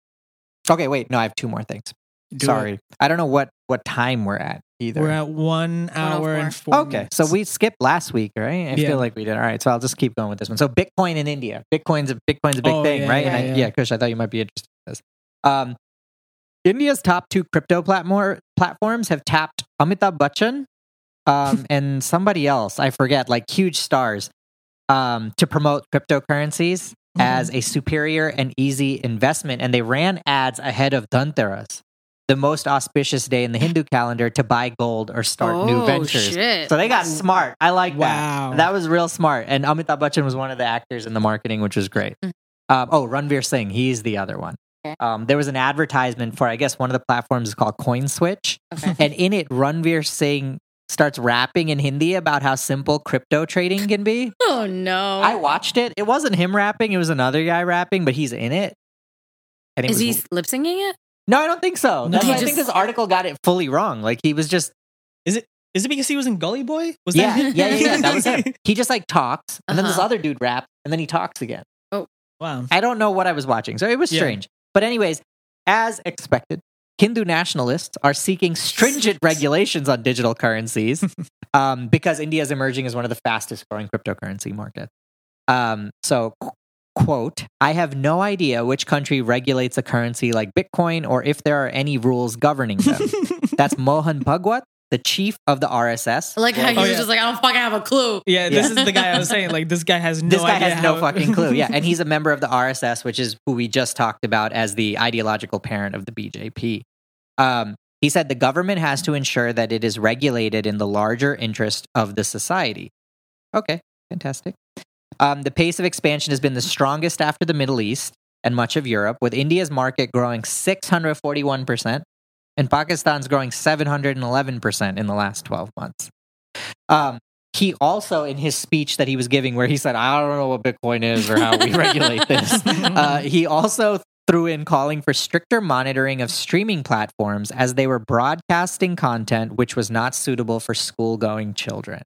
Speaker 1: Okay, wait, no, I have two more things.
Speaker 2: Do
Speaker 1: Sorry,
Speaker 2: it.
Speaker 1: I don't know what what time we're at either.
Speaker 2: We're at one hour and four.
Speaker 1: okay,
Speaker 2: minutes.
Speaker 1: so we skipped last week, right? I
Speaker 2: Yeah.
Speaker 1: feel like we did. All right, so I'll just keep going with this one. So Bitcoin in India. Bitcoin's a Bitcoin's a big
Speaker 2: Oh,
Speaker 1: thing,
Speaker 2: yeah,
Speaker 1: right?
Speaker 2: yeah,
Speaker 1: and I,
Speaker 2: yeah.
Speaker 1: yeah, Kush, I thought you might be interested in this. Um, India's top two crypto platform platforms have tapped Amitabh Bachchan um, and somebody else, I forget, like huge stars, um, to promote cryptocurrencies
Speaker 2: Mhm.
Speaker 1: as a superior and easy investment. And they ran ads ahead of Dhanteras, the most auspicious day in the Hindu calendar, to buy gold or start new
Speaker 3: Oh,
Speaker 1: ventures.
Speaker 3: shit.
Speaker 1: So they got smart. I like
Speaker 2: Wow.
Speaker 1: that. That was real smart. And Amitabh Bachchan was one of the actors in the marketing, which was great.
Speaker 3: Mhm.
Speaker 1: Um, oh, Ranveer Singh, he's the other one.
Speaker 3: Okay.
Speaker 1: Um, there was an advertisement for, I guess, one of the platforms is called CoinSwitch.
Speaker 3: Okay.
Speaker 1: And in it, Ranveer Singh starts rapping in Hindi about how simple crypto trading can be.
Speaker 3: Oh, no.
Speaker 1: I watched it. It wasn't him rapping. It was another guy rapping, but he's in it. And it
Speaker 3: Is
Speaker 1: was,
Speaker 3: he lip syncing it?
Speaker 1: No, I don't think so.
Speaker 2: No.
Speaker 1: That's
Speaker 2: He
Speaker 1: why I
Speaker 3: just-
Speaker 1: think this article got it fully wrong. Like he was just
Speaker 2: Is it is it because he was in Gully Boy? Was
Speaker 1: yeah,
Speaker 2: that him?
Speaker 1: yeah, yeah, yeah. That was him. He just like talks, and then this
Speaker 3: Uh-huh.
Speaker 1: other dude raps, and then he talks again.
Speaker 2: Wow.
Speaker 1: I don't know what I was watching, so it was
Speaker 2: Yeah.
Speaker 1: strange. But anyways, as expected, Hindu nationalists are seeking stringent regulations on digital currencies um, because India is emerging as one of the fastest growing cryptocurrency markets. Um, so, qu- quote, I have no idea which country regulates a currency like Bitcoin or if there are any rules governing them. That's Mohan Bhagwat, the chief of the R S S.
Speaker 3: I like how he
Speaker 2: Oh,
Speaker 3: was
Speaker 2: yeah.
Speaker 3: just like, I don't fucking have a clue.
Speaker 2: Yeah, this
Speaker 1: Yeah.
Speaker 2: is the guy I was saying. Like this guy has no
Speaker 1: This guy
Speaker 2: idea
Speaker 1: has no
Speaker 2: how-
Speaker 1: fucking clue. Yeah, and he's a member of the R S S, which is who we just talked about as the ideological parent of the B J P. Um, he said the government has to ensure that it is regulated in the larger interest of the society. Okay, fantastic. Um, the pace of expansion has been the strongest after the Middle East and much of Europe, with India's market growing six hundred forty-one percent and Pakistan's growing seven hundred eleven percent in the last twelve months. Um, he also, in his speech that he was giving, where he said, I don't know what Bitcoin is or how we regulate this, uh, he also threw in calling for stricter monitoring of streaming platforms as they were broadcasting content which was not suitable for school-going children.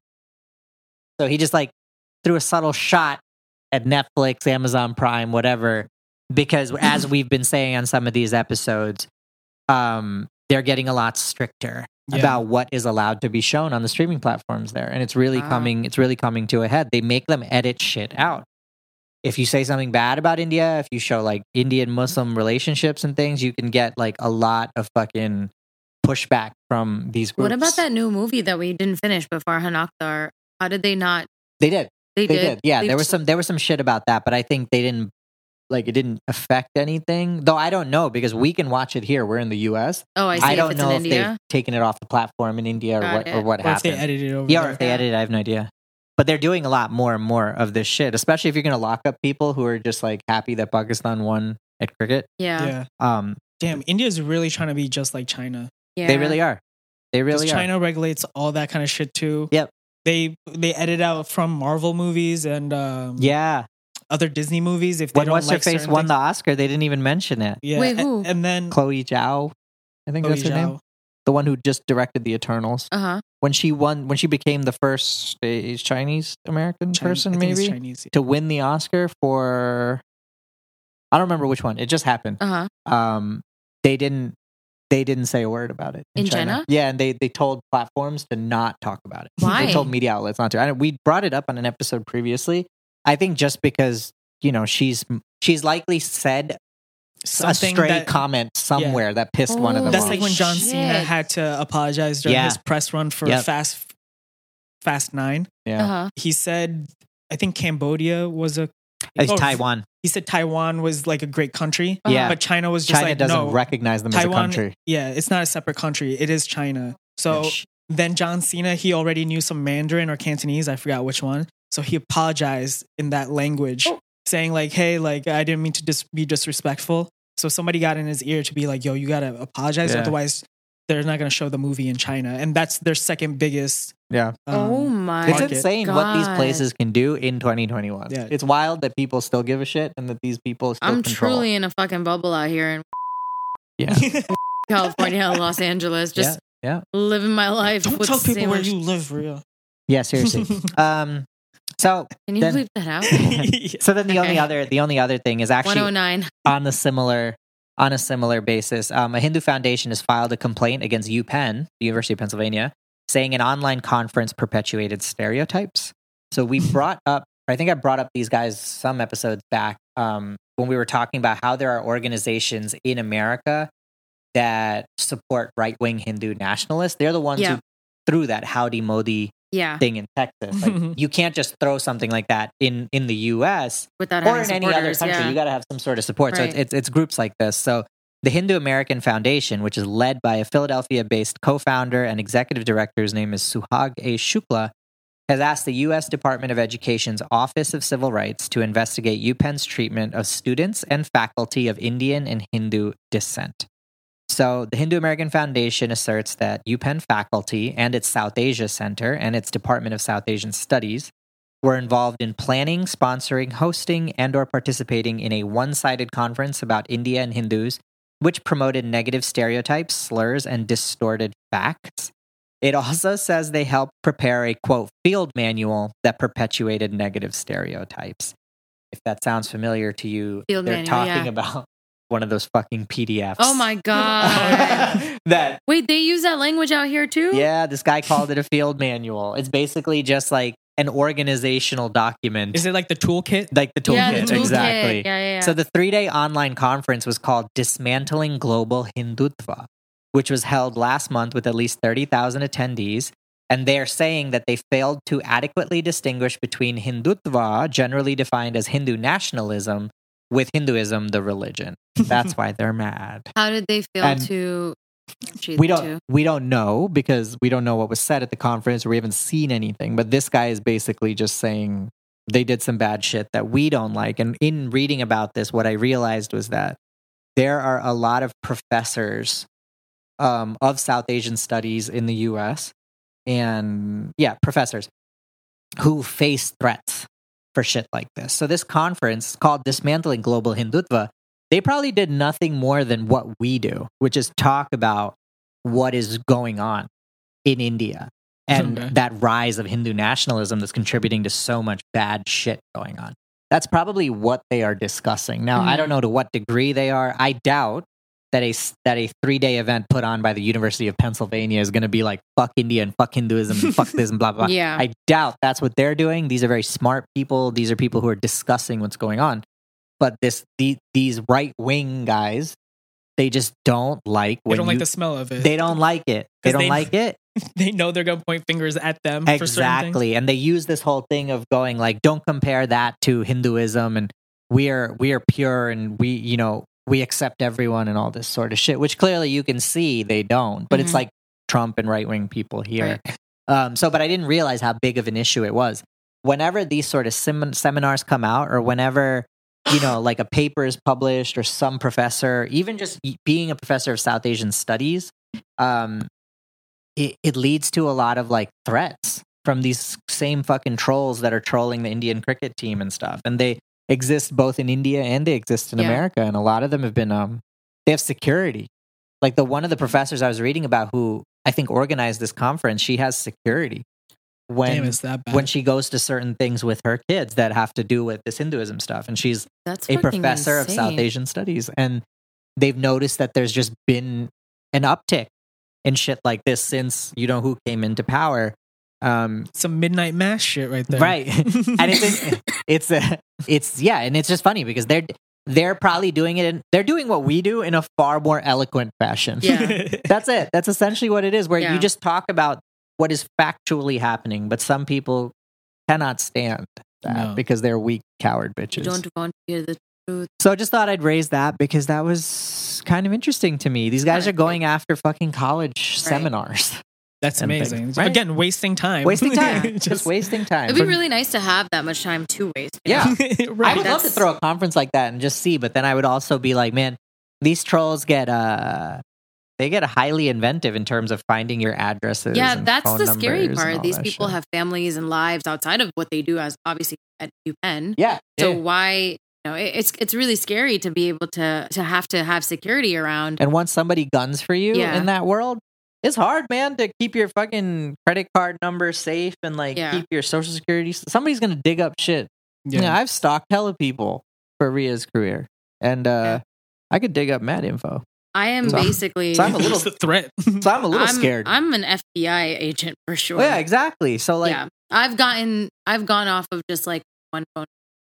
Speaker 1: So he just like threw a subtle shot at Netflix, Amazon Prime, whatever, because as we've been saying on some of these episodes, um, they're getting a lot stricter
Speaker 2: Yeah.
Speaker 1: about what is allowed to be shown on the streaming platforms there, and it's really
Speaker 3: Wow.
Speaker 1: coming. It's really coming to a head. They make them edit shit out. If you say something bad about India, if you show like Indian Muslim relationships and things, you can get like a lot of fucking pushback from these groups.
Speaker 3: What about that new movie that we didn't finish before Hanakdar? How did they not?
Speaker 1: They did.
Speaker 3: They,
Speaker 1: They
Speaker 3: did.
Speaker 1: did. Yeah,
Speaker 3: They
Speaker 1: there was
Speaker 3: just-
Speaker 1: some there was some shit about that, but I think they didn't like it didn't affect anything. Though I don't know because we can watch it here. We're in the U S.
Speaker 3: Oh, I see.
Speaker 1: I don't
Speaker 3: if it's
Speaker 1: know
Speaker 3: in
Speaker 1: if
Speaker 3: India.
Speaker 1: they've taken it off the platform in India or
Speaker 3: Got
Speaker 1: what or
Speaker 3: it.
Speaker 1: what
Speaker 2: Or if they
Speaker 1: happened.
Speaker 2: edited it over
Speaker 1: Yeah, or
Speaker 2: there.
Speaker 1: if they
Speaker 3: Yeah.
Speaker 1: edited, I have no idea. But they're doing a lot more and more of this shit, especially if you're going to lock up people who are just like happy that Pakistan won at cricket.
Speaker 3: Yeah.
Speaker 2: Yeah.
Speaker 1: Um,
Speaker 2: Damn, India's really trying to be just like China.
Speaker 3: Yeah.
Speaker 1: They really are. They
Speaker 2: Because
Speaker 1: really are.
Speaker 2: China regulates all that kind of shit too.
Speaker 1: Yep.
Speaker 2: They they edit out from Marvel movies and um,
Speaker 1: Yeah.
Speaker 2: other Disney movies if they
Speaker 1: When
Speaker 2: don't
Speaker 1: What's Her
Speaker 2: like
Speaker 1: Face
Speaker 2: certain
Speaker 1: won
Speaker 2: things.
Speaker 1: the Oscar, they didn't even mention it.
Speaker 2: Yeah.
Speaker 3: Wait,
Speaker 2: a-
Speaker 3: who?
Speaker 2: And then
Speaker 1: Chloe Zhao, I think
Speaker 2: Chloe
Speaker 1: that's her name.
Speaker 2: Zhao.
Speaker 1: The one who just directed The Eternals.
Speaker 3: Uh huh.
Speaker 1: When she won, when she became the first uh, Chinese American
Speaker 2: Chinese-
Speaker 1: person,
Speaker 2: I think it's
Speaker 1: maybe
Speaker 2: Chinese.
Speaker 1: to win the Oscar for, I don't remember which one. It just happened.
Speaker 3: Uh huh.
Speaker 1: Um, they didn't, they didn't say a word about it in,
Speaker 3: In China?
Speaker 1: Yeah, and they they told platforms to not talk about it.
Speaker 3: Why?
Speaker 1: They told media outlets not to. I, we brought it up on an episode previously. I think just because you know she's she's likely said
Speaker 2: Something
Speaker 1: a stray
Speaker 2: that-
Speaker 1: comment somewhere that pissed one of them
Speaker 2: That's
Speaker 1: off.
Speaker 2: like when John
Speaker 3: Shit.
Speaker 2: Cena had to apologize during
Speaker 1: Yeah.
Speaker 2: his press run for
Speaker 1: Yep.
Speaker 2: Fast Fast Nine.
Speaker 1: yeah,
Speaker 3: Uh huh.
Speaker 2: He said, I think Cambodia was a.
Speaker 1: it's
Speaker 2: oh,
Speaker 1: Taiwan.
Speaker 2: He said Taiwan was like a great country.
Speaker 1: Yeah.
Speaker 2: But China was just
Speaker 1: China
Speaker 2: like,
Speaker 1: doesn't
Speaker 2: no,
Speaker 1: recognize them
Speaker 2: Taiwan,
Speaker 1: as a country.
Speaker 2: yeah, it's not a separate country. It is China. So
Speaker 1: Sh-
Speaker 2: then John Cena, he already knew some Mandarin or Cantonese. I forgot which one. So he apologized in that language,
Speaker 3: Oh.
Speaker 2: saying like, "Hey, like I didn't mean to dis- be disrespectful." So somebody got in his ear to be like, "Yo, you gotta apologize,
Speaker 1: Yeah.
Speaker 2: otherwise they're not gonna show the movie in China." And that's their second biggest.
Speaker 1: Yeah.
Speaker 2: Um,
Speaker 3: oh my!
Speaker 1: It's
Speaker 2: market.
Speaker 1: insane what these
Speaker 3: God.
Speaker 1: places can do in twenty twenty-one.
Speaker 2: Yeah.
Speaker 1: It's wild that people still give a shit and that these people still
Speaker 3: I'm
Speaker 1: control.
Speaker 3: truly in a fucking bubble out here in
Speaker 1: Yeah.
Speaker 3: California, Los Angeles, just
Speaker 1: yeah.
Speaker 3: living my life.
Speaker 2: Don't
Speaker 3: with
Speaker 2: tell people where
Speaker 3: sandwich-
Speaker 2: you live, Ria.
Speaker 1: Yeah, seriously. um so
Speaker 3: Can you
Speaker 1: then-
Speaker 3: bleep that out?
Speaker 1: so then the only
Speaker 3: Okay.
Speaker 1: other the only other thing is actually
Speaker 3: one oh nine.
Speaker 1: on a similar on a similar basis. Um, a Hindu foundation has filed a complaint against UPenn, the University of Pennsylvania, saying an online conference perpetuated stereotypes. So we brought up, I think I brought up these guys some episodes back um, when we were talking about how there are organizations in America that support right wing Hindu nationalists. They're the ones
Speaker 3: Yeah.
Speaker 1: who threw that Howdy Modi
Speaker 3: Yeah,
Speaker 1: thing in Texas. Like, you can't just throw something like that in in the U S
Speaker 3: without
Speaker 1: or
Speaker 3: having
Speaker 1: in any other
Speaker 3: supporters,
Speaker 1: country.
Speaker 3: yeah.
Speaker 1: You got to have some sort of support. So
Speaker 3: Right.
Speaker 1: it's, it's it's groups like this. So the Hindu American Foundation, which is led by a Philadelphia-based co-founder and executive director, his name is Suhag A. Shukla, has asked the U S Department of Education's Office of Civil Rights to investigate UPenn's treatment of students and faculty of Indian and Hindu descent. So the Hindu American Foundation asserts that UPenn faculty and its South Asia Center and its Department of South Asian Studies were involved in planning, sponsoring, hosting, and or participating in a one-sided conference about India and Hindus, which promoted negative stereotypes, slurs, and distorted facts. It also says they helped prepare a, quote, field manual that perpetuated negative stereotypes. If that sounds familiar to you,
Speaker 3: Field
Speaker 1: they're
Speaker 3: manual,
Speaker 1: talking
Speaker 3: yeah.
Speaker 1: about one of those fucking P D Fs.
Speaker 3: Oh my god!
Speaker 1: that
Speaker 3: Wait, they use that language out here too?
Speaker 1: yeah, this guy called it a field manual. It's basically just like an organizational document,
Speaker 2: Is it like the toolkit?
Speaker 1: like the toolkit,
Speaker 3: Yeah, the toolkit.
Speaker 1: exactly.
Speaker 3: Yeah, yeah, yeah.
Speaker 1: So the three-day online conference was called Dismantling Global Hindutva, which was held last month with at least thirty thousand attendees. And they're saying that they failed to adequately distinguish between Hindutva, generally defined as Hindu nationalism, with Hinduism, the religion. That's why they're mad.
Speaker 3: How did they fail
Speaker 1: And
Speaker 3: to cheat
Speaker 1: We
Speaker 3: the
Speaker 1: don't
Speaker 3: two?
Speaker 1: we don't know because we don't know what was said at the conference or we haven't seen anything. But this guy is basically just saying they did some bad shit that we don't like. And in reading about this, what I realized was that there are a lot of professors um, of South Asian studies in the U S and yeah, professors who face threats for shit like this. So this conference called Dismantling Global Hindutva, they probably did nothing more than what we do, which is talk about what is going on in India and
Speaker 2: Okay.
Speaker 1: that rise of Hindu nationalism that's contributing to so much bad shit going on. That's probably what they are discussing. Now, I
Speaker 3: Mhm.
Speaker 1: don't know to what degree they are. I doubt that a s- that a three-day event put on by the University of Pennsylvania is going to be like fuck India and fuck Hinduism and fuck this and blah blah. blah.
Speaker 3: Yeah.
Speaker 1: I doubt that's what they're doing. These are very smart people. These are people who are discussing what's going on. But this the, these right-wing guys, they just don't like
Speaker 2: They
Speaker 1: when
Speaker 2: don't
Speaker 1: you,
Speaker 2: like the smell of it.
Speaker 1: they don't like it. They
Speaker 2: 'Cause
Speaker 1: don't
Speaker 2: they-
Speaker 1: like it.
Speaker 2: They know they're gonna point fingers at them for certain things.
Speaker 1: Exactly. And they use this whole thing of going like, don't compare that to Hinduism and we are we are pure and we, you know, we accept everyone and all this sort of shit, which clearly you can see they don't. But it's
Speaker 3: Mhm.
Speaker 1: like Trump and right wing people here. Um, so, but I didn't realize how big of an issue it was. Whenever these sort of sem- seminars come out, or whenever, you know, like a paper is published, or some professor, even just y- being a professor of South Asian studies, um, it, it leads to a lot of like threats from these same fucking trolls that are trolling the Indian cricket team and stuff. And they exist both in India and they exist in
Speaker 3: Yeah.
Speaker 1: America. And a lot of them have been, um, they have security. Like the one of the professors I was reading about who I think organized this conference, she has security when
Speaker 2: Damn, it's that bad.
Speaker 1: when she goes to certain things with her kids that have to do with this Hinduism stuff. And she's
Speaker 3: That's
Speaker 1: a
Speaker 3: fucking
Speaker 1: professor of South
Speaker 3: insane.
Speaker 1: Asian studies. And they've noticed that there's just been an uptick in shit like this since you know who came into power. Um,
Speaker 2: Some midnight mass shit right there.
Speaker 1: right. And it's it's a, it's yeah, and it's just funny because they're they're probably doing it in, they're doing what we do in a far more eloquent fashion.
Speaker 3: Yeah.
Speaker 1: That's it. That's essentially what it is, where
Speaker 3: Yeah.
Speaker 1: you just talk about what is factually happening, but some people cannot stand that
Speaker 2: No.
Speaker 1: because they're weak, coward
Speaker 3: You
Speaker 1: bitches.
Speaker 3: don't want to hear the truth.
Speaker 1: So I just thought I'd raise that because that was kind of interesting to me. These guys are going after fucking college seminars.
Speaker 2: That's
Speaker 1: and
Speaker 2: amazing.
Speaker 1: things, right?
Speaker 2: Again, wasting time.
Speaker 1: Wasting time.
Speaker 3: Yeah.
Speaker 1: Just wasting time.
Speaker 3: It'd be really nice to have that much time to waste. you
Speaker 1: Yeah.
Speaker 3: know?
Speaker 1: I
Speaker 2: right.
Speaker 1: would love to
Speaker 3: That's-
Speaker 1: throw a conference like that and just see, but then I would also be like, man, these trolls get uh they get highly inventive in terms of finding your addresses.
Speaker 3: Yeah,
Speaker 1: and
Speaker 3: that's
Speaker 1: phone
Speaker 3: the scary
Speaker 1: numbers and
Speaker 3: part.
Speaker 1: all
Speaker 3: These
Speaker 1: that
Speaker 3: people
Speaker 1: shit.
Speaker 3: have families and lives outside of what they do as obviously at UPenn.
Speaker 1: Yeah.
Speaker 3: So
Speaker 1: yeah.
Speaker 3: why, you know, it- it's it's really scary to be able to to have to have security around.
Speaker 1: And once somebody guns for you
Speaker 3: Yeah.
Speaker 1: in that world, it's hard, man, to keep your fucking credit card number safe and like
Speaker 3: Yeah.
Speaker 1: keep your social security. Somebody's gonna dig up shit.
Speaker 2: Yeah.
Speaker 1: Yeah, I've stalked hella people for Ria's career, and uh,
Speaker 3: Yeah.
Speaker 1: I could dig up mad info.
Speaker 3: I am
Speaker 1: So-
Speaker 3: basically
Speaker 1: so I'm a little-
Speaker 2: It's a threat.
Speaker 1: So I'm a little
Speaker 3: I'm,
Speaker 1: scared.
Speaker 3: I'm an F B I agent for sure.
Speaker 1: Well, yeah, exactly. So like,
Speaker 3: yeah, I've gotten I've gone off of just like one phone,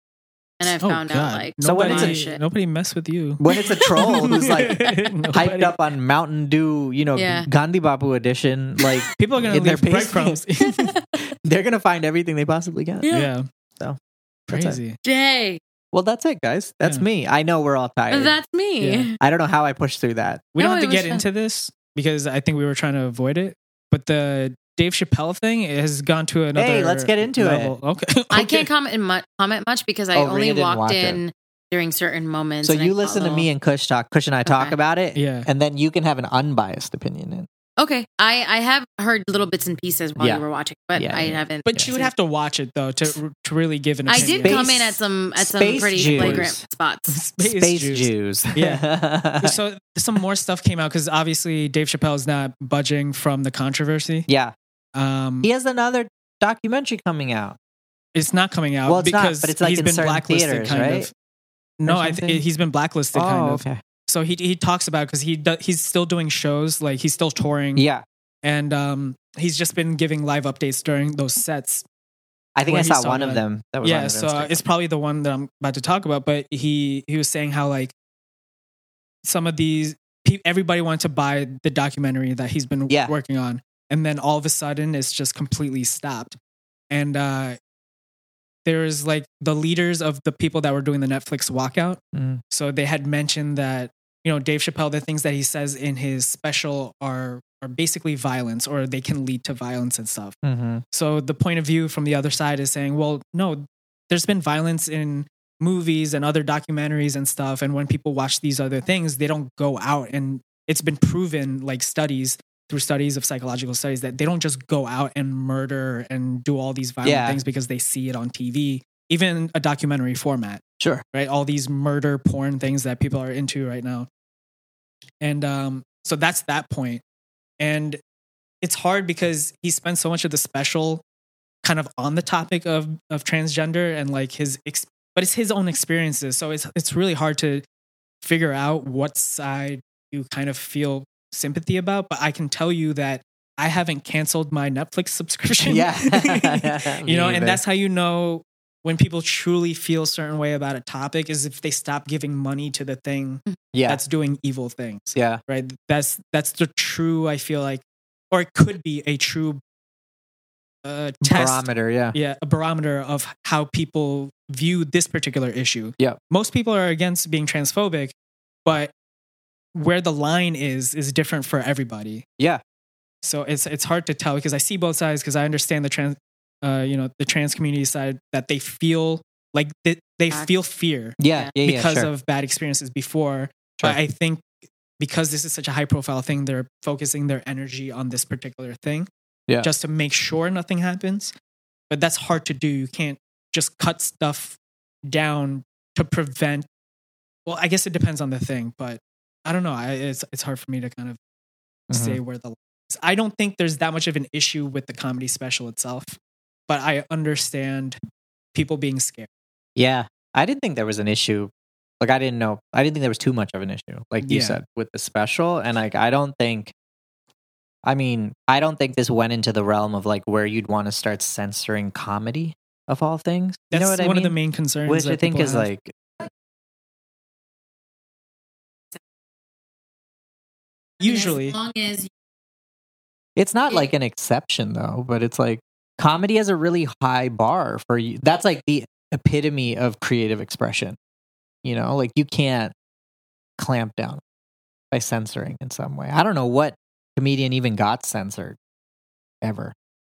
Speaker 3: and I've
Speaker 2: Oh,
Speaker 3: found out
Speaker 2: God.
Speaker 3: like
Speaker 1: So when
Speaker 3: a
Speaker 1: it's
Speaker 3: lot
Speaker 1: a-
Speaker 3: of shit.
Speaker 2: Nobody mess with you.
Speaker 1: when it's a troll who's like
Speaker 2: Nobody-
Speaker 1: hyped up on Mountain Dew, you know,
Speaker 3: Yeah.
Speaker 1: Gandhi Babu edition, like
Speaker 2: People are gonna
Speaker 1: in their
Speaker 2: leave breadcrumbs.
Speaker 1: basement. They're gonna find everything they possibly can.
Speaker 3: Yeah.
Speaker 2: yeah.
Speaker 1: So, that's it.
Speaker 2: Crazy.
Speaker 3: Jay,
Speaker 1: Well, that's it, guys. That's
Speaker 2: Yeah.
Speaker 1: me. I know we're all tired.
Speaker 3: that's me.
Speaker 2: Yeah.
Speaker 1: I don't know how I pushed through that.
Speaker 2: We
Speaker 3: No,
Speaker 2: don't have
Speaker 3: it
Speaker 2: to get
Speaker 3: was fun.
Speaker 2: into this because I think we were trying to avoid it. But the Dave Chappelle thing has gone to another.
Speaker 1: Hey, let's get into
Speaker 2: level. it. Okay.
Speaker 3: I
Speaker 2: Okay.
Speaker 3: can't comment mu- comment much because I
Speaker 1: Oh,
Speaker 3: only
Speaker 1: Rhea didn't
Speaker 3: walked
Speaker 1: watch it.
Speaker 3: in during certain moments.
Speaker 1: So
Speaker 3: and I
Speaker 1: you
Speaker 3: felt
Speaker 1: listen to
Speaker 3: little-
Speaker 1: me and Kush talk. Kush and I talk
Speaker 3: Okay.
Speaker 1: about it,
Speaker 2: Yeah.
Speaker 1: and then you can have an unbiased opinion. In
Speaker 3: Okay, I I have heard little bits and pieces while
Speaker 1: Yeah.
Speaker 3: you were watching, but
Speaker 1: Yeah,
Speaker 3: I
Speaker 1: yeah.
Speaker 3: haven't.
Speaker 2: But you would have to watch it though to to really give an
Speaker 3: I
Speaker 2: opinion.
Speaker 3: did
Speaker 1: Space-
Speaker 3: come in at some at some
Speaker 1: Space
Speaker 3: pretty
Speaker 1: Jews.
Speaker 3: flagrant spots.
Speaker 2: Space,
Speaker 1: Space
Speaker 2: Jews.
Speaker 1: Jews.
Speaker 2: Yeah. So some more stuff came out because obviously Dave Chappelle's not budging from the controversy.
Speaker 1: yeah.
Speaker 2: Um,
Speaker 1: He has another documentary coming out.
Speaker 2: it's not coming out
Speaker 1: Well, it's not,
Speaker 2: because
Speaker 1: but it's, like,
Speaker 2: he's
Speaker 1: in
Speaker 2: been
Speaker 1: certain
Speaker 2: blacklisted.
Speaker 1: theaters,
Speaker 2: kind
Speaker 1: right?
Speaker 2: of. No,
Speaker 1: Or
Speaker 2: I
Speaker 1: something?
Speaker 2: th- he's been blacklisted.
Speaker 1: Oh,
Speaker 2: kind of.
Speaker 1: okay.
Speaker 2: So he he talks about because he do, he's still doing shows, like he's still touring,
Speaker 1: Yeah.
Speaker 2: and um, he's just been giving live updates during those sets.
Speaker 1: I think
Speaker 2: Where
Speaker 1: I
Speaker 2: he's
Speaker 1: saw
Speaker 2: talking
Speaker 1: one of
Speaker 2: about-
Speaker 1: them. That was on
Speaker 2: Yeah,
Speaker 1: his
Speaker 2: so uh,
Speaker 1: Instagram.
Speaker 2: it's probably the one that I'm about to talk about. But he he was saying how like some of these pe- everybody wanted to buy the documentary that he's been
Speaker 1: Yeah.
Speaker 2: working on, and then all of a sudden it's just completely stopped. And uh, there's like the leaders of the people that were doing the Netflix walkout.
Speaker 1: Mm.
Speaker 2: So they had mentioned that, you know, Dave Chappelle, the things that he says in his special are are basically violence, or they can lead to violence and stuff.
Speaker 1: Mhm.
Speaker 2: So the point of view from the other side is saying, well, no, there's been violence in movies and other documentaries and stuff. And when people watch these other things, they don't go out, and it's been proven, like studies through studies of psychological studies, that they don't just go out and murder and do all these violent
Speaker 1: Yeah.
Speaker 2: things because they see it on T V, even a documentary format,
Speaker 1: Sure.
Speaker 2: right? All these murder porn things that people are into right now. And um, so that's that point. And it's hard because he spent so much of the special kind of on the topic of of transgender and like his ex- but it's his own experiences, so it's it's really hard to figure out what side you kind of feel sympathy about. But I can tell you that I haven't canceled my Netflix subscription.
Speaker 1: Yeah.
Speaker 2: You know,
Speaker 1: Me
Speaker 2: and
Speaker 1: either.
Speaker 2: that's how you know when people truly feel a certain way about a topic is if they stop giving money to the thing
Speaker 1: Yeah.
Speaker 2: that's doing evil things.
Speaker 1: yeah.
Speaker 2: Right? That's that's the true, I feel like, or it could be a true uh, test.
Speaker 1: Barometer. Yeah.
Speaker 2: Yeah, a barometer of how people view this particular issue.
Speaker 1: Yeah.
Speaker 2: Most people are against being transphobic, but where the line is is different for everybody.
Speaker 1: Yeah.
Speaker 2: So it's it's hard to tell because I see both sides, because I understand the trans, uh, you know, the trans community side, that they feel like they, they
Speaker 3: Back.
Speaker 2: feel fear
Speaker 1: Yeah. Yeah. Yeah.
Speaker 2: because
Speaker 1: sure.
Speaker 2: of bad experiences before.
Speaker 1: Sure.
Speaker 2: But I think because this is such a high profile thing, they're focusing their energy on this particular thing,
Speaker 1: Yeah.
Speaker 2: just to make sure nothing happens. But that's hard to do. You can't just cut stuff down to prevent. Well, I guess it depends on the thing, but I don't know. I, it's it's hard for me to kind of
Speaker 1: Mhm.
Speaker 2: say where the line is. I don't think there's that much of an issue with the comedy special itself, but I understand people being scared.
Speaker 1: Yeah. I didn't think there was an issue. Like, I didn't know. I didn't think there was too much of an issue, like you
Speaker 2: Yeah.
Speaker 1: said, with the special. And like, I don't think, I mean, I don't think this went into the realm of like where you'd want to start censoring comedy of all things. You
Speaker 2: That's
Speaker 1: know what I
Speaker 2: one
Speaker 1: mean?
Speaker 2: of the main concerns.
Speaker 1: Which
Speaker 2: that
Speaker 1: I think
Speaker 2: people
Speaker 1: is
Speaker 2: have.
Speaker 1: like,
Speaker 2: usually.
Speaker 3: as long as
Speaker 1: it's not
Speaker 3: It-
Speaker 1: like an exception though, but it's like comedy has a really high bar for you. That's like the epitome of creative expression. You know, like you can't clamp down by censoring in some way. I don't know what comedian even got censored. ever.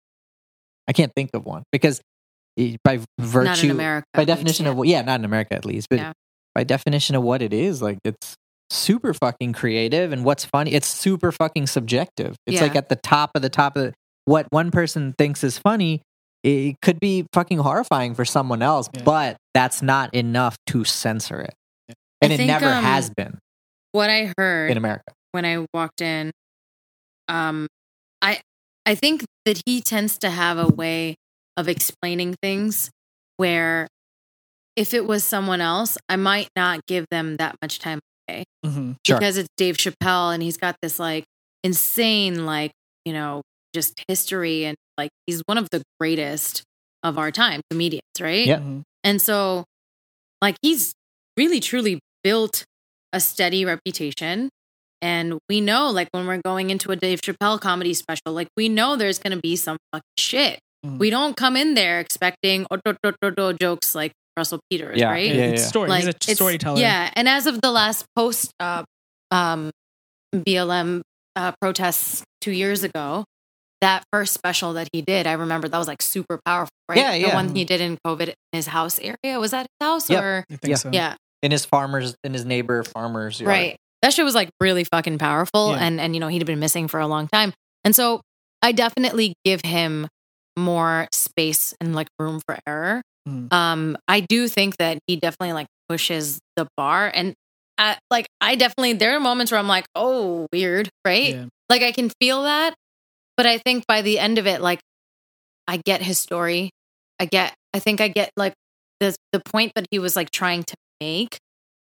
Speaker 1: I can't think of one because eh, by virtue,
Speaker 3: Not in America.
Speaker 1: by
Speaker 3: at
Speaker 1: definition
Speaker 3: least,
Speaker 1: of what, yeah, not in America at least, but
Speaker 3: Yeah.
Speaker 1: by definition of what it is, like it's super fucking creative. And what's funny, it's super fucking subjective. It's
Speaker 3: Yeah.
Speaker 1: like at the top of the top of what one person thinks is funny. It could be fucking horrifying for someone else,
Speaker 2: Yeah.
Speaker 1: but that's not enough to censor it.
Speaker 2: Yeah.
Speaker 1: And
Speaker 3: I
Speaker 1: it
Speaker 3: think,
Speaker 1: never
Speaker 3: um,
Speaker 1: has been
Speaker 3: What I heard
Speaker 1: in America.
Speaker 3: when I walked in, um, I I think that he tends to have a way of explaining things where if it was someone else, I might not give them that much time of day
Speaker 2: Mm-hmm.
Speaker 1: Sure.
Speaker 3: because it's Dave Chappelle and he's got this like insane, like, you know, just history and like he's one of the greatest of our time comedians, right?
Speaker 1: Yeah.
Speaker 2: Mm-hmm.
Speaker 3: And so, like, he's really truly built a steady reputation. And we know, like, when we're going into a Dave Chappelle comedy special, like, we know there's going to be some fucking shit.
Speaker 2: Mhm.
Speaker 3: We don't come in there expecting oh, do, do, do, do, jokes like Russell Peters,
Speaker 1: Yeah.
Speaker 3: right?
Speaker 2: Yeah,
Speaker 1: Yeah,
Speaker 2: it's
Speaker 1: yeah.
Speaker 2: story.
Speaker 3: Like,
Speaker 2: He's a
Speaker 3: it's-
Speaker 2: storyteller.
Speaker 3: Yeah. And as of the last post uh, um, B L M uh, protests two years ago, that first special that he did, I remember that was like super powerful, right?
Speaker 1: Yeah,
Speaker 3: The
Speaker 1: yeah.
Speaker 3: one he did in COVID in his house area. Was that his house?
Speaker 1: Yep.
Speaker 3: Or
Speaker 2: I think
Speaker 1: Yeah.
Speaker 2: so.
Speaker 3: yeah.
Speaker 1: In his farmers, in his neighbor farmers, yard.
Speaker 3: Right. That shit was like really fucking powerful.
Speaker 2: Yeah.
Speaker 3: And, and, you know, he'd been missing for a long time. And so I definitely give him more space and like room for error.
Speaker 2: Mhm.
Speaker 3: Um, I do think that he definitely like pushes the bar. And I, like, I definitely, there are moments where I'm like, oh, weird. Right.
Speaker 2: Yeah.
Speaker 3: Like I can feel that. But I think by the end of it, like, I get his story. I get, I think I get like the, the point that he was like trying to make.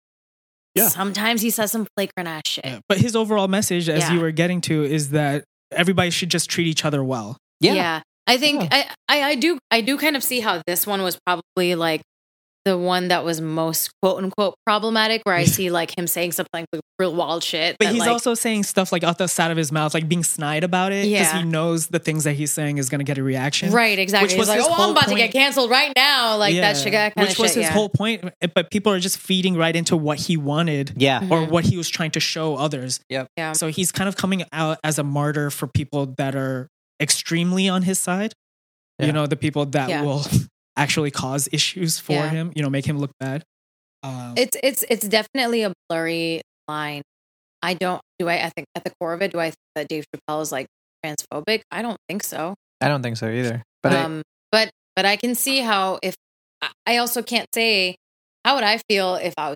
Speaker 1: Yeah.
Speaker 3: Sometimes he says some flagrant ass shit.
Speaker 2: Yeah. But his overall message, as
Speaker 3: Yeah.
Speaker 2: you were getting to, is that everybody should just treat each other well.
Speaker 1: Yeah.
Speaker 3: I think
Speaker 1: Yeah.
Speaker 3: I, I I do I do kind of see how this one was probably like the one that was most quote unquote problematic, where I see like him saying something like real wild shit.
Speaker 2: But
Speaker 3: that,
Speaker 2: he's
Speaker 3: like,
Speaker 2: also saying stuff like out the side of his mouth, like being snide about it, because
Speaker 3: Yeah.
Speaker 2: he knows the things that he's saying is going to get a reaction.
Speaker 3: right, exactly.
Speaker 2: Which
Speaker 3: He's
Speaker 2: was
Speaker 3: like,
Speaker 2: his
Speaker 3: oh, I'm
Speaker 2: whole
Speaker 3: about to
Speaker 2: point.
Speaker 3: get canceled right now, like that shit, that kind
Speaker 2: Which
Speaker 3: of
Speaker 2: was
Speaker 3: shit.
Speaker 2: his
Speaker 3: yeah.
Speaker 2: whole point. But people are just feeding right into what he wanted
Speaker 1: Yeah.
Speaker 3: Mm-hmm.
Speaker 2: or what he was trying to show others.
Speaker 1: Yep.
Speaker 3: Yeah.
Speaker 2: So he's kind of coming out as a martyr for people that are extremely on his side.
Speaker 1: Yeah.
Speaker 2: You know, the people that
Speaker 3: Yeah.
Speaker 2: will actually cause issues for
Speaker 3: Yeah.
Speaker 2: him, you know, make him look bad. Um,
Speaker 3: It's it's it's definitely a blurry line. I don't do I I think at the core of it, do I think that Dave Chappelle is like transphobic? I don't think so.
Speaker 1: I don't think so either. But I-
Speaker 3: um, but but I can see how if I- I also can't say how would I feel if I was.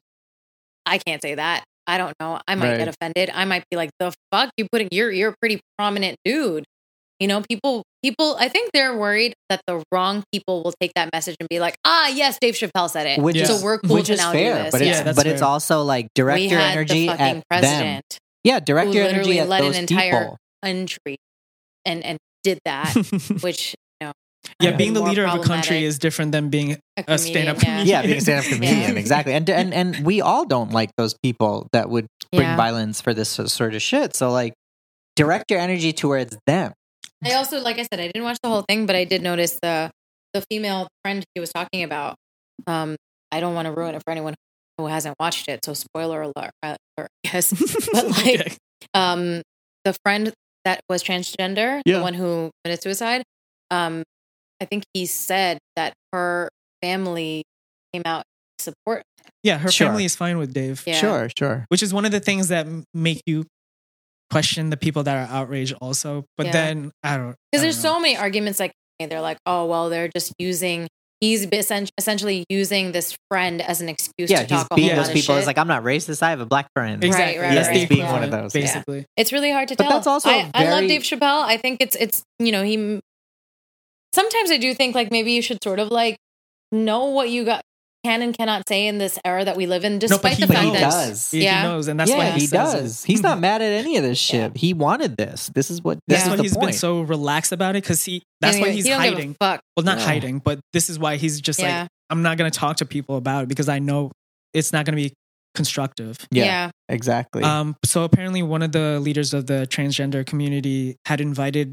Speaker 3: I can't say that. I don't know. I might
Speaker 1: Right.
Speaker 3: get offended. I might be like, the fuck you putting you're you're a pretty prominent dude. You know, people people. I think they're worried that the wrong people will take that message and be like, ah, yes, Dave Chappelle said it.
Speaker 1: which
Speaker 2: Yeah.
Speaker 1: is,
Speaker 3: So we're cool
Speaker 1: which
Speaker 3: to
Speaker 1: is
Speaker 3: now do
Speaker 1: fair,
Speaker 3: this.
Speaker 1: but
Speaker 2: Yeah,
Speaker 1: it's
Speaker 2: that's
Speaker 1: but it's
Speaker 2: fair.
Speaker 1: also like direct
Speaker 3: we
Speaker 1: your
Speaker 3: had
Speaker 1: energy
Speaker 3: the
Speaker 1: at
Speaker 3: fucking
Speaker 1: them.
Speaker 3: president
Speaker 1: Yeah, direct
Speaker 3: who
Speaker 1: your energy
Speaker 3: literally
Speaker 1: at
Speaker 3: led
Speaker 1: those
Speaker 3: an entire
Speaker 1: people.
Speaker 3: country and and did that, which you know,
Speaker 2: yeah,
Speaker 3: might
Speaker 2: being
Speaker 3: be
Speaker 2: the
Speaker 3: more
Speaker 2: leader of a country
Speaker 3: problematic.
Speaker 2: is different than being a stand-up
Speaker 3: comedian,
Speaker 2: comedian.
Speaker 1: Yeah, being a stand-up comedian,
Speaker 3: Yeah.
Speaker 1: exactly. And and and we all don't like those people that would bring
Speaker 3: Yeah.
Speaker 1: violence for this sort of shit. So like, direct your energy towards them.
Speaker 3: I also, like I said, I didn't watch the whole thing, but I did notice the the female friend he was talking about. Um, I don't want to ruin it for anyone who hasn't watched it, so spoiler alert. Uh, or, yes, but like,
Speaker 2: Okay.
Speaker 3: um, the friend that was transgender,
Speaker 2: Yeah.
Speaker 3: the one who committed suicide. Um, I think he said that her family came out to support.
Speaker 2: Yeah, her
Speaker 1: Sure.
Speaker 2: family is fine with Dave.
Speaker 3: Yeah.
Speaker 1: Sure, sure.
Speaker 2: Which is one of the things that m- make you question the people that are outraged also. But
Speaker 3: Yeah.
Speaker 2: then I don't
Speaker 3: Because there's so many arguments like they're like, oh well, they're just using. He's essen- essentially using this friend as an excuse
Speaker 1: Yeah,
Speaker 3: to
Speaker 1: he's
Speaker 3: talk a
Speaker 1: being
Speaker 3: whole
Speaker 1: those
Speaker 3: lot
Speaker 1: people.
Speaker 3: of
Speaker 1: It's
Speaker 3: shit.
Speaker 1: like, I'm not racist. I have a black friend.
Speaker 2: Exactly.
Speaker 3: Right, right,
Speaker 2: That's
Speaker 3: right,
Speaker 2: the
Speaker 3: right.
Speaker 1: being one of
Speaker 2: equivalent,
Speaker 1: those. Yeah.
Speaker 2: basically.
Speaker 3: It's really hard to
Speaker 1: But
Speaker 3: tell.
Speaker 1: that's also
Speaker 3: I, I love
Speaker 1: very-
Speaker 3: Dave Chappelle. I think it's it's you know he. Sometimes I do think like maybe you should sort of like know what you got can and cannot say in this era that we live in,
Speaker 2: No, but
Speaker 3: despite
Speaker 2: he
Speaker 3: the
Speaker 1: But
Speaker 3: fact
Speaker 1: he
Speaker 3: that
Speaker 1: does.
Speaker 2: He,
Speaker 3: Yeah.
Speaker 2: he knows, and that's
Speaker 1: yeah,
Speaker 2: why
Speaker 1: he,
Speaker 2: he, says it.
Speaker 1: does. He's not mad at any of this shit. He wanted this. This is what. This
Speaker 2: That's
Speaker 1: is
Speaker 2: why
Speaker 1: the
Speaker 2: he's
Speaker 1: point.
Speaker 2: been so relaxed about it because he. That's
Speaker 3: he-
Speaker 2: why he's
Speaker 3: he don't give a
Speaker 2: hiding.
Speaker 3: fuck.
Speaker 2: Well, not
Speaker 1: Yeah.
Speaker 2: hiding, but this is why he's just
Speaker 3: Yeah.
Speaker 2: like, I'm not going to talk to people about it because I know it's not going to be constructive.
Speaker 1: yeah,
Speaker 3: Yeah.
Speaker 1: exactly.
Speaker 2: Um, so apparently, one of the leaders of the transgender community had invited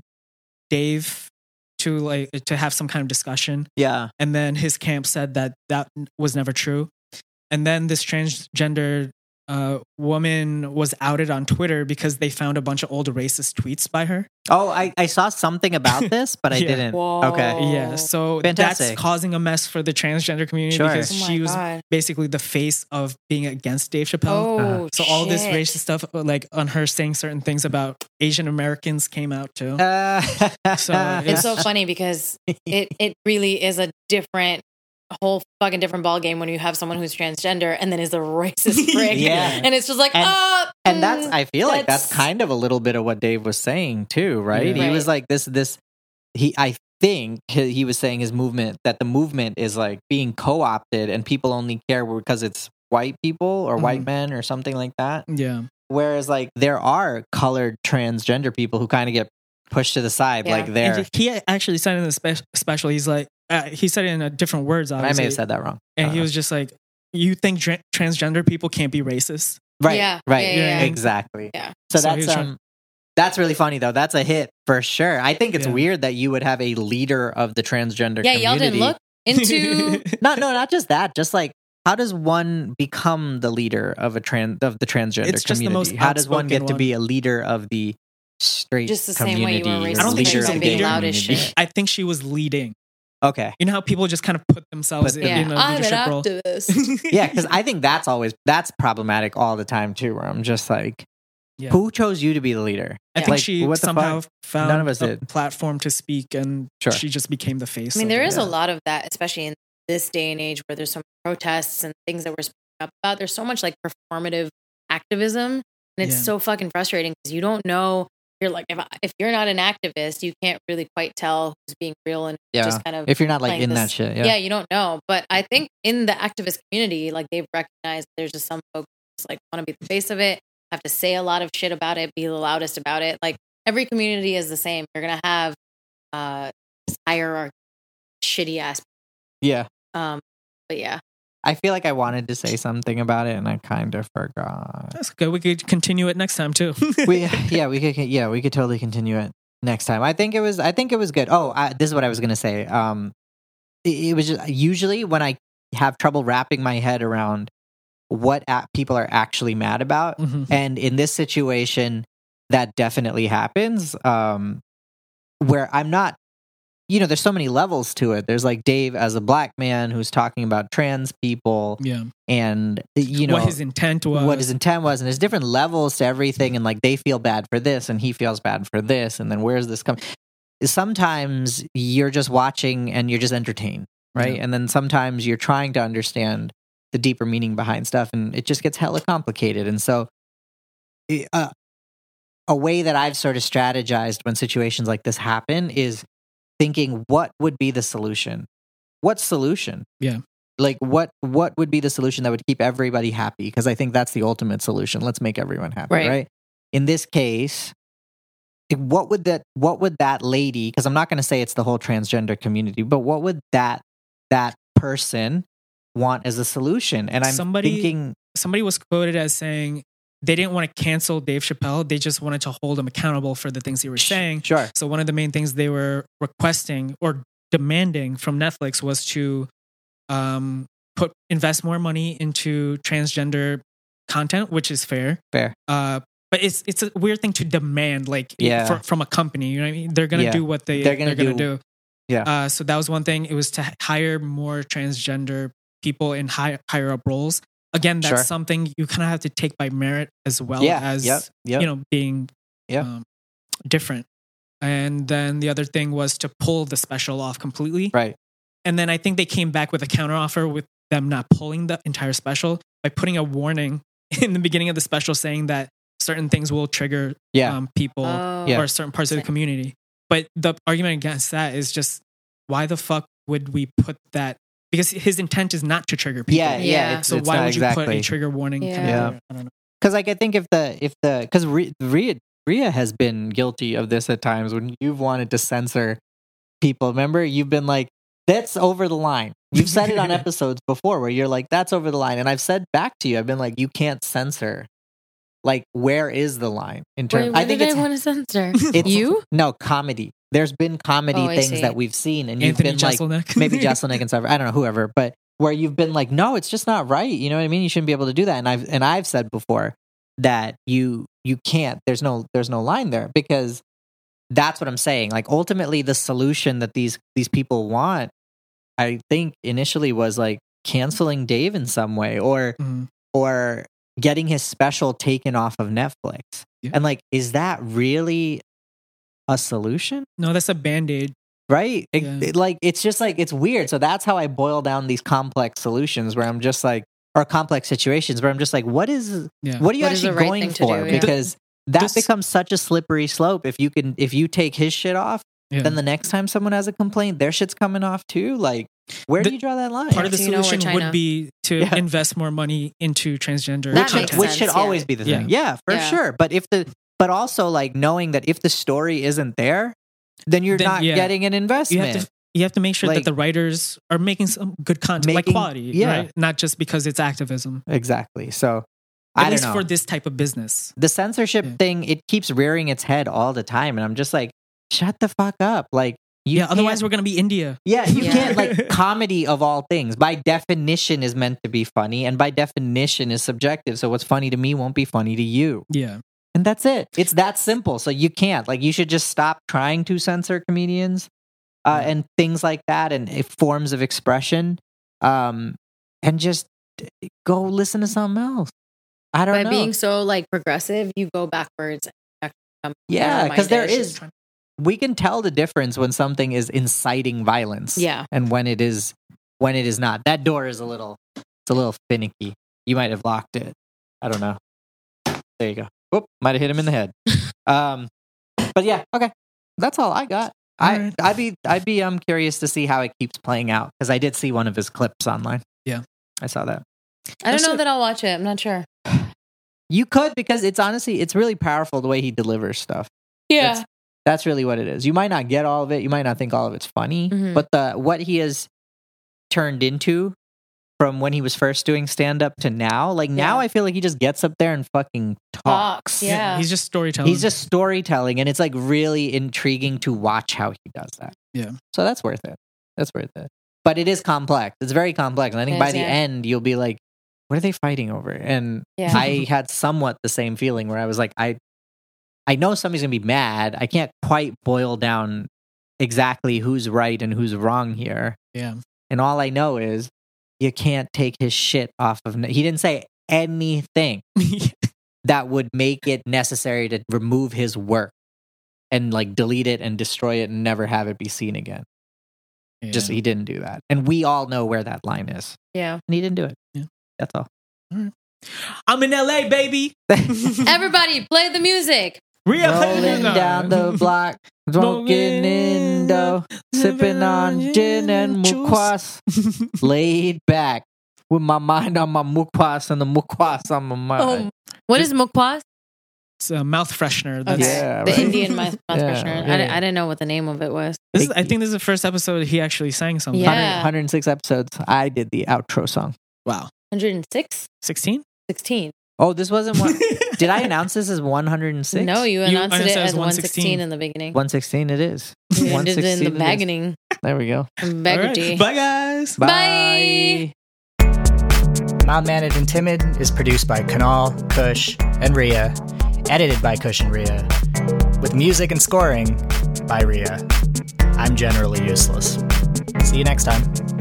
Speaker 2: Dave to like to have some kind of discussion,
Speaker 1: yeah,
Speaker 2: and then his camp said that that was never true. And then this transgender uh, woman was outed on Twitter because they found a bunch of old racist tweets by her.
Speaker 1: Oh, I, I saw something about this, but I
Speaker 2: Yeah.
Speaker 1: didn't.
Speaker 3: Whoa.
Speaker 1: Okay.
Speaker 2: Yeah, so
Speaker 1: Fantastic.
Speaker 2: that's causing a mess for the transgender community
Speaker 1: Sure.
Speaker 2: because
Speaker 3: Oh my
Speaker 2: she was
Speaker 3: God.
Speaker 2: basically the face of being against Dave Chappelle.
Speaker 3: Oh,
Speaker 1: Uh-huh.
Speaker 2: So all this
Speaker 3: shit.
Speaker 2: racist stuff, like on her saying certain things about Asian Americans, came out too.
Speaker 1: Uh,
Speaker 2: So
Speaker 3: It's so funny because it it really is a different, a whole fucking different ball game when you have someone who's transgender and then is a racist prick.
Speaker 1: Yeah.
Speaker 3: And it's just like,
Speaker 1: And-
Speaker 3: oh,
Speaker 1: and that's
Speaker 3: mm,
Speaker 1: I feel like that's
Speaker 3: that's-
Speaker 1: kind of a little bit of what Dave was saying too, right?
Speaker 2: Yeah.
Speaker 1: He was
Speaker 3: Right.
Speaker 1: like this this he I think he, he was saying his movement that the movement is like being co-opted and people only care because it's white people or white
Speaker 2: Mhm.
Speaker 1: men or something like that.
Speaker 2: Yeah.
Speaker 1: Whereas like there are colored transgender people who kind of get pushed to the side,
Speaker 3: Yeah.
Speaker 1: like they're.
Speaker 2: And he he actually said in the spe- special, he's like, uh, he said it in a different words,
Speaker 1: I
Speaker 2: obviously.
Speaker 1: may have said that wrong.
Speaker 2: And
Speaker 1: I
Speaker 2: he
Speaker 1: don't
Speaker 2: was just like, you think tra- transgender people can't be racist?
Speaker 1: know. right,
Speaker 3: Yeah,
Speaker 1: right,
Speaker 3: yeah,
Speaker 2: yeah.
Speaker 1: exactly.
Speaker 3: Yeah.
Speaker 1: So,
Speaker 2: So he
Speaker 1: that's
Speaker 2: was
Speaker 1: um,
Speaker 2: trying-
Speaker 1: that's really funny though. That's a hit for sure. I think it's
Speaker 2: Yeah.
Speaker 1: weird that you would have a leader of the transgender
Speaker 3: Yeah,
Speaker 1: community.
Speaker 3: y'all didn't look into.
Speaker 1: No, no, not just that. Just like, how does one become the leader of a trans of the transgender
Speaker 2: It's just the
Speaker 1: community?
Speaker 2: most
Speaker 1: How does one get
Speaker 2: outspoken
Speaker 1: to
Speaker 2: one.
Speaker 1: be a leader of the straight
Speaker 3: Just the same
Speaker 1: community?
Speaker 3: way you were
Speaker 1: or
Speaker 3: racist
Speaker 2: I don't think
Speaker 1: leader
Speaker 2: she's
Speaker 1: of
Speaker 2: a
Speaker 1: the gay
Speaker 2: leader.
Speaker 3: loud as
Speaker 1: community?
Speaker 3: shit.
Speaker 2: I think she was leading.
Speaker 1: Okay,
Speaker 2: You know how people just kind of put themselves
Speaker 1: Put
Speaker 2: in,
Speaker 1: them-
Speaker 2: in
Speaker 3: Yeah,
Speaker 2: a
Speaker 3: I'm an
Speaker 2: leadership role.
Speaker 3: activist.
Speaker 1: yeah, because I think that's always that's problematic all the time too. Where I'm just like,
Speaker 2: Yeah.
Speaker 1: who chose you to be the leader?
Speaker 2: I
Speaker 3: Yeah.
Speaker 2: think
Speaker 1: Like,
Speaker 2: she
Speaker 1: what the
Speaker 2: somehow
Speaker 1: fuck?
Speaker 2: found
Speaker 1: None of us
Speaker 2: a
Speaker 1: did.
Speaker 2: platform to speak, and
Speaker 1: Sure.
Speaker 2: she just became the face.
Speaker 3: I mean,
Speaker 2: of
Speaker 3: there
Speaker 2: it.
Speaker 3: is
Speaker 1: Yeah.
Speaker 3: a lot of that, especially in this day and age where there's so many protests and things that we're speaking up about. There's so much like performative activism, and it's
Speaker 2: Yeah.
Speaker 3: so fucking frustrating because you don't know. You're like, if I, if you're not an activist, you can't really quite tell who's being real and
Speaker 1: Yeah,
Speaker 3: just kind of.
Speaker 1: if you're not like
Speaker 3: playing
Speaker 1: in
Speaker 3: this-
Speaker 1: that shit.
Speaker 3: yeah.
Speaker 1: Yeah,
Speaker 3: you don't know. But I think in the activist community, like they've recognized there's just some folks just, like want to be the face of it, have to say a lot of shit about it, be the loudest about it. Like every community is the same. You're gonna have uh this hierarchy, shitty ass.
Speaker 1: yeah.
Speaker 3: Um, but yeah,
Speaker 1: I feel like I wanted to say something about it and I kind of forgot.
Speaker 2: That's good. We could continue it next time too.
Speaker 1: we yeah we could yeah we could totally continue it next time. I think it was I think it was good. Oh, I, this is what I was gonna say. Um, it, it was just, usually when I have trouble wrapping my head around what a- people are actually mad about,
Speaker 2: Mhm.
Speaker 1: and in this situation, that definitely happens. Um, where I'm not. You know, there's so many levels to it. There's like Dave as a black man who's talking about trans people,
Speaker 2: Yeah.
Speaker 1: and you know
Speaker 2: what his intent was.
Speaker 1: what his intent was, and there's different levels to everything, and like they feel bad for this and he feels bad for this, and then where's this coming? Sometimes you're just watching and you're just entertained, right?
Speaker 2: Yeah.
Speaker 1: And then sometimes you're trying to understand the deeper meaning behind stuff, and it just gets hella complicated. And so uh, a way that I've sort of strategized when situations like this happen is thinking, what would be the solution? What solution?
Speaker 2: Yeah.
Speaker 1: Like what what would be the solution that would keep everybody happy? Because I think that's the ultimate solution. Let's make everyone happy,
Speaker 3: Right.
Speaker 1: right? In this case, what would that what would that lady, because I'm not going to say it's the whole transgender community, but what would that that person want as a solution? And I'm
Speaker 2: Somebody-
Speaker 1: thinking,
Speaker 2: Somebody was quoted as saying they didn't want to cancel Dave Chappelle. They just wanted to hold him accountable for the things he was saying.
Speaker 1: sure,
Speaker 2: So one of the main things they were requesting or demanding from Netflix was to um, put invest more money into transgender content, which is fair.
Speaker 1: fair,
Speaker 2: Uh, but it's it's a weird thing to demand, like
Speaker 1: Yeah.
Speaker 2: fr- from a company. You know what I mean? They're gonna
Speaker 1: Yeah.
Speaker 2: do what they
Speaker 1: They're
Speaker 2: they're
Speaker 1: gonna
Speaker 2: gonna,
Speaker 1: do-
Speaker 2: do.
Speaker 1: yeah.
Speaker 2: Uh, so that was one thing. It was to h- hire more transgender people in high, higher up roles. Again, that's
Speaker 1: Sure.
Speaker 2: something you kind of have to take by merit as well
Speaker 1: yeah,
Speaker 2: as
Speaker 1: yep, yep,
Speaker 2: you know being
Speaker 1: Yeah.
Speaker 2: um, different. And then the other thing was to pull the special off completely.
Speaker 1: right,
Speaker 2: And then I think they came back with a counteroffer with them not pulling the entire special by putting a warning in the beginning of the special saying that certain things will trigger
Speaker 1: yeah,
Speaker 2: um, people
Speaker 3: Oh.
Speaker 1: Yeah.
Speaker 2: or certain parts of the community. But the argument against that is just why the fuck would we put that? Because his intent is not to trigger people.
Speaker 1: yeah, yeah.
Speaker 3: Yeah.
Speaker 1: It's,
Speaker 2: So
Speaker 1: it's
Speaker 2: why
Speaker 1: not
Speaker 2: would you put
Speaker 1: exactly.
Speaker 2: a trigger warning?
Speaker 3: Yeah.
Speaker 2: kind of
Speaker 1: Yeah.
Speaker 2: there? I don't know.
Speaker 1: Because like I think if the if the because Rhea Rhea has been guilty of this at times when you've wanted to censor people. Remember, you've been like, that's over the line. You've said it on episodes before where you're like, that's over the line, and I've said back to you, I've been like, you can't censor. Like, where is the line in terms?
Speaker 3: Wait, what
Speaker 1: I think
Speaker 3: did
Speaker 1: it's
Speaker 3: I want to censor?
Speaker 1: it's
Speaker 3: You?
Speaker 1: no comedy. There's been comedy
Speaker 3: Oh, I
Speaker 1: things
Speaker 3: see.
Speaker 1: that we've seen, and you've
Speaker 2: Anthony
Speaker 1: been like
Speaker 2: Jeselnik.
Speaker 1: maybe Jeselnik and stuff. I don't know, whoever, but where you've been like, no, it's just not right. You know what I mean? You shouldn't be able to do that. And I've and I've said before that you you can't. There's no there's no line there, because that's what I'm saying. Like, ultimately, the solution that these these people want, I think initially was like canceling Dave in some way, or
Speaker 2: Mhm.
Speaker 1: or getting his special taken off of Netflix.
Speaker 2: Yeah.
Speaker 1: And like, is that really a solution?
Speaker 2: No, that's a band-aid.
Speaker 1: Right? It-
Speaker 2: Yeah.
Speaker 1: it- like, it's just like, it's weird. So that's how I boil down these complex solutions where I'm just like, or complex situations where I'm just like, what is,
Speaker 2: Yeah.
Speaker 1: what are you
Speaker 3: What is the
Speaker 1: actually
Speaker 3: right
Speaker 1: going
Speaker 3: thing to
Speaker 1: for?
Speaker 3: do? Yeah.
Speaker 1: Because that
Speaker 2: This-
Speaker 1: becomes such a slippery slope. If you can, if you take his shit off,
Speaker 2: Yeah.
Speaker 1: then the next time someone has a complaint, their shit's coming off too. Like, where
Speaker 2: The-
Speaker 1: do you draw that line?
Speaker 2: Part of the
Speaker 3: So you know we're
Speaker 2: solution
Speaker 3: China.
Speaker 2: would be to
Speaker 1: Yeah.
Speaker 2: invest more money into transgender
Speaker 3: That
Speaker 1: which,
Speaker 3: makes
Speaker 2: content.
Speaker 1: which
Speaker 3: sense,
Speaker 1: should
Speaker 3: yeah.
Speaker 1: always be the thing. Yeah, for
Speaker 3: Yeah.
Speaker 1: sure. But if the but also like knowing that if the story isn't there, then you're
Speaker 2: Then,
Speaker 1: not
Speaker 2: yeah.
Speaker 1: getting an
Speaker 2: You
Speaker 1: investment.
Speaker 2: have to you have to make sure
Speaker 1: Like-
Speaker 2: that the writers are making some good content, like
Speaker 1: Making-
Speaker 2: quality,
Speaker 1: yeah.
Speaker 2: right? Not just because it's activism.
Speaker 1: Exactly. So
Speaker 2: At
Speaker 1: I don't
Speaker 2: least
Speaker 1: know.
Speaker 2: for this type of business.
Speaker 1: The censorship
Speaker 2: Yeah.
Speaker 1: thing, it keeps rearing its head all the time, and I'm just like, shut the fuck up. Like, you
Speaker 2: yeah, otherwise
Speaker 1: can't-
Speaker 2: we're gonna be India.
Speaker 1: yeah, you
Speaker 3: Yeah.
Speaker 1: can't, like, comedy of all things by definition is meant to be funny, and by definition is subjective. So what's funny to me won't be funny to you.
Speaker 2: Yeah.
Speaker 1: And that's it. It's that simple. So you can't. Like, you should just stop trying to censor comedians uh,
Speaker 2: Yeah.
Speaker 1: and things like that, and uh, forms of expression, um, and just uh, go listen to something else. I don't
Speaker 3: By
Speaker 1: know.
Speaker 3: being so like progressive, you go backwards. And actually become
Speaker 1: Yeah, because there
Speaker 3: narrow-minded.
Speaker 1: is. We can tell the difference when something is inciting violence.
Speaker 3: Yeah.
Speaker 1: and when it is when it is not. That door is a little. It's a little finicky. You might have locked it. I don't know. There you go. Whoop! Might have hit him in the head. um, but yeah, okay. That's all I got. I
Speaker 2: Alright.
Speaker 1: I'd be I'd be um curious to see how it keeps playing out, because I did see one of his clips online.
Speaker 2: Yeah.
Speaker 1: I saw that.
Speaker 3: I don't
Speaker 2: That's
Speaker 3: know
Speaker 2: it.
Speaker 3: that I'll watch it. I'm not sure.
Speaker 1: You could, because it's honestly it's really powerful the way he delivers stuff.
Speaker 3: Yeah.
Speaker 1: That's, that's really what it is. You might not get all of it. You might not think all of it's funny,
Speaker 3: Mhm.
Speaker 1: but the what he has turned into from when he was first doing stand up to now, like now
Speaker 3: Yeah.
Speaker 1: I feel like he just gets up there and fucking talks.
Speaker 3: Talks, yeah.
Speaker 2: He's just storytelling.
Speaker 1: He's just storytelling, and it's like really intriguing to watch how he does that.
Speaker 2: Yeah.
Speaker 1: So that's worth it. That's worth it. But it is complex. It's very complex. And I think
Speaker 3: It
Speaker 1: by
Speaker 3: is,
Speaker 1: the
Speaker 3: yeah.
Speaker 1: end, you'll be like, what are they fighting over? And
Speaker 3: Yeah.
Speaker 1: I had somewhat the same feeling where I was like, I I know somebody's gonna be mad. I can't quite boil down exactly who's right and who's wrong here.
Speaker 2: yeah.
Speaker 1: And all I know is you can't take his shit off of. He didn't say anything that would make it necessary to remove his work and like delete it and destroy it and never have it be seen again. Just
Speaker 2: Yeah.
Speaker 1: he didn't do that, and we all know where that line is,
Speaker 3: Yeah.
Speaker 1: and he didn't do it.
Speaker 2: Yeah.
Speaker 1: That's all.
Speaker 2: I'm in L A, baby.
Speaker 3: Everybody, play the music.
Speaker 2: Real
Speaker 1: Rolling down the block, smoking Indo, sipping on gin and mukwas, laid back with my mind on my mukwas and the mukwas on my mind.
Speaker 3: Oh, what is mukwas?
Speaker 2: It's a mouth freshener.
Speaker 3: Okay.
Speaker 2: That's,
Speaker 1: Yeah,
Speaker 3: the
Speaker 1: right.
Speaker 3: Indian mouth, mouth
Speaker 1: Yeah,
Speaker 3: freshener. I,
Speaker 1: yeah.
Speaker 3: di- I didn't know what the name of it was.
Speaker 2: this is, I think this is the first episode he actually sang something.
Speaker 3: Yeah.
Speaker 1: one hundred, one hundred six episodes. I did the outro song.
Speaker 2: Wow.
Speaker 3: one hundred six?
Speaker 2: sixteen?
Speaker 3: sixteen.
Speaker 1: Oh, this wasn't one. Did I announce this as one hundred six?
Speaker 3: No, you announced
Speaker 2: announced
Speaker 3: it
Speaker 2: it as
Speaker 3: as one
Speaker 2: one sixteen.
Speaker 3: sixteen in the beginning.
Speaker 1: one sixteen it is.
Speaker 3: You ended it in the
Speaker 1: one sixteen it is.
Speaker 3: beginning.
Speaker 1: There we go.
Speaker 2: All right.
Speaker 3: Baggerty.
Speaker 2: Bye, guys.
Speaker 3: Bye.
Speaker 4: Mild Mannered and Timid is produced by Kunal, Kush, and Rhea, edited by Kush and Rhea, with music and scoring by Rhea. I'm generally useless. See you next time.